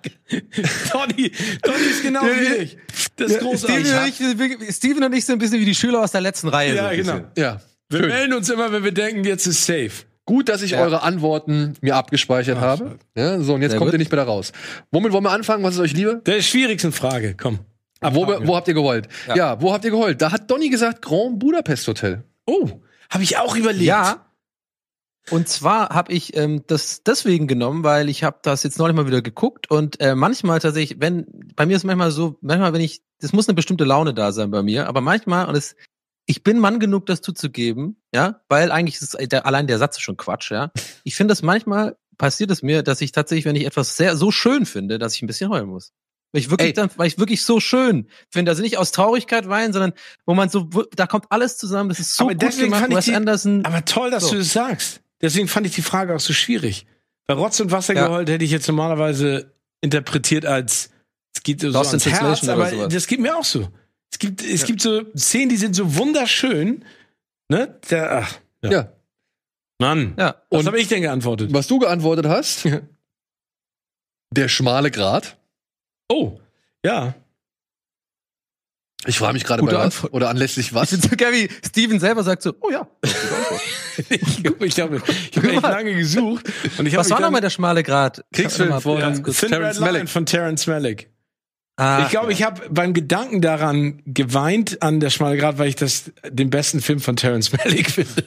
Donny, Donny ist genau wie ich. Das ist großartig. Steven, und ich, wir- Steven und ich sind ein bisschen wie die Schüler aus der letzten Reihe. Ja, so ein genau. bisschen. Ja. Wir Schön. melden uns immer, wenn wir denken, jetzt ist safe. Gut, dass ich Ja. eure Antworten mir abgespeichert Ach, habe. Ja, so, und jetzt Sehr kommt gut. ihr nicht mehr da raus. Womit wollen wir anfangen? Was ist euch lieber? Der schwierigsten Frage, komm. Wo, wo habt ihr geheult? Ja. Ja. wo habt ihr geheult? Da hat Donny gesagt, Grand Budapest Hotel. Oh, habe ich auch überlegt. Ja. Und zwar habe ich ähm, das deswegen genommen, weil ich habe das jetzt neulich mal wieder geguckt und äh, manchmal tatsächlich, wenn bei mir ist manchmal so, manchmal wenn ich, das muss eine bestimmte Laune da sein bei mir, aber manchmal und es, ich bin Mann genug, das zuzugeben, ja, weil eigentlich ist es, der, allein der Satz ist schon Quatsch, ja. Ich finde, dass manchmal passiert es mir, dass ich tatsächlich, wenn ich etwas sehr so schön finde, dass ich ein bisschen heulen muss. Weil ich wirklich Ey. dann, weil ich wirklich so schön finde, also nicht aus Traurigkeit weinen, sondern wo man so, da kommt alles zusammen, das ist so Aber gut deswegen gemacht, fand ich Wes die- Anderson. Aber toll, dass So. du das sagst. Deswegen fand ich die Frage auch so schwierig. Bei Rotz und Wasser Ja. geheult hätte ich jetzt normalerweise interpretiert als, es geht so Lost ans in Herz, Translation oder aber sowas. das geht mir auch so. Es gibt, es gibt so Szenen, die sind so wunderschön, ne? Der, ach, ja. Ja. Mann, Ja. was Und- habe ich denn geantwortet? Was du geantwortet hast, der schmale Grat. Oh, ja. Ich frage mich gerade Gute bei was Antwort. oder anlässlich Ich was. finde so geil, wie Steven selber sagt so, oh ja. ich glaube, ich habe ich hab echt lange gesucht. Und ich hab Was mich war dann- nochmal der schmale Grat? Kriegsfilm Mal von- ganz Ja, kurz. Thin Terrence Red Line Malick. von Terrence Malick. Ah, Ich glaube, ich habe beim Gedanken daran geweint an der Schmale Grat, weil ich das den besten Film von Terrence Malick finde.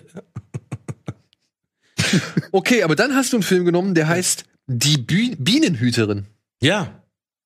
Okay, aber dann hast du einen Film genommen, der heißt Die Bi- Bienenhüterin. Ja.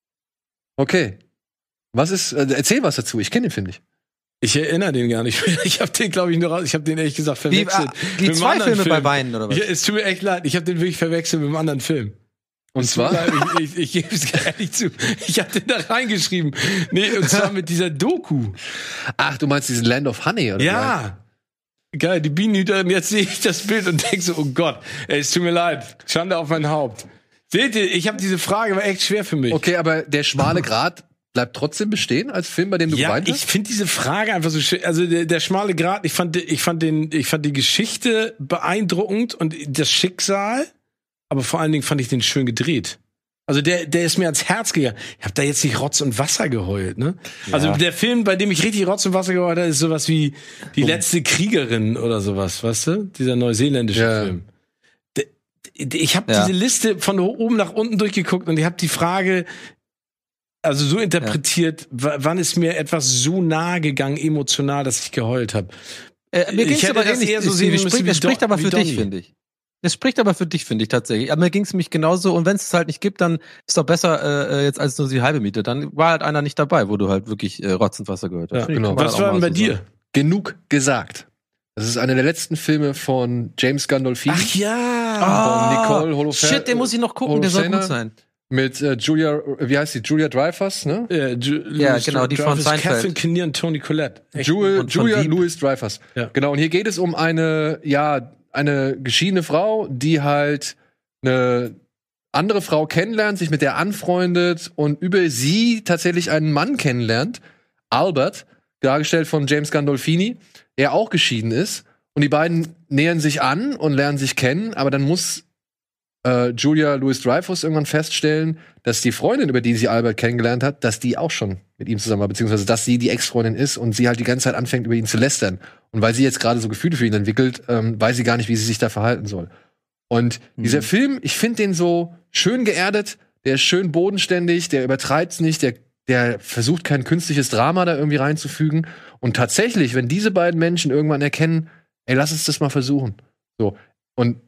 Okay. Was ist, äh, erzähl was dazu, ich kenne den Film nicht. Ich erinnere den gar nicht. Ich habe den, glaube ich, nur raus. Ich habe den ehrlich gesagt Wie, verwechselt. ah, die mit einem zwei anderen Filme Film. bei Weinen, oder was? Ja, es tut mir echt leid. Ich habe den wirklich verwechselt mit einem anderen Film. Und Es tut mir zwar? leid, Ich, ich, ich gebe es ehrlich zu. Ich habe den da reingeschrieben. Nee, und zwar mit dieser Doku. Ach, du meinst diesen Land of Honey, oder? Ja. Geil, die Bienenhüterin. Jetzt sehe ich das Bild und denke so, oh Gott, ey, es tut mir leid. Schande auf mein Haupt. Seht ihr, ich habe diese Frage, war echt schwer für mich. Okay, aber der schmale Grat bleibt trotzdem bestehen als Film, bei dem du Ja, geweint ich hast? finde diese Frage einfach so schön. Also der, der schmale Grat, ich fand, ich fand den, ich fand die Geschichte beeindruckend und das Schicksal, aber vor allen Dingen fand ich den schön gedreht. Also der, der ist mir ans Herz gegangen. Ich habe da jetzt nicht Rotz und Wasser geheult, ne? Also der Film, bei dem ich richtig Rotz und Wasser geheult habe, ist sowas wie Die letzte Kriegerin oder sowas, weißt du? Dieser neuseeländische Ja. Film. Der- der- Ich habe Ja. diese Liste von oben nach unten durchgeguckt und ich habe die Frage also so interpretiert, w- wann ist mir etwas so nahe gegangen emotional, dass ich geheult habe. Äh, mir Ich ging's hätte aber das ähnlich. eher so Es sehen spricht, müssen wie es spricht Do- aber wie für dich, Donnie. finde ich. Es spricht aber für dich, finde ich tatsächlich. Aber mir ging es nämlich genauso. Und wenn es es halt nicht gibt, dann ist doch besser äh, jetzt als nur die halbe Miete. Dann war halt einer nicht dabei, wo du halt wirklich äh, Rotz und Wasser gehört hast. Ja, Finde ich, genau. kann man Was auch war mal denn bei so dir? sagen. Genug gesagt. Das ist einer der letzten Filme von James Gandolfini. Ach ja. Von Nicole Holofer- Shit, den muss ich noch gucken, der soll Holofcener. gut sein. Mit äh, Julia, wie heißt die? Julia Dreyfus, ne? Äh, Ju- Ja, Louis genau, die von Dreyfus, Seinfeld. Catherine Kinnear und Toni Collette. Echt. Jewel, und von Julia Veep. Louis Dreyfus. Ja. Genau, und hier geht es um eine, ja, eine geschiedene Frau, die halt eine andere Frau kennenlernt, sich mit der anfreundet und über sie tatsächlich einen Mann kennenlernt, Albert, dargestellt von James Gandolfini, der auch geschieden ist. Und die beiden nähern sich an und lernen sich kennen, aber dann muss äh, Julia Louis Dreyfus irgendwann feststellen, dass die Freundin, über die sie Albert kennengelernt hat, dass die auch schon mit ihm zusammen war, beziehungsweise dass sie die Ex-Freundin ist und sie halt die ganze Zeit anfängt, über ihn zu lästern. Und weil sie jetzt gerade so Gefühle für ihn entwickelt, ähm, weiß sie gar nicht, wie sie sich da verhalten soll. Und Mhm. dieser Film, ich finde den so schön geerdet, der ist schön bodenständig, der übertreibt's nicht, der, der versucht kein künstliches Drama da irgendwie reinzufügen. Und tatsächlich, wenn diese beiden Menschen irgendwann erkennen, ey, lass uns das mal versuchen. So. Und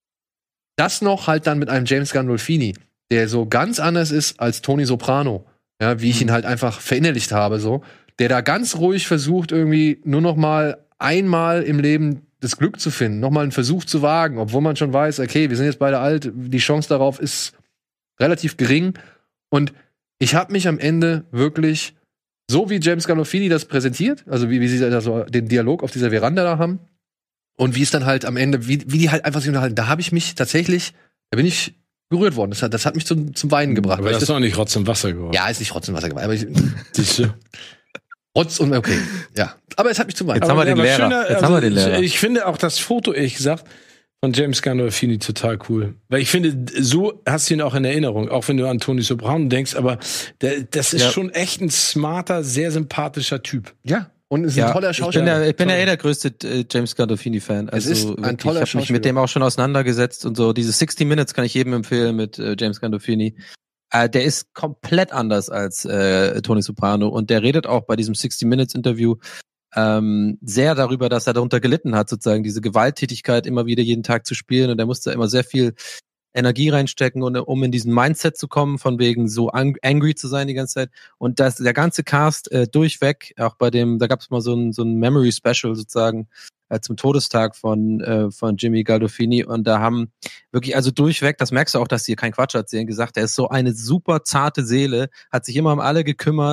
das noch halt dann mit einem James Gandolfini, der so ganz anders ist als Tony Soprano, ja, wie ich ihn halt einfach verinnerlicht habe, so, der da ganz ruhig versucht, irgendwie nur noch mal einmal im Leben das Glück zu finden, noch mal einen Versuch zu wagen, obwohl man schon weiß, okay, wir sind jetzt beide alt, die Chance darauf ist relativ gering. Und ich habe mich am Ende wirklich, so wie James Gandolfini das präsentiert, also wie, wie sie da so den Dialog auf dieser Veranda da haben, und wie es dann halt am Ende, wie, wie die halt einfach sich unterhalten, da habe ich mich tatsächlich, da bin ich berührt worden. Das hat, das hat mich zum, zum Weinen gebracht. Aber weil das ich ist doch nicht Rotz und Wasser geworden. ja, ist nicht Rotz und Wasser geweint, aber ich, Siehst du? Rotz und okay, ja. Aber es hat mich zum Weinen. Jetzt haben wir den aber Lehrer. schöner, Jetzt haben wir den Lehrer. Ich, ich finde auch das Foto, ehrlich gesagt, von James Gandolfini total cool. Weil ich finde, so hast du ihn auch in Erinnerung, auch wenn du an Tony Soprano denkst, aber der, das ist Ja. schon echt ein smarter, sehr sympathischer Typ. Ja, und ist ein Ja, toller ich bin Schauspieler. ja, ich bin ja Toll. eh der größte äh, James Gandolfini-Fan. Also ist ein wirklich, toller ich habe mich Schauspieler. mit dem auch schon auseinandergesetzt und so. Diese sixty Minutes kann ich jedem empfehlen mit äh, James Gandolfini. Äh, der ist komplett anders als äh, Tony Soprano und der redet auch bei diesem sixty Minutes Interview ähm, sehr darüber, dass er darunter gelitten hat, sozusagen diese Gewalttätigkeit immer wieder jeden Tag zu spielen, und er musste immer sehr viel Energie reinstecken, und, um in diesen Mindset zu kommen, von wegen so ang- angry zu sein die ganze Zeit. Und das, der ganze Cast äh, durchweg, auch bei dem, da gab es mal so ein, so ein Memory Special sozusagen äh, zum Todestag von äh, von Jimmy Gandolfini, und da haben wirklich, also durchweg, das merkst du auch, dass die hier keinen Quatsch erzählen, gesagt, er ist so eine super zarte Seele, hat sich immer um alle gekümmert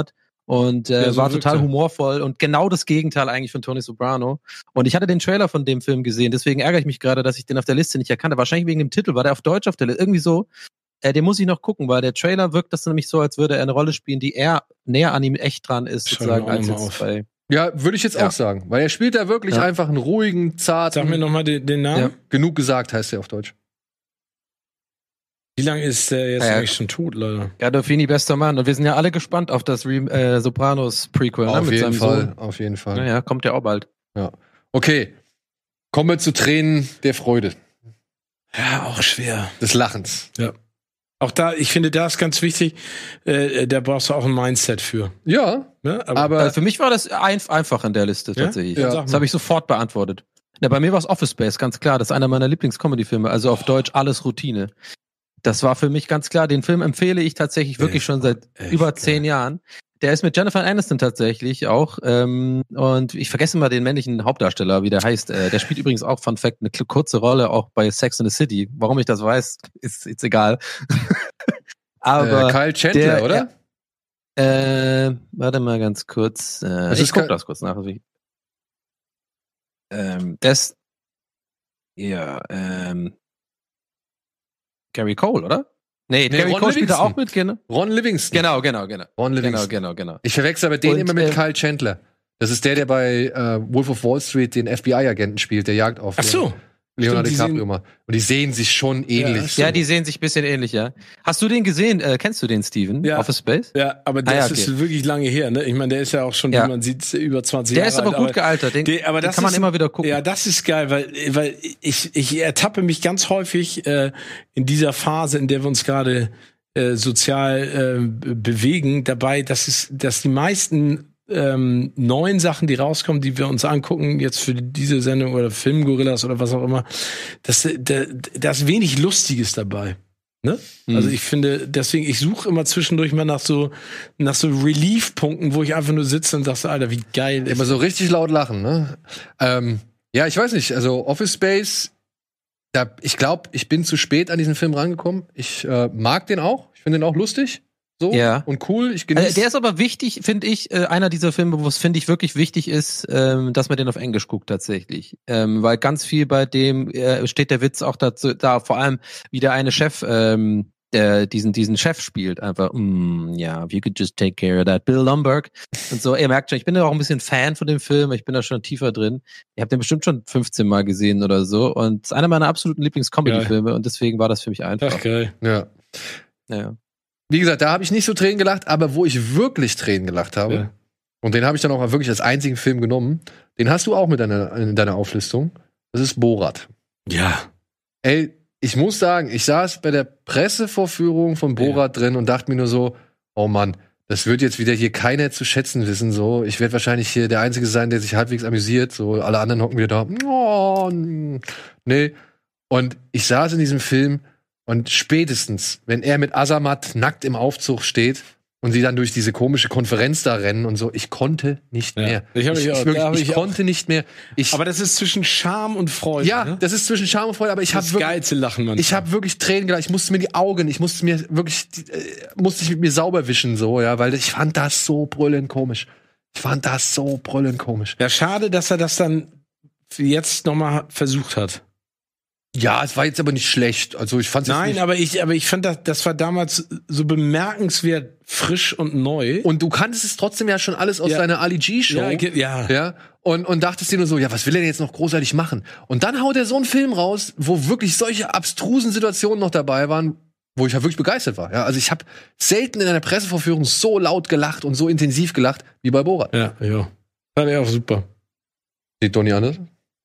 Und äh, Ja, so war total wirkt er. humorvoll und genau das Gegenteil eigentlich von Tony Soprano. Und ich hatte den Trailer von dem Film gesehen, deswegen ärgere ich mich gerade, dass ich den auf der Liste nicht erkannte. Wahrscheinlich wegen dem Titel, war der auf Deutsch auf der Liste, irgendwie so. Äh, den muss ich noch gucken, weil der Trailer wirkt das nämlich so, als würde er eine Rolle spielen, die eher näher an ihm echt dran ist, Schau sozusagen, mir auch als noch mal jetzt auf. bei... Ja, würde ich jetzt Ja. auch sagen. Weil er spielt da wirklich Ja. einfach einen ruhigen, zarten... Sag mir nochmal den, den Namen. Ja. Genug gesagt heißt er auf Deutsch. Wie lange ist der jetzt Ja, ja. eigentlich schon tot, Leute? Gandolfini, bester Mann. Und wir sind ja alle gespannt auf das Re äh, Sopranos-Prequel. Ne, Auf mit jeden seinem Fall, Sohn. auf jeden Fall. Naja, kommt ja auch bald. Okay, kommen wir zu Tränen der Freude, Ja, auch schwer. des Lachens. Auch da, ich finde, da ist ganz wichtig, äh, da brauchst du auch ein Mindset für. Ja, Ne? aber Äh, für mich war das ein einfach in der Liste, Ja? tatsächlich. Ja. Sag Das mal. habe ich sofort beantwortet. Ja, bei mir war es Office Space, ganz klar. Das ist einer meiner Lieblings-Comedy-Filme. Also auf Deutsch alles Routine. Das war für mich ganz klar. Den Film empfehle ich tatsächlich wirklich Echt schon seit echt über geil. zehn Jahren. Der ist mit Jennifer Aniston tatsächlich auch. Ähm, und ich vergesse immer den männlichen Hauptdarsteller, wie der heißt. Äh, der spielt übrigens auch, Fun Fact, eine kl- kurze Rolle auch bei Sex and the City. Warum ich das weiß, ist jetzt egal. Aber äh, Kyle Chandler, der- oder? äh, warte mal ganz kurz. Äh, Das ich ist guck kein- das kurz nach. Also ich- Ähm, das, ja, ähm, Gary Cole, oder? Nee, Nee, Gary Ron Cole spielt da Livingston. auch mit, genau. Ron Livingston. Genau, genau, genau. Ron Genau, Livingston. genau, genau. Ich verwechsel aber den Und, immer mit ähm, Kyle Chandler. Das ist der, der bei äh, Wolf of Wall Street den F B I-Agenten spielt, der Jagd auf Ach so. Leonardo Stimmt, die DiCaprio sehen- mal. Und die sehen sich schon ähnlich. Ja, die sehen sich ein bisschen ähnlich, ja. Hast du den gesehen? Äh, kennst du den, Steven? Ja. Office Space? Ja, aber das Ah, ja, okay. ist wirklich lange her, ne? Ich meine, der ist ja auch schon, Ja. wie man sieht, über zwanzig Der Jahre ist aber alt. gut gealtert. Den, Der- aber den das kann man ist- immer wieder gucken. Ja, das ist geil, weil, weil ich, ich ertappe mich ganz häufig äh, in dieser Phase, in der wir uns gerade äh, sozial äh, bewegen, dabei, dass es, dass die meisten ähm, neuen Sachen, die rauskommen, die wir uns angucken, jetzt für diese Sendung oder Filmgorillas oder was auch immer, das, da, da ist wenig Lustiges dabei. Ne? Mhm. Also ich finde, deswegen, ich suche immer zwischendurch mal nach so, nach so Relief-Punkten, wo ich einfach nur sitze und sage, so, Alter, wie geil ist Immer so richtig laut lachen, ne? Ähm, ja, ich weiß nicht, also Office Space, da, ich glaube, ich bin zu spät an diesen Film rangekommen. Ich äh, mag den auch, ich finde den auch lustig. So Ja. und cool. Ich genieße. Äh, der ist aber wichtig, finde ich, äh, einer dieser Filme, wo es, finde ich, wirklich wichtig ist, ähm, dass man den auf Englisch guckt tatsächlich. Ähm, weil ganz viel bei dem äh, steht der Witz auch dazu, da, vor allem, wie der eine Chef, ähm, der diesen, diesen Chef spielt, einfach, mm, ja, if you could just take care of that, Bill Lumberg. Und so, ihr merkt schon, ich bin ja auch ein bisschen Fan von dem Film, ich bin da schon tiefer drin. Ihr habt den bestimmt schon fünfzehn Mal gesehen oder so. Und es ist einer meiner absoluten Lieblings-Comedy-Filme und deswegen war das für mich einfach. Ach, geil. ja. Ja. Wie gesagt, da habe ich nicht so Tränen gelacht, aber wo ich wirklich Tränen gelacht habe, Ja. und den habe ich dann auch wirklich als einzigen Film genommen, den hast du auch mit deiner, in deiner Auflistung. Das ist Borat. Ja. Ey, ich muss sagen, ich saß bei der Pressevorführung von Borat drin und dachte mir nur so, oh Mann, das wird jetzt wieder hier keiner zu schätzen wissen. So, ich werde wahrscheinlich hier der Einzige sein, der sich halbwegs amüsiert. So, alle anderen hocken wieder da. Oh, nee. Und ich saß in diesem Film und spätestens, wenn er mit Azamat nackt im Aufzug steht und sie dann durch diese komische Konferenz da rennen und so, ich konnte nicht Ja. mehr. Ich hab mich auch- wirklich, da hab ich ich auch- konnte nicht mehr. Ich, Aber das ist zwischen Scham und Freude. ja, ne? das ist zwischen Scham und Freude, aber ich habe das wirklich geilste Lachen, man. ich habe wirklich Tränen gelacht. Ich musste mir die Augen, ich musste mir wirklich, äh, musste ich mit mir sauber wischen, so, ja, weil ich fand das so brüllend komisch. Ich fand das so brüllend komisch. Ja, schade, dass er das dann jetzt nochmal versucht hat. Ja, es war jetzt aber nicht schlecht. Also ich fand es Nein, nicht. aber ich, aber ich fand, das, das war damals so bemerkenswert frisch und neu. Und du kanntest es trotzdem ja schon alles aus Ja. deiner Ali G-Show. ja, ge- ja. Ja, und, und dachtest dir nur so, ja, was will er denn jetzt noch großartig machen? Und dann haut er so einen Film raus, wo wirklich solche abstrusen Situationen noch dabei waren, wo ich ja wirklich begeistert war. Ja, also ich habe selten in einer Pressevorführung so laut gelacht und so intensiv gelacht wie bei Borat. Ja, ja. Fand ich auch super. Sieht Donny anders?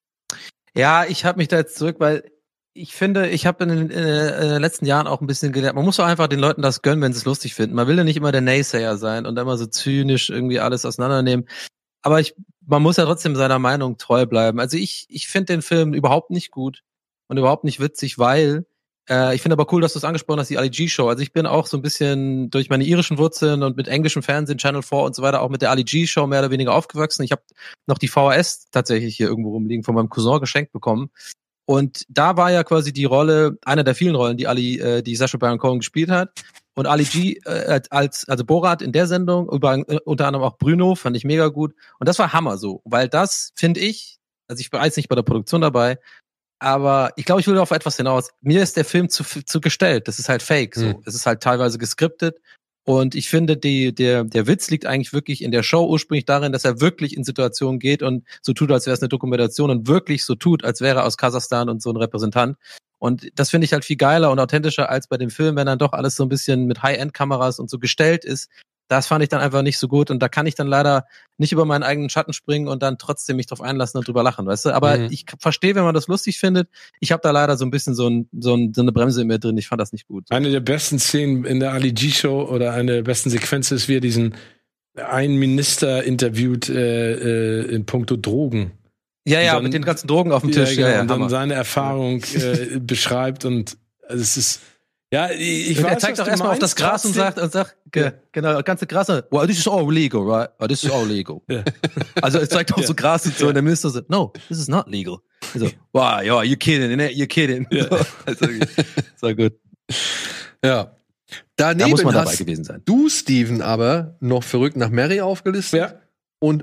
Ja, ich habe mich da jetzt zurück, weil ich finde, ich habe in, den- in den letzten Jahren auch ein bisschen gelernt, man muss doch einfach den Leuten das gönnen, wenn sie es lustig finden. Man will ja nicht immer der Naysayer sein und immer so zynisch irgendwie alles auseinandernehmen. Aber ich, man muss ja trotzdem seiner Meinung treu bleiben. Also ich, ich finde den Film überhaupt nicht gut und überhaupt nicht witzig, weil äh, ich finde aber cool, dass du es angesprochen hast, die Ali G-Show. Also ich bin auch so ein bisschen durch meine irischen Wurzeln und mit englischem Fernsehen, Channel vier und so weiter, auch mit der Ali G-Show mehr oder weniger aufgewachsen. Ich habe noch die V H S tatsächlich hier irgendwo rumliegen, von meinem Cousin geschenkt bekommen. Und da war ja quasi die Rolle, einer der vielen Rollen, die Ali, äh, die Sacha Baron Cohen gespielt hat. Und Ali G äh, als also Borat in der Sendung, über, äh, unter anderem auch Bruno, fand ich mega gut. Und das war Hammer so, weil das, finde ich, also ich war jetzt nicht bei der Produktion dabei, aber ich glaube, ich will auf etwas hinaus. Mir ist der Film zu, zu gestellt. Das ist halt fake. So, mhm. Es ist halt teilweise geskriptet. Und ich finde, die, der, der Witz liegt eigentlich wirklich in der Show ursprünglich darin, dass er wirklich in Situationen geht und so tut, als wäre es eine Dokumentation und wirklich so tut, als wäre er aus Kasachstan und so ein Repräsentant. Und das finde ich halt viel geiler und authentischer als bei dem Film, wenn dann doch alles so ein bisschen mit High-End-Kameras und so gestellt ist. Das fand ich dann einfach nicht so gut und da kann ich dann leider nicht über meinen eigenen Schatten springen und dann trotzdem mich drauf einlassen und drüber lachen, weißt du? Aber mhm. ich verstehe, wenn man das lustig findet. Ich habe da leider so ein bisschen so, ein, so, ein, so eine Bremse in mir drin. Ich fand das nicht gut. Eine der besten Szenen in der Ali G-Show oder eine der besten Sequenzen ist, wie er diesen einen Minister interviewt äh, äh, in puncto Drogen. Ja, ja, dann, mit den ganzen Drogen auf dem Tisch. Ja, ja, ja, und Hammer. dann seine Erfahrung äh, beschreibt und also es ist ja, ich, ich und weiß, er zeigt auch erstmal auf das Gras und sagt, und sagt, ja. genau, das ganze Gras, well, this is all legal, right? Oh, this is all legal. Ja. Also er zeigt auch ja. so Gras und so, ja. und der Minister sagt, no, this is not legal. So, wow, yeah, you're kidding, you're kidding. Ja. Also, so gut. Ja. Daneben da muss man dabei hast gewesen sein. Du, Steven, aber noch verrückt nach Mary aufgelistet. Ja. Und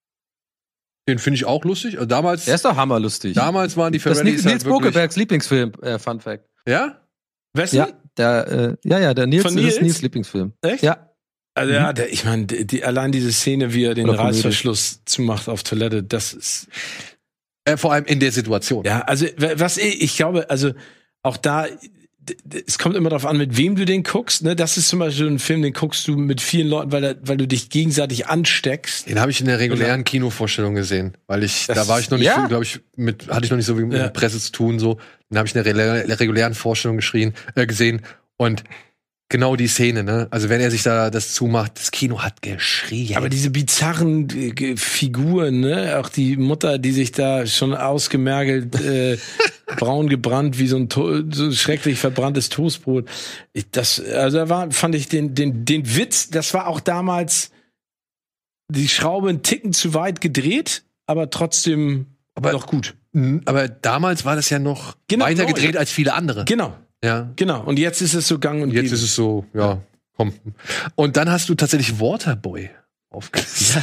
den finde ich auch lustig. Also damals, der ist doch hammerlustig. Damals waren die Ferraris Das ist Nils halt Bokebergs Lieblingsfilm, äh, Fun Fact. Ja? Wessen? Ja, der, äh, ja, ja, der Nils, Von Nils? ist Nils Lieblingsfilm. Echt? Ja. Also ja, der, ich meine, die, die, allein diese Szene, wie er den Oder Reißverschluss zumacht auf Toilette, das ist äh, vor allem in der Situation. Ja, also was ich, ich glaube, also auch da, es kommt immer darauf an, mit wem du den guckst. Ne? Das ist zum Beispiel ein Film, den guckst du mit vielen Leuten, weil, weil du dich gegenseitig ansteckst. Den habe ich in der regulären Kinovorstellung gesehen, weil ich das, da war ich noch nicht ja. so, glaube ich, mit hatte ich noch nicht so mit ja. Presse zu tun. So, den habe ich in der regulären Vorstellung geschrien, äh, gesehen und genau die Szene, ne? Also wenn er sich da das zumacht, das Kino hat geschrien. Aber diese bizarren äh, Figuren, ne? Auch die Mutter, die sich da schon ausgemergelt, äh, braun gebrannt, wie so ein to- so schrecklich verbranntes Toastbrot. Ich, das, also da war, fand ich den, den, den Witz, das war auch damals die Schraube einen Ticken zu weit gedreht, aber trotzdem aber noch gut. Aber damals war das ja noch genau, weiter gedreht genau. als viele andere. Genau. Ja. Genau. Und jetzt ist es so gang und Jetzt gäbe. ist es so, ja, komm. Und dann hast du tatsächlich Waterboy aufgesetzt.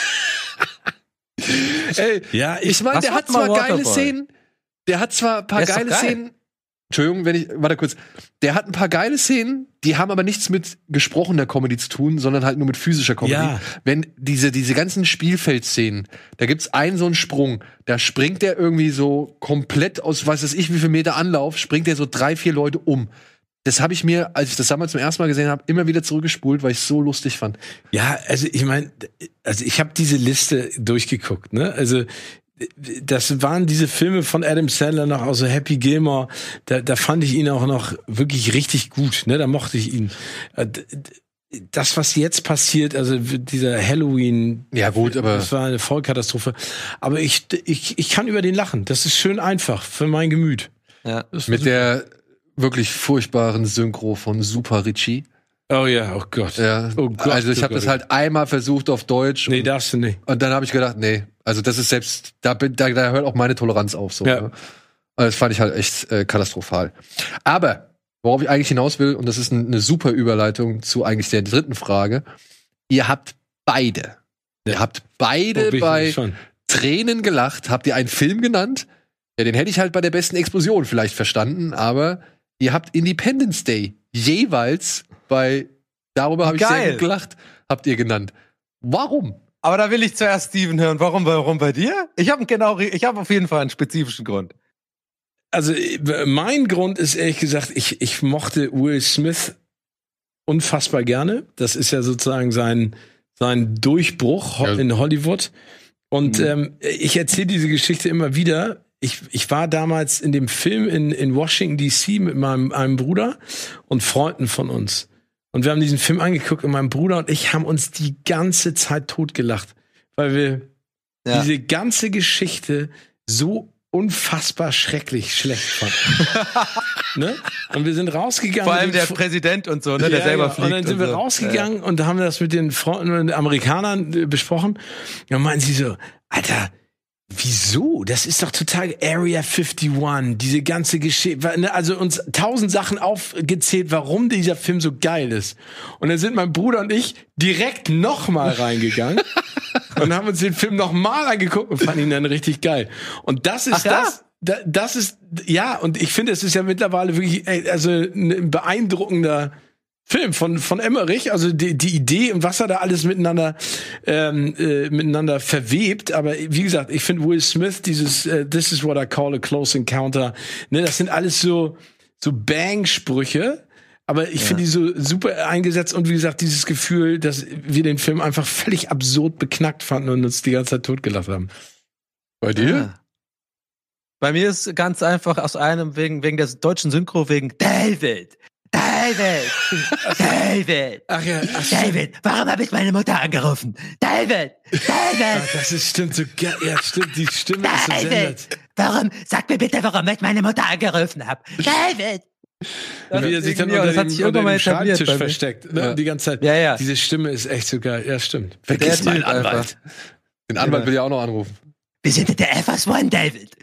Ja. Ey, ja, ich, ich meine, der hat zwar geile Szenen, der hat zwar ein paar geile geil. Szenen. Entschuldigung, wenn ich, warte kurz. Der hat ein paar geile Szenen, die haben aber nichts mit gesprochener Comedy zu tun, sondern halt nur mit physischer Comedy. Ja. Wenn diese, diese ganzen Spielfeldszenen, da gibt's einen so einen Sprung, da springt der irgendwie so komplett aus, was weiß ich, wie viel Meter Anlauf, springt der so drei, vier Leute um. Das habe ich mir, als ich das damals zum ersten Mal gesehen habe, immer wieder zurückgespult, weil ich es so lustig fand. Ja, also ich meine, also ich habe diese Liste durchgeguckt, ne? Also das waren diese Filme von Adam Sandler noch, also Happy Gilmore, da, da fand ich ihn auch noch wirklich richtig gut, ne, da mochte ich ihn. Das, was jetzt passiert, also dieser Halloween, ja gut, aber das war eine Vollkatastrophe. Aber ich, ich, ich kann über den lachen, das ist schön einfach für mein Gemüt. Ja. Mit super. Der wirklich furchtbaren Synchro von Super Richie. Oh ja, oh Gott. Ja. Oh Gott also ich habe das halt einmal versucht auf Deutsch. Nee, darfst du nicht. Und dann habe ich gedacht, nee, also das ist selbst, da, da, da hört auch meine Toleranz auf. So, ja. Ne? Das fand ich halt echt äh, katastrophal. Aber, worauf ich eigentlich hinaus will, und das ist eine super Überleitung zu eigentlich der dritten Frage, ihr habt beide, ja. ihr habt beide oh, bei Tränen gelacht. Habt ihr einen Film genannt? Ja, den hätte ich halt bei der besten Explosion vielleicht verstanden, aber ihr habt Independence Day jeweils bei, darüber habe ich sehr gut gelacht, habt ihr genannt. Warum? Aber da will ich zuerst Steven hören. Warum, warum bei dir? Ich habe genau, ich habe auf jeden Fall einen spezifischen Grund. Also mein Grund ist ehrlich gesagt, ich, ich mochte Will Smith unfassbar gerne. Das ist ja sozusagen sein, sein Durchbruch ja. in Hollywood. Und mhm. ähm, ich erzähle diese Geschichte immer wieder. Ich, ich war damals in dem Film in, in Washington D C mit meinem einem Bruder und Freunden von uns. Und wir haben diesen Film angeguckt und mein Bruder und ich haben uns die ganze Zeit totgelacht, weil wir ja. diese ganze Geschichte so unfassbar schrecklich schlecht fanden. Ne? Und wir sind rausgegangen. Vor allem der Präsident und so, ne, der ja, selber ja. fliegt. Und dann sind und wir so. rausgegangen ja. und haben das mit den Freunden und den Amerikanern besprochen. Und dann meinten sie so, Alter, Wieso? Das ist doch total Area einundfünfzig, diese ganze Geschichte. Also uns tausend Sachen aufgezählt, warum dieser Film so geil ist. Und dann sind mein Bruder und ich direkt nochmal reingegangen und haben uns den Film nochmal angeguckt und fanden ihn dann richtig geil. Und das ist Ach, das, ja? das ist, ja, und ich finde, es ist ja mittlerweile wirklich, also ein beeindruckender Film von von Emmerich, also die die Idee und was er da alles miteinander ähm, äh, miteinander verwebt, aber wie gesagt, ich finde Will Smith dieses äh, This is what I call a close encounter, ne, das sind alles so so Bang-Sprüche, aber ich ja. finde die so super eingesetzt und wie gesagt, dieses Gefühl, dass wir den Film einfach völlig absurd beknackt fanden und uns die ganze Zeit totgelacht haben. Bei dir? Ja. Bei mir ist ganz einfach aus einem wegen wegen der deutschen Synchro wegen David. David! David! Ach ja, ach David, warum habe ich meine Mutter angerufen? David! David! Ach, das ist stimmt so geil. Ja, stimmt, die Stimme David! ist so sendert. Warum? Sag mir bitte, warum ich meine Mutter angerufen habe. David! Wie er sich dann unter dem, unter dem Schreibtisch versteckt, ne? Ja. Die ganze Zeit. Ja, ja. Diese Stimme ist echt so geil. Ja, stimmt. Vergiss meinen Anwalt. Den Anwalt will ich auch noch anrufen. Wir sind in der F S eins, David.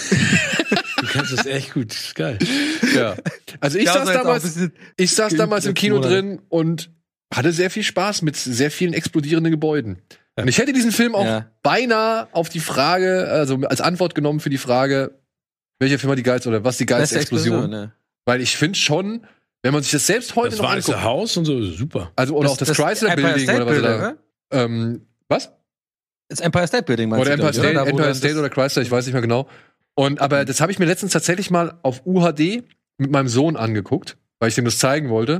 Du kannst es echt gut, das ist geil. Ja. Also ich ja, saß damals, ich saß damals im Kino drin und hatte sehr viel Spaß mit sehr vielen explodierenden Gebäuden. Ja. Und ich hätte diesen Film auch ja. beinahe auf die Frage, also als Antwort genommen für die Frage, welcher Film war die geilste oder was die geilste Explosion? Explosion ja. Weil ich finde schon, wenn man sich das selbst heute das noch anguckt. Das Weiße Haus und so, super. Also, oder das, auch das, das Chrysler Building oder was da. Ähm, was? Das Empire State Building, meinst oder du? Empire State, oder? Empire State oder Chrysler, ich weiß nicht mehr genau. Und, aber das habe ich mir letztens tatsächlich mal auf U H D mit meinem Sohn angeguckt, weil ich dem das zeigen wollte.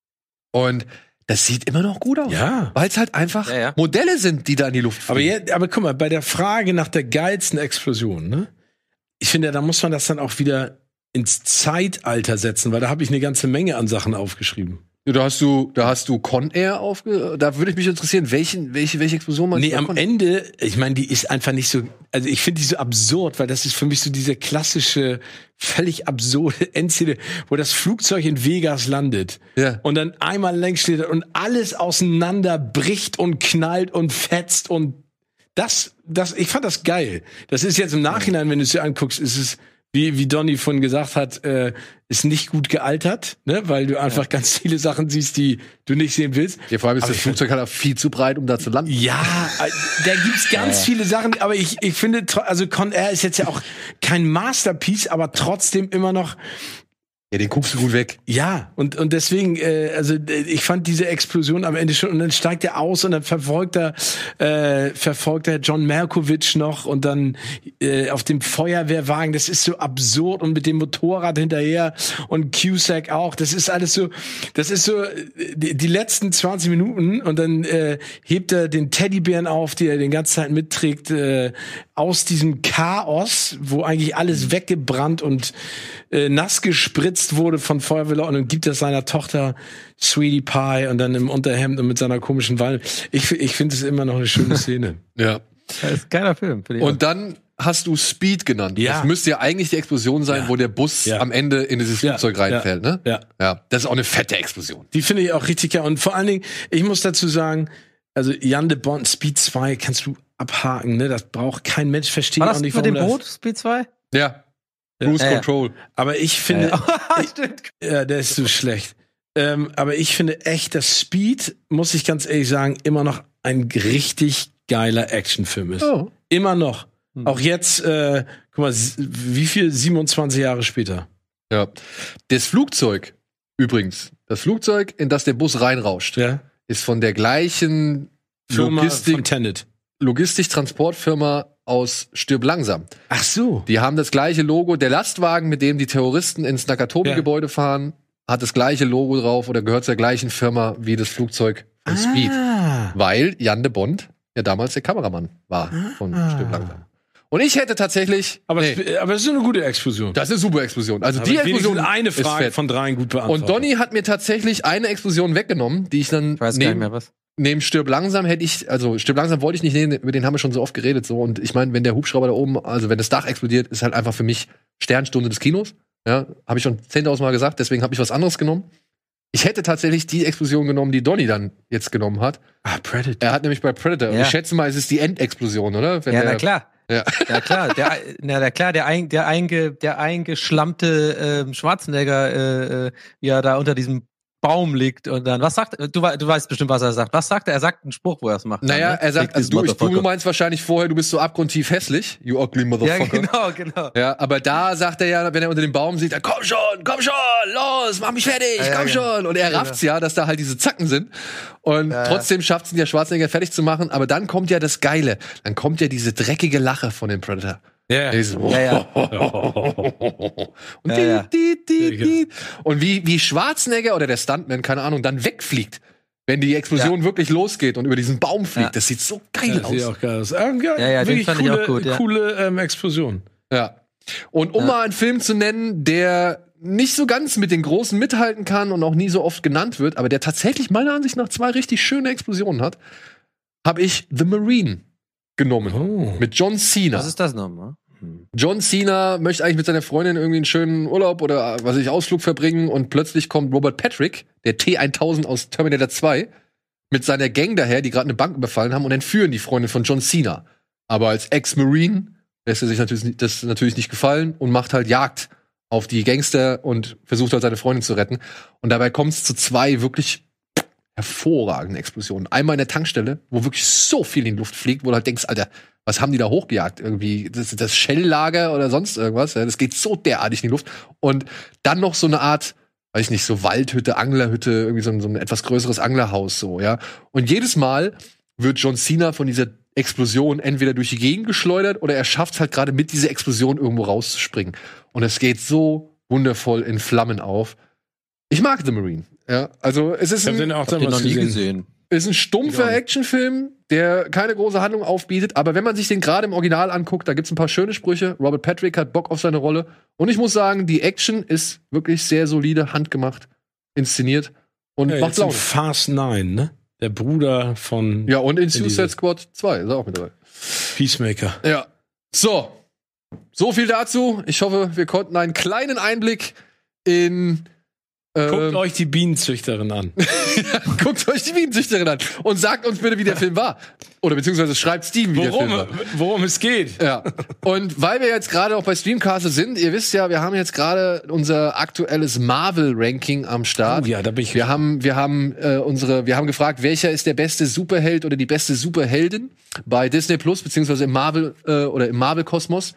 Und das sieht immer noch gut aus. Ja. Weil es halt einfach ja, ja. Modelle sind, die da in die Luft fliegen. Aber, ja, aber guck mal, bei der Frage nach der geilsten Explosion, ne? Ich finde, da muss man das dann auch wieder ins Zeitalter setzen, weil da habe ich eine ganze Menge an Sachen aufgeschrieben. Ja, da hast du, da hast du Con Air aufge. Da würde ich mich interessieren, welchen, welche, welche Explosion man. Nee, am Con Ende, ich meine, die ist einfach nicht so. Also ich finde die so absurd, weil das ist für mich so diese klassische, völlig absurde Endszene, wo das Flugzeug in Vegas landet ja. und dann einmal längs steht und alles auseinander bricht und knallt und fetzt und das, das, ich fand das geil. Das ist jetzt im Nachhinein, wenn du es dir anguckst, ist es Wie, wie Donny vorhin gesagt hat, äh, ist nicht gut gealtert, ne? Weil du einfach ja. ganz viele Sachen siehst, die du nicht sehen willst. Ja, vor allem ist aber das Flugzeug halt auch viel zu breit, um da zu landen. Ja, da gibt's ganz ja. viele Sachen, aber ich, ich finde, also Con Air ist jetzt ja auch kein Masterpiece, aber trotzdem immer noch. Ja, den guckst du gut weg. Ja, und, und deswegen, äh, also ich fand diese Explosion am Ende schon, und dann steigt er aus und dann verfolgt er, äh, verfolgt er John Malkovich noch und dann äh, auf dem Feuerwehrwagen, das ist so absurd und mit dem Motorrad hinterher und Cusack auch, das ist alles so, das ist so die, die letzten zwanzig Minuten und dann äh, hebt er den Teddybären auf, die er den ganzen Zeit mitträgt, äh, aus diesem Chaos, wo eigentlich alles weggebrannt und äh, nass gespritzt wurde von Feuerwehrleuten und gibt es seiner Tochter Sweetie Pie und dann im Unterhemd und mit seiner komischen Wahl. Ich, ich finde es immer noch eine schöne Szene. Ja. Das ist ein geiler Film. Und dann hast du Speed genannt. Ja. Das müsste ja eigentlich die Explosion sein, ja. wo der Bus ja. am Ende in dieses Flugzeug ja. reinfällt, ne? Ja. Ja. Das ist auch eine fette Explosion. Die finde ich auch richtig geil. Und vor allen Dingen, ich muss dazu sagen, also Jan de Bont, Speed zwei, kannst du abhaken, ne? Das braucht kein Mensch, versteht auch nicht, warum das. War das mit dem Boot, Speed zwei? Ja. Cruise ja, Control. Aber ich finde, ja, ja. ich, ja, der ist so schlecht. Ähm, aber ich finde echt, dass Speed, muss ich ganz ehrlich sagen, immer noch ein richtig geiler Actionfilm ist. Oh. Immer noch. Hm. Auch jetzt, äh, guck mal, wie viel? siebenundzwanzig Jahre später. Ja. Das Flugzeug, übrigens, das Flugzeug, in das der Bus reinrauscht, ja. ist von der gleichen Firma Logistik, von Tenet. Logistik-Transportfirma aus Stirb langsam. Ach so. Die haben das gleiche Logo. Der Lastwagen, mit dem die Terroristen ins Nakatomi-Gebäude ja. fahren, hat das gleiche Logo drauf oder gehört zur gleichen Firma wie das Flugzeug von ah. Speed. Weil Jan de Bont ja damals der Kameramann war von ah. Stirb langsam. Und ich hätte tatsächlich. Aber, nee. es, aber es ist eine gute Explosion. Das ist eine super Explosion. Also aber die Explosion eine Frage von dreien gut beantwortet. Und Donny hat mir tatsächlich eine Explosion weggenommen, die ich dann ich weiß neben, gar nicht mehr was. neben Stirb langsam hätte ich, also Stirb langsam wollte ich nicht nehmen, über den haben wir schon so oft geredet so. Und ich meine, wenn der Hubschrauber da oben, also wenn das Dach explodiert, ist halt einfach für mich Sternstunde des Kinos. Ja, habe ich schon zehntausend Mal gesagt. Deswegen habe ich was anderes genommen. Ich hätte tatsächlich die Explosion genommen, die Donny dann jetzt genommen hat. Ah, Predator. Er hat nämlich bei Predator. Ja. Und ich schätze mal, es ist die Endexplosion, oder? Wenn ja, der, na klar. Ja, ja klar, der, na, der klar, der, ein, der, einge, der eingeschlammte äh, Schwarzenegger, äh, äh, ja, da unter diesem Baum liegt und dann, was sagt, du, du weißt bestimmt, was er sagt. Was sagt er? Er sagt einen Spruch, wo er es macht. Naja, dann, ne? er sagt, also du, ich, du meinst wahrscheinlich vorher, du bist so abgrundtief hässlich, you ugly motherfucker. Ja, genau, genau. Ja, aber da sagt er ja, wenn er unter dem Baum sieht, dann komm schon, komm schon, los, mach mich fertig, ja, komm ja, schon. Genau. Und er rafft's ja, dass da halt diese Zacken sind. Und ja, trotzdem schafft's ihn ja Schwarzenegger fertig zu machen. Aber dann kommt ja das Geile. Dann kommt ja diese dreckige Lache von dem Predator. Ja, ja. So, ja, ja. Und, die, ja, ja. Die, die, die. Und wie, wie Schwarzenegger oder der Stuntman, keine Ahnung, dann wegfliegt, wenn die Explosion ja. wirklich losgeht und über diesen Baum fliegt. Ja. Das sieht so geil ja, aus. Sieht auch geil aus. Ähm, ja, ja, ja, wirklich den fand coole, ich auch gut, ja. coole ähm, Explosion. Ja. Und um ja. mal einen Film zu nennen, der nicht so ganz mit den Großen mithalten kann und auch nie so oft genannt wird, aber der tatsächlich meiner Ansicht nach zwei richtig schöne Explosionen hat, habe ich The Marine genommen. Oh. Mit John Cena. Was ist das nochmal? Hm. John Cena möchte eigentlich mit seiner Freundin irgendwie einen schönen Urlaub oder was weiß ich, Ausflug verbringen und plötzlich kommt Robert Patrick, der T tausend aus Terminator zwei, mit seiner Gang daher, die gerade eine Bank überfallen haben und entführen die Freundin von John Cena. Aber als Ex-Marine lässt er sich natürlich das natürlich nicht gefallen und macht halt Jagd auf die Gangster und versucht halt seine Freundin zu retten. Und dabei kommt es zu zwei wirklich hervorragenden Explosionen. Einmal in der Tankstelle, wo wirklich so viel in die Luft fliegt, wo du halt denkst, Alter, was haben die da hochgejagt? Irgendwie das, das Shell-Lager oder sonst irgendwas. Ja, das geht so derartig in die Luft. Und dann noch so eine Art, weiß ich nicht, so Waldhütte, Anglerhütte, irgendwie so ein, so ein etwas größeres Anglerhaus, so, ja. Und jedes Mal wird John Cena von dieser Explosion entweder durch die Gegend geschleudert oder er schafft es halt gerade mit dieser Explosion irgendwo rauszuspringen. Und es geht so wundervoll in Flammen auf. Ich mag The Marine. Ja, also es ist ich hab ein, den auch damals noch nie gesehen. gesehen. Ist ein stumpfer Actionfilm, der keine große Handlung aufbietet, aber wenn man sich den gerade im Original anguckt, da gibt's ein paar schöne Sprüche. Robert Patrick hat Bock auf seine Rolle und ich muss sagen, die Action ist wirklich sehr solide, handgemacht, inszeniert und ja, macht Laune. Fast Nine, ne? Der Bruder von Ja, und in Suicide Squad zwei ist er auch mit dabei. Peacemaker. Ja. So. So viel dazu. Ich hoffe, wir konnten einen kleinen Einblick in Guckt ähm, euch die Bienenzüchterin an. ja, guckt euch die Bienenzüchterin an und sagt uns bitte, wie der Film war. Oder beziehungsweise schreibt Steven, wie worum, der Film war. Worum es geht. Ja. Und weil wir jetzt gerade auch bei Streamcast sind, ihr wisst ja, wir haben jetzt gerade unser aktuelles Marvel-Ranking am Start. Oh ja, da bin ich. Wir haben, wir haben äh, unsere, wir haben gefragt, welcher ist der beste Superheld oder die beste Superheldin bei Disney Plus beziehungsweise im Marvel äh, oder im Marvel-Kosmos.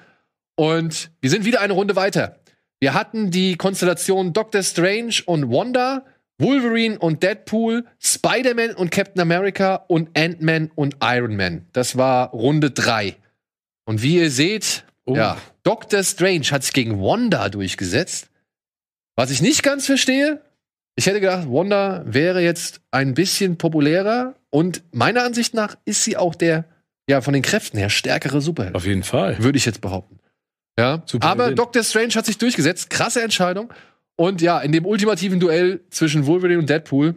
Und wir sind wieder eine Runde weiter. Wir hatten die Konstellation Doctor Strange und Wanda, Wolverine und Deadpool, Spider-Man und Captain America und Ant-Man und Iron Man. Das war Runde drei. Und wie ihr seht, oh. ja, Doctor Strange hat sich gegen Wanda durchgesetzt. Was ich nicht ganz verstehe, ich hätte gedacht, Wanda wäre jetzt ein bisschen populärer und meiner Ansicht nach ist sie auch der, ja, von den Kräften her stärkere Superheld. Auf jeden Fall. Würde ich jetzt behaupten. Ja, super aber Idee. Doctor Strange hat sich durchgesetzt. Krasse Entscheidung. Und ja, in dem ultimativen Duell zwischen Wolverine und Deadpool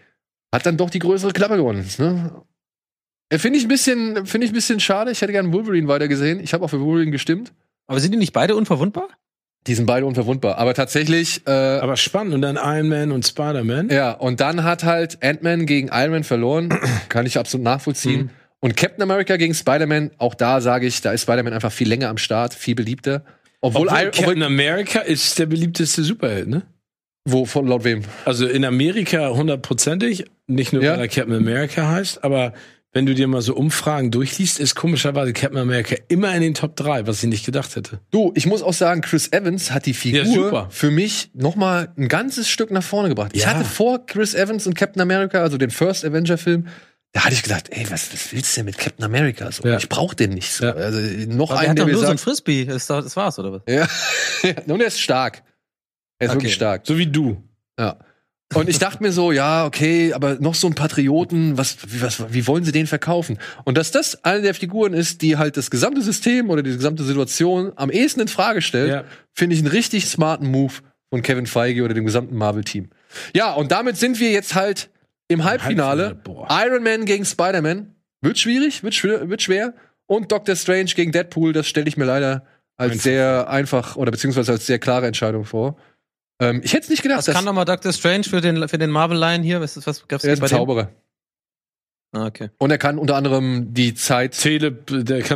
hat dann doch die größere Klappe gewonnen. Ne? Finde ich ein bisschen, finde ich ein bisschen schade. Ich hätte gerne Wolverine weitergesehen. Ich habe auch für Wolverine gestimmt. Aber sind die nicht beide unverwundbar? Die sind beide unverwundbar. Aber tatsächlich. Äh, aber spannend. Und dann Iron Man und Spider-Man. Ja, und dann hat halt Ant-Man gegen Iron Man verloren. Kann ich absolut nachvollziehen. Mhm. Und Captain America gegen Spider-Man, auch da sage ich, da ist Spider-Man einfach viel länger am Start, viel beliebter. Obwohl, obwohl I- Captain America ist der beliebteste Superheld, ne? Wo, von laut wem? Also in Amerika hundertprozentig, nicht nur, ja. weil er Captain America heißt, aber wenn du dir mal so Umfragen durchliest, ist komischerweise Captain America immer in den Top drei, was ich nicht gedacht hätte. Du, ich muss auch sagen, Chris Evans hat die Figur ja, für mich noch mal ein ganzes Stück nach vorne gebracht. Ja. Ich hatte vor Chris Evans und Captain America, also den First Avenger-Film, da hatte ich gedacht, ey, was, was willst du denn mit Captain America? So, ja. Ich brauch den nicht so. Ja. Also noch aber einen, der hat der nur sagt, so ein Frisbee, das, das war's, oder was? Ja. Und er ist stark. Er ist okay. wirklich stark. So wie du. Ja. Und ich dachte mir so, ja, okay, aber noch so ein Patrioten, was, wie, was, wie wollen sie den verkaufen? Und dass das eine der Figuren ist, die halt das gesamte System oder die gesamte Situation am ehesten in Frage stellt, ja. finde ich einen richtig smarten Move von Kevin Feige oder dem gesamten Marvel-Team. Ja, und damit sind wir jetzt halt im Halbfinale. Halbfinale Iron Man gegen Spider-Man. Wird schwierig, wird schwer, wird schwer. Und Doctor Strange gegen Deadpool, das stelle ich mir leider als einfach. sehr einfach oder beziehungsweise als sehr klare Entscheidung vor. Ähm, ich hätte es nicht gedacht. Was kann nochmal Doctor Strange für den, für den Marvel-Line hier? Was, was gab's er ist ein Zauberer. Ah, okay. Und er kann unter anderem die Zeit. Tele, der kann so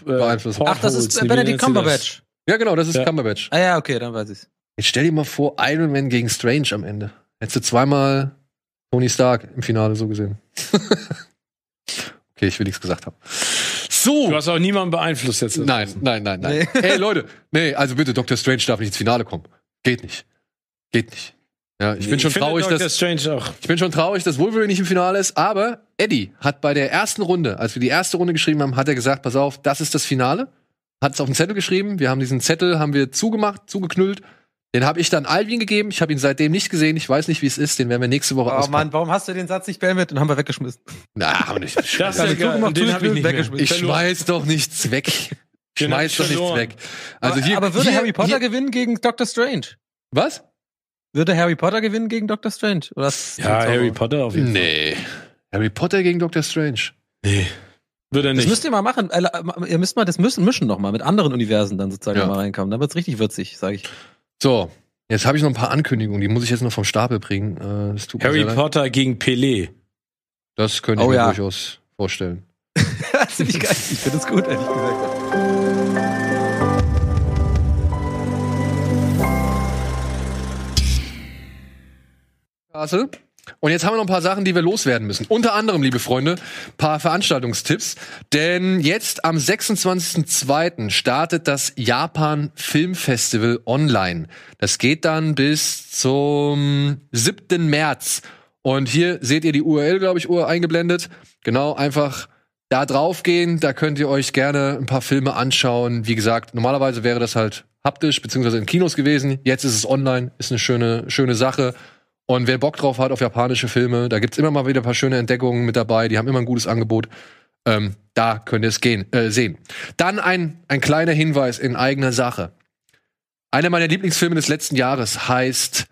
äh, beeinflussen. Ach, das ist Benedict Cumberbatch. Ja, genau, das ist Ja. Cumberbatch. Ah ja, okay, dann weiß ich's. Jetzt stell dir mal vor, Iron Man gegen Strange am Ende. Hättest du zweimal Tony Stark im Finale so gesehen. Okay, ich will nichts gesagt haben. So. Du hast auch niemanden beeinflusst jetzt. Nein, nein, nein, nein. Nee. Hey Leute, nee, also bitte, Doctor Strange darf nicht ins Finale kommen. Geht nicht. Geht nicht. Ja, ich bin schon ich traurig, Doctor dass Strange auch. ich bin schon traurig, dass Wolverine nicht im Finale ist, aber Eddie hat bei der ersten Runde, als wir die erste Runde geschrieben haben, hat er gesagt, pass auf, das ist das Finale. Hat es auf den Zettel geschrieben. Wir haben diesen Zettel haben wir zugemacht, zugeknüllt. Den habe ich dann Alvin gegeben. Ich habe ihn seitdem nicht gesehen. Ich weiß nicht, wie es ist. Den werden wir nächste Woche Oh auspacken. Mann, warum hast du den Satz nicht beendet? Den haben wir weggeschmissen. Na, aber nicht. Das ist ja Zugemacht, geil. Den hab ich nicht weggeschmissen. mehr. Ich schmeiß doch nichts weg. Ich Den hab schmeiß ich doch nichts verloren. weg. Also aber, hier, aber würde hier, Harry Potter hier, gewinnen gegen Doctor Strange? Was? Würde Harry Potter gewinnen gegen Doctor Strange? Oder ist Ja, das Harry auch- Potter auf jeden Fall. Nee. Harry Potter gegen Doctor Strange. Nee. Würde er Das nicht. müsst ihr mal machen. Äh, Ihr müsst mal das müssen, mischen noch mal mit anderen Universen dann sozusagen Ja. mal reinkommen. Dann wird's richtig würzig, sage ich. So, jetzt habe ich noch ein paar Ankündigungen. Die muss ich jetzt noch vom Stapel bringen. Äh, das tut mir Harry sehr leid. Potter gegen Pelé. Das könnte ich Oh mir ja. durchaus vorstellen. Das finde ich geil. Ich finde es gut, ehrlich gesagt. Castle. Und jetzt haben wir noch ein paar Sachen, die wir loswerden müssen. Unter anderem, liebe Freunde, paar Veranstaltungstipps. Denn jetzt am sechsundzwanzigsten zweiten startet das Japan Film Festival online. Das geht dann bis zum siebten März. Und hier seht ihr die U R L, glaube ich, eingeblendet. Genau, einfach da drauf gehen. Da könnt ihr euch gerne ein paar Filme anschauen. Wie gesagt, normalerweise wäre das halt haptisch, beziehungsweise in Kinos gewesen. Jetzt ist es online, ist eine schöne, schöne Sache. Und wer Bock drauf hat auf japanische Filme, da gibt's immer mal wieder ein paar schöne Entdeckungen mit dabei. Die haben immer ein gutes Angebot. Ähm, da könnt ihr es gehen, äh, sehen. Dann ein, ein kleiner Hinweis in eigener Sache. Einer meiner Lieblingsfilme des letzten Jahres heißt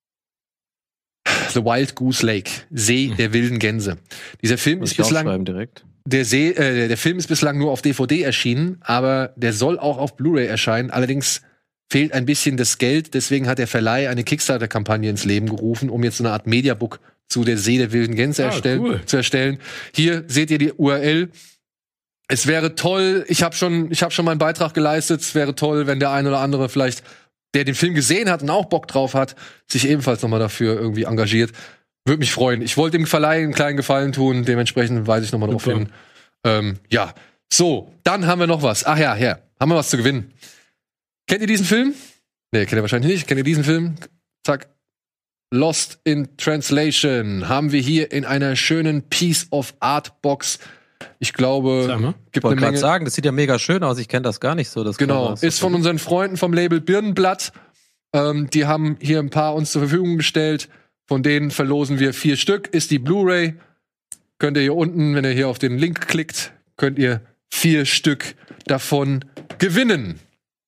The Wild Goose Lake, See der wilden Gänse. Dieser Film Muss ist ich bislang aufschreiben direkt. der, See, äh, der Film ist bislang nur auf D V D erschienen, aber der soll auch auf Blu-ray erscheinen. Allerdings fehlt ein bisschen das Geld, deswegen hat der Verleih eine Kickstarter-Kampagne ins Leben gerufen, um jetzt so eine Art Mediabook zu der See der wilden Gänse Ah, erstellen, cool. zu erstellen. Hier seht ihr die U R L. Es wäre toll, ich habe schon, ich habe schon meinen Beitrag geleistet. Es wäre toll, wenn der ein oder andere vielleicht, der den Film gesehen hat und auch Bock drauf hat, sich ebenfalls nochmal dafür irgendwie engagiert. Würde mich freuen. Ich wollte dem Verleih einen kleinen Gefallen tun, dementsprechend weise ich nochmal drauf Super. hin. Ähm, ja, so, dann haben wir noch was. Ach ja, her, haben wir was zu gewinnen. Kennt ihr diesen Film? Nee, kennt ihr wahrscheinlich nicht. Kennt ihr diesen Film? Zack. Lost in Translation haben wir hier in einer schönen Piece of Art Box. Ich glaube, Sag mal. gibt Ich wollte eine gerade Menge. sagen, das sieht ja mega schön aus. Ich kenne das gar nicht so. Das Genau, Cover. ist von unseren Freunden vom Label Birnenblatt. Ähm, die haben hier ein paar uns zur Verfügung gestellt. Von denen verlosen wir vier Stück. Ist die Blu-ray. Könnt ihr hier unten, wenn ihr hier auf den Link klickt, könnt ihr vier Stück davon gewinnen.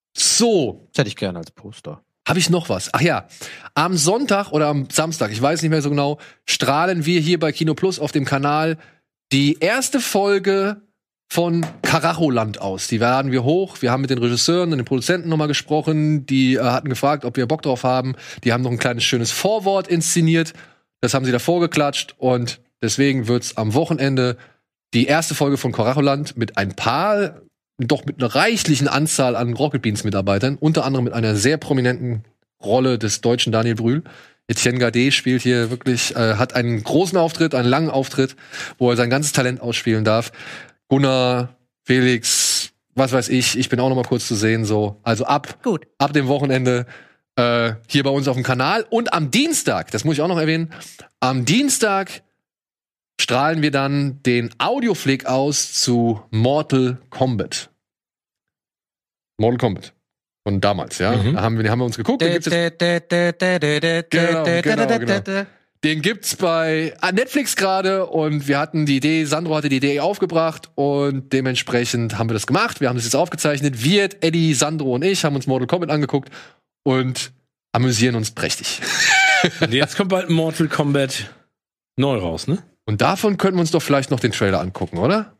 So, Das hätte ich gerne als Poster. habe ich noch was? Ach ja, am Sonntag oder am Samstag, ich weiß nicht mehr so genau, strahlen wir hier bei Kino Plus auf dem Kanal die erste Folge von Karacholand aus. Die laden wir hoch. Wir haben mit den Regisseuren und den Produzenten nochmal gesprochen. Die äh, hatten gefragt, ob wir Bock drauf haben. Die haben noch ein kleines schönes Vorwort inszeniert. Das haben sie davor geklatscht. Und deswegen wird's am Wochenende die erste Folge von Karacholand mit ein paar, doch mit einer reichlichen Anzahl an Rocket Beans Mitarbeitern, unter anderem mit einer sehr prominenten Rolle des deutschen Daniel Brühl. Etienne Gade spielt hier wirklich, äh, hat einen großen Auftritt, einen langen Auftritt, wo er sein ganzes Talent ausspielen darf. Gunnar, Felix, was weiß ich, ich bin auch noch mal kurz zu sehen, so. Also ab, Gut. ab dem Wochenende äh, hier bei uns auf dem Kanal. Und am Dienstag, das muss ich auch noch erwähnen, am Dienstag strahlen wir dann den Audioflick aus zu Mortal Kombat. Mortal Kombat. Von damals, ja. Mhm. Da haben wir, den haben wir uns geguckt. Den gibt's jetzt, Genau, genau, genau. Den gibt's bei Netflix gerade und wir hatten die Idee, Sandro hatte die Idee aufgebracht und dementsprechend haben wir das gemacht. Wir haben das jetzt aufgezeichnet. Wir, Eddie, Sandro und ich haben uns Mortal Kombat angeguckt und amüsieren uns prächtig. Und jetzt kommt bald Mortal Kombat neu raus, ne? Und davon könnten wir uns doch vielleicht noch den Trailer angucken, oder?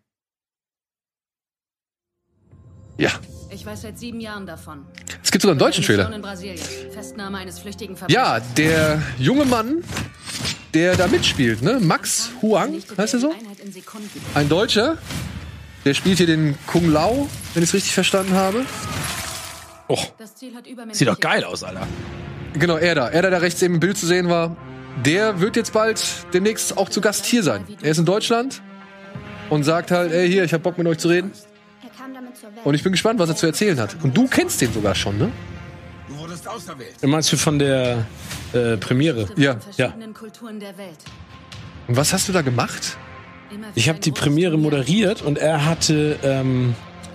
Ja. Ich weiß seit sieben Jahren davon. Es gibt sogar einen deutschen Mission Trailer. in Brasilien. Festnahme eines flüchtigen Verbrechers. Ja, der junge Mann, der da mitspielt, ne? Max Huang, heißt er so? Einheit in Sekunden. Ein Deutscher. Der spielt hier den Kung Lao, wenn ich es richtig verstanden habe. Oh. Das Ziel hat Sieht doch geil aus, Alter. Genau, er da. Er da, der rechts eben im Bild zu sehen war. Der wird jetzt bald demnächst auch zu Gast hier sein. Er ist in Deutschland und sagt halt, ey, hier, ich hab Bock mit euch zu reden. Und ich bin gespannt, was er zu erzählen hat. Und du kennst den sogar schon, ne? Du wurdest auserwählt. Meinst du von der äh, Premiere? Ja. Ja. Und was hast du da gemacht? Ich habe die Premiere moderiert und er hatte ähm,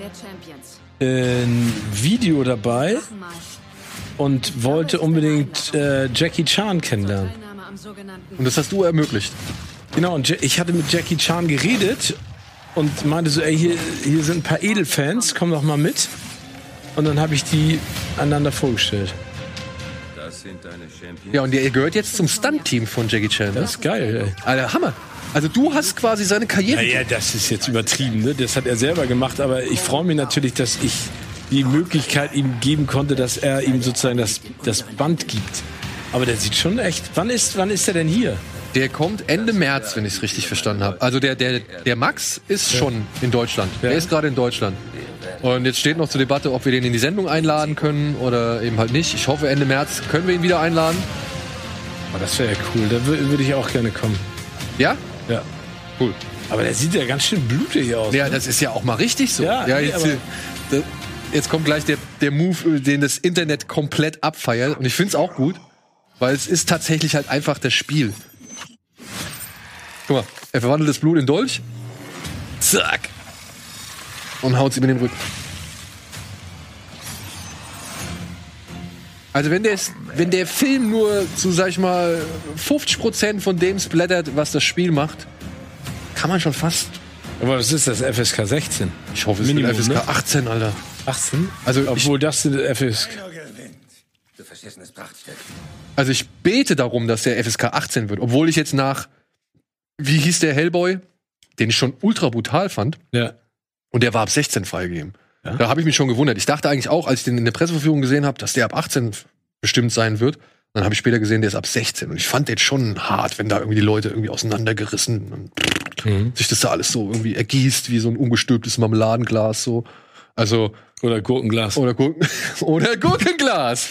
ein Video dabei und wollte unbedingt äh, Jackie Chan kennenlernen. Und das hast du ermöglicht. Genau, und Ja- ich hatte mit Jackie Chan geredet und meinte so, ey, hier, hier sind ein paar Edelfans, komm doch mal mit. Und dann habe ich die einander vorgestellt. Das sind deine Champions. Ja, und der gehört jetzt zum Stunt-Team von Jackie Chan. Ne? Das ist geil, ey. Alter, Hammer. Also du hast quasi seine Karriere. Naja, das ist jetzt übertrieben, ne? Das hat er selber gemacht, aber ich freue mich natürlich, dass ich die Möglichkeit ihm geben konnte, dass er ihm sozusagen das, das Band gibt. Aber der sieht schon echt. Wann ist, wann ist er denn hier? Der kommt Ende März, wenn ich es richtig verstanden habe. Also der, der, der Max ist schon in Deutschland. Ja. Er ist gerade in Deutschland. Und jetzt steht noch zur Debatte, ob wir den in die Sendung einladen können oder eben halt nicht. Ich hoffe, Ende März können wir ihn wieder einladen. Oh, das wäre ja cool. Da wür- würde ich auch gerne kommen. Ja? Ja. Cool. Aber der sieht ja ganz schön blutig aus. Ja, ne? das ist ja auch mal richtig so. Ja, nee, jetzt, aber- das, jetzt kommt gleich der, der Move, den das Internet komplett abfeiert. Und ich finde es auch gut, weil es ist tatsächlich halt einfach das Spiel. Guck mal, er verwandelt das Blut in Dolch. Zack. Und haut ihm in den Rücken. Also wenn der, wenn der Film nur zu, sag ich mal, fünfzig Prozent von dem splattert, was das Spiel macht, kann man schon fast... Aber was ist das? F S K sechzehn? Ich hoffe, es Minimum, wird F S K ne? achtzehn, Alter. achtzehn? Also ich, Obwohl das sind F S K. gewinnt. Du verschissenes Prachtstück. also ich bete darum, dass der F S K achtzehn wird. Obwohl ich jetzt nach, wie hieß der Hellboy, den ich schon ultra brutal fand. Ja. Und der war ab sechzehn freigegeben. Ja. Da habe ich mich schon gewundert. Ich dachte eigentlich auch, als ich den in der Presseverführung gesehen habe, dass der ab achtzehn bestimmt sein wird. Dann habe ich später gesehen, der ist ab sechzehn. Und ich fand den schon hart, wenn da irgendwie die Leute irgendwie auseinandergerissen und Mhm. sich das da alles so irgendwie ergießt, wie so ein ungestülptes Marmeladenglas so. Also, Oder Gurkenglas. oder Gurken, oder Gurkenglas.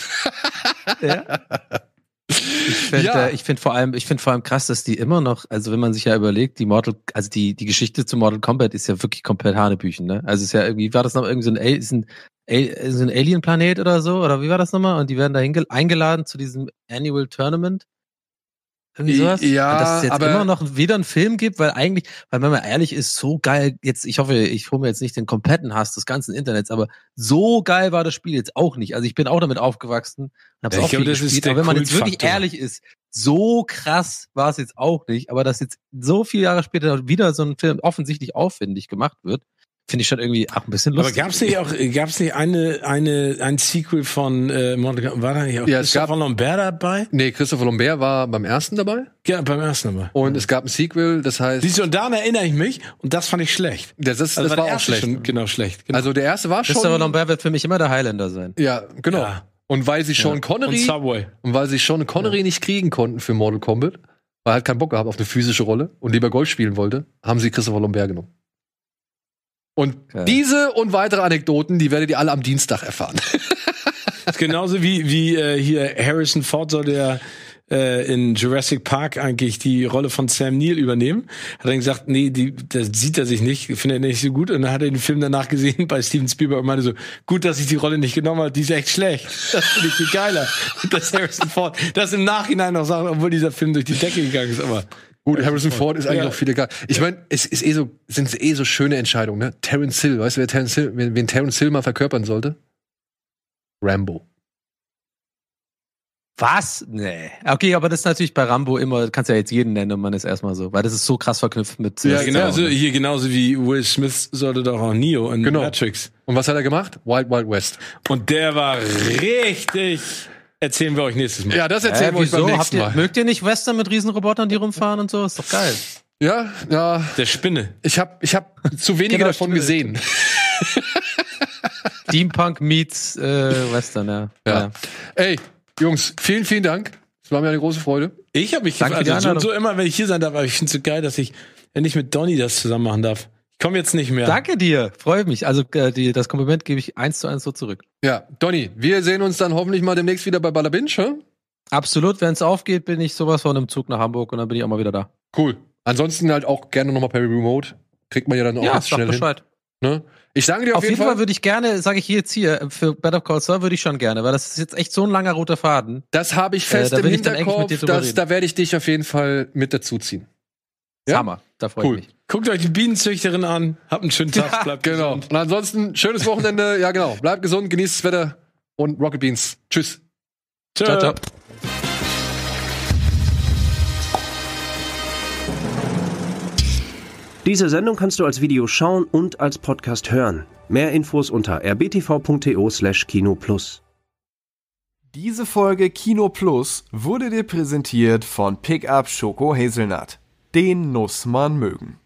Ich finde Ja. äh, ich find vor allem, ich finde vor allem krass, dass die immer noch, also wenn man sich ja überlegt, die Mortal, also die, die Geschichte zu Mortal Kombat ist ja wirklich komplett Hanebüchen, ne? Also es ist ja irgendwie, war das noch irgendwie so ein, A- ist ein, A- so ein Alien-Planet oder so? Oder wie war das nochmal? Und die werden da hinge- eingeladen zu diesem Annual Tournament. Irgendwie sowas? Ja, Und dass es jetzt aber- immer noch wieder einen Film gibt, weil eigentlich, weil wenn man ehrlich ist, so geil, jetzt, ich hoffe, ich hole mir jetzt nicht den kompletten Hass des ganzen Internets, aber so geil war das Spiel jetzt auch nicht. Also ich bin auch damit aufgewachsen und hab's Ja, ich auch viel glaube, das ist gespielt, der aber wenn man jetzt wirklich Kultfaktor. ehrlich ist, so krass war es jetzt auch nicht, aber dass jetzt so viele Jahre später wieder so ein Film offensichtlich aufwendig gemacht wird, finde ich schon irgendwie auch ein bisschen Aber lustig. gab's nicht auch, gab's nicht eine, eine, ein Sequel von äh, Mortal Kombat? War da nicht auch Ja, es Christopher gab- Lambert dabei? Nee, Christopher Lambert war beim ersten dabei. Ja, beim ersten Mal. Und es gab ein Sequel, das heißt, Siehst du, und daran erinnere ich mich und das fand ich schlecht. das, das, Also das der war auch erste schlecht. Schon, genau, schlecht. Genau. Also der erste war schon. Christopher Lambert wird für mich immer der Highlander sein. Ja, genau. Ja. Und weil sie Sean und Connery Subway. und weil sie Sean Connery nicht kriegen konnten für Mortal Kombat, weil er halt keinen Bock gehabt auf eine physische Rolle und lieber Golf spielen wollte, haben sie Christopher Lambert genommen. Und Geil. diese und weitere Anekdoten, die werdet ihr alle am Dienstag erfahren. Das ist genauso wie, wie äh, hier Harrison Ford soll der äh, in Jurassic Park eigentlich die Rolle von Sam Neill übernehmen. Hat dann gesagt, nee, die, das sieht er sich nicht, findet er nicht so gut. Und dann hat er den Film danach gesehen bei Steven Spielberg und meinte so, gut, dass ich die Rolle nicht genommen habe, die ist echt schlecht. Das finde ich viel geiler. Und dass Harrison Ford das im Nachhinein noch sagt, obwohl dieser Film durch die Decke gegangen ist. Aber Gut, Harrison Ford ist eigentlich Ja. noch viel egal. Ich meine, es ist eh so, sind eh so schöne Entscheidungen, ne? Terence Hill, weißt du, wer Terence Hill, wen, wen Terence Hill mal verkörpern sollte? Rambo. Was? Nee. Okay, aber das ist natürlich bei Rambo immer, kannst ja jetzt jeden nennen und man ist erstmal so, weil das ist so krass verknüpft mit ja, Sylvester genauso, Stallone. hier genauso wie Will Smith sollte doch auch Neo in Genau. Matrix. Und was hat er gemacht? Wild Wild West. Und der war richtig. Erzählen wir euch nächstes Mal. Ja, das Äh, erzählen wir euch beim wieso? Habt nächsten ihr, Mal. mögt ihr nicht Western mit Riesenrobotern, die rumfahren und so? Ist doch geil. Ja, ja. Der Spinne. Ich habe ich hab zu wenige Genau, davon stimmt. gesehen. Steampunk meets äh, Western, ja. Ja. Ey, Jungs, vielen, vielen Dank. Es war mir eine große Freude. Ich habe mich Danke für die gefragt, also Einladung. so immer, wenn ich hier sein darf, aber ich finde es so geil, dass ich endlich mit Donny das zusammen machen darf. Ich komm jetzt nicht mehr. Danke dir, freue mich. Also äh, die, das Kompliment gebe ich eins zu eins so zurück. Ja, Donny, wir sehen uns dann hoffentlich mal demnächst wieder bei Bada Binge, hä? Absolut, wenn es aufgeht, bin ich sowas von einem Zug nach Hamburg und dann bin ich auch mal wieder da. Cool. Ansonsten halt auch gerne nochmal per Remote. Kriegt man ja dann auch ja, jetzt schnell Bescheid. hin. Ne? Ich danke dir auf, auf jeden, jeden Fall. Fall würde ich gerne, sage ich jetzt hier, für Better Call Saul würde ich schon gerne, weil das ist jetzt echt so ein langer roter Faden. Das habe ich fest äh, im Hinterkopf, dass, da werde ich dich auf jeden Fall mit dazuziehen. Ja? Hammer, da freue cool. ich mich. Guckt euch die Bienenzüchterin an, habt einen schönen Tag, bleibt genau. gesund. Und ansonsten, schönes Wochenende, ja genau, bleibt gesund, genießt das Wetter und Rocket Beans. Tschüss. Tschö. Ciao, ciao. Diese Sendung kannst du als Video schauen und als Podcast hören. Mehr Infos unter r b t v punkt t o slash kino plus. Diese Folge Kino Plus wurde dir präsentiert von Pickup Schoko Hazelnut. Den muss man mögen.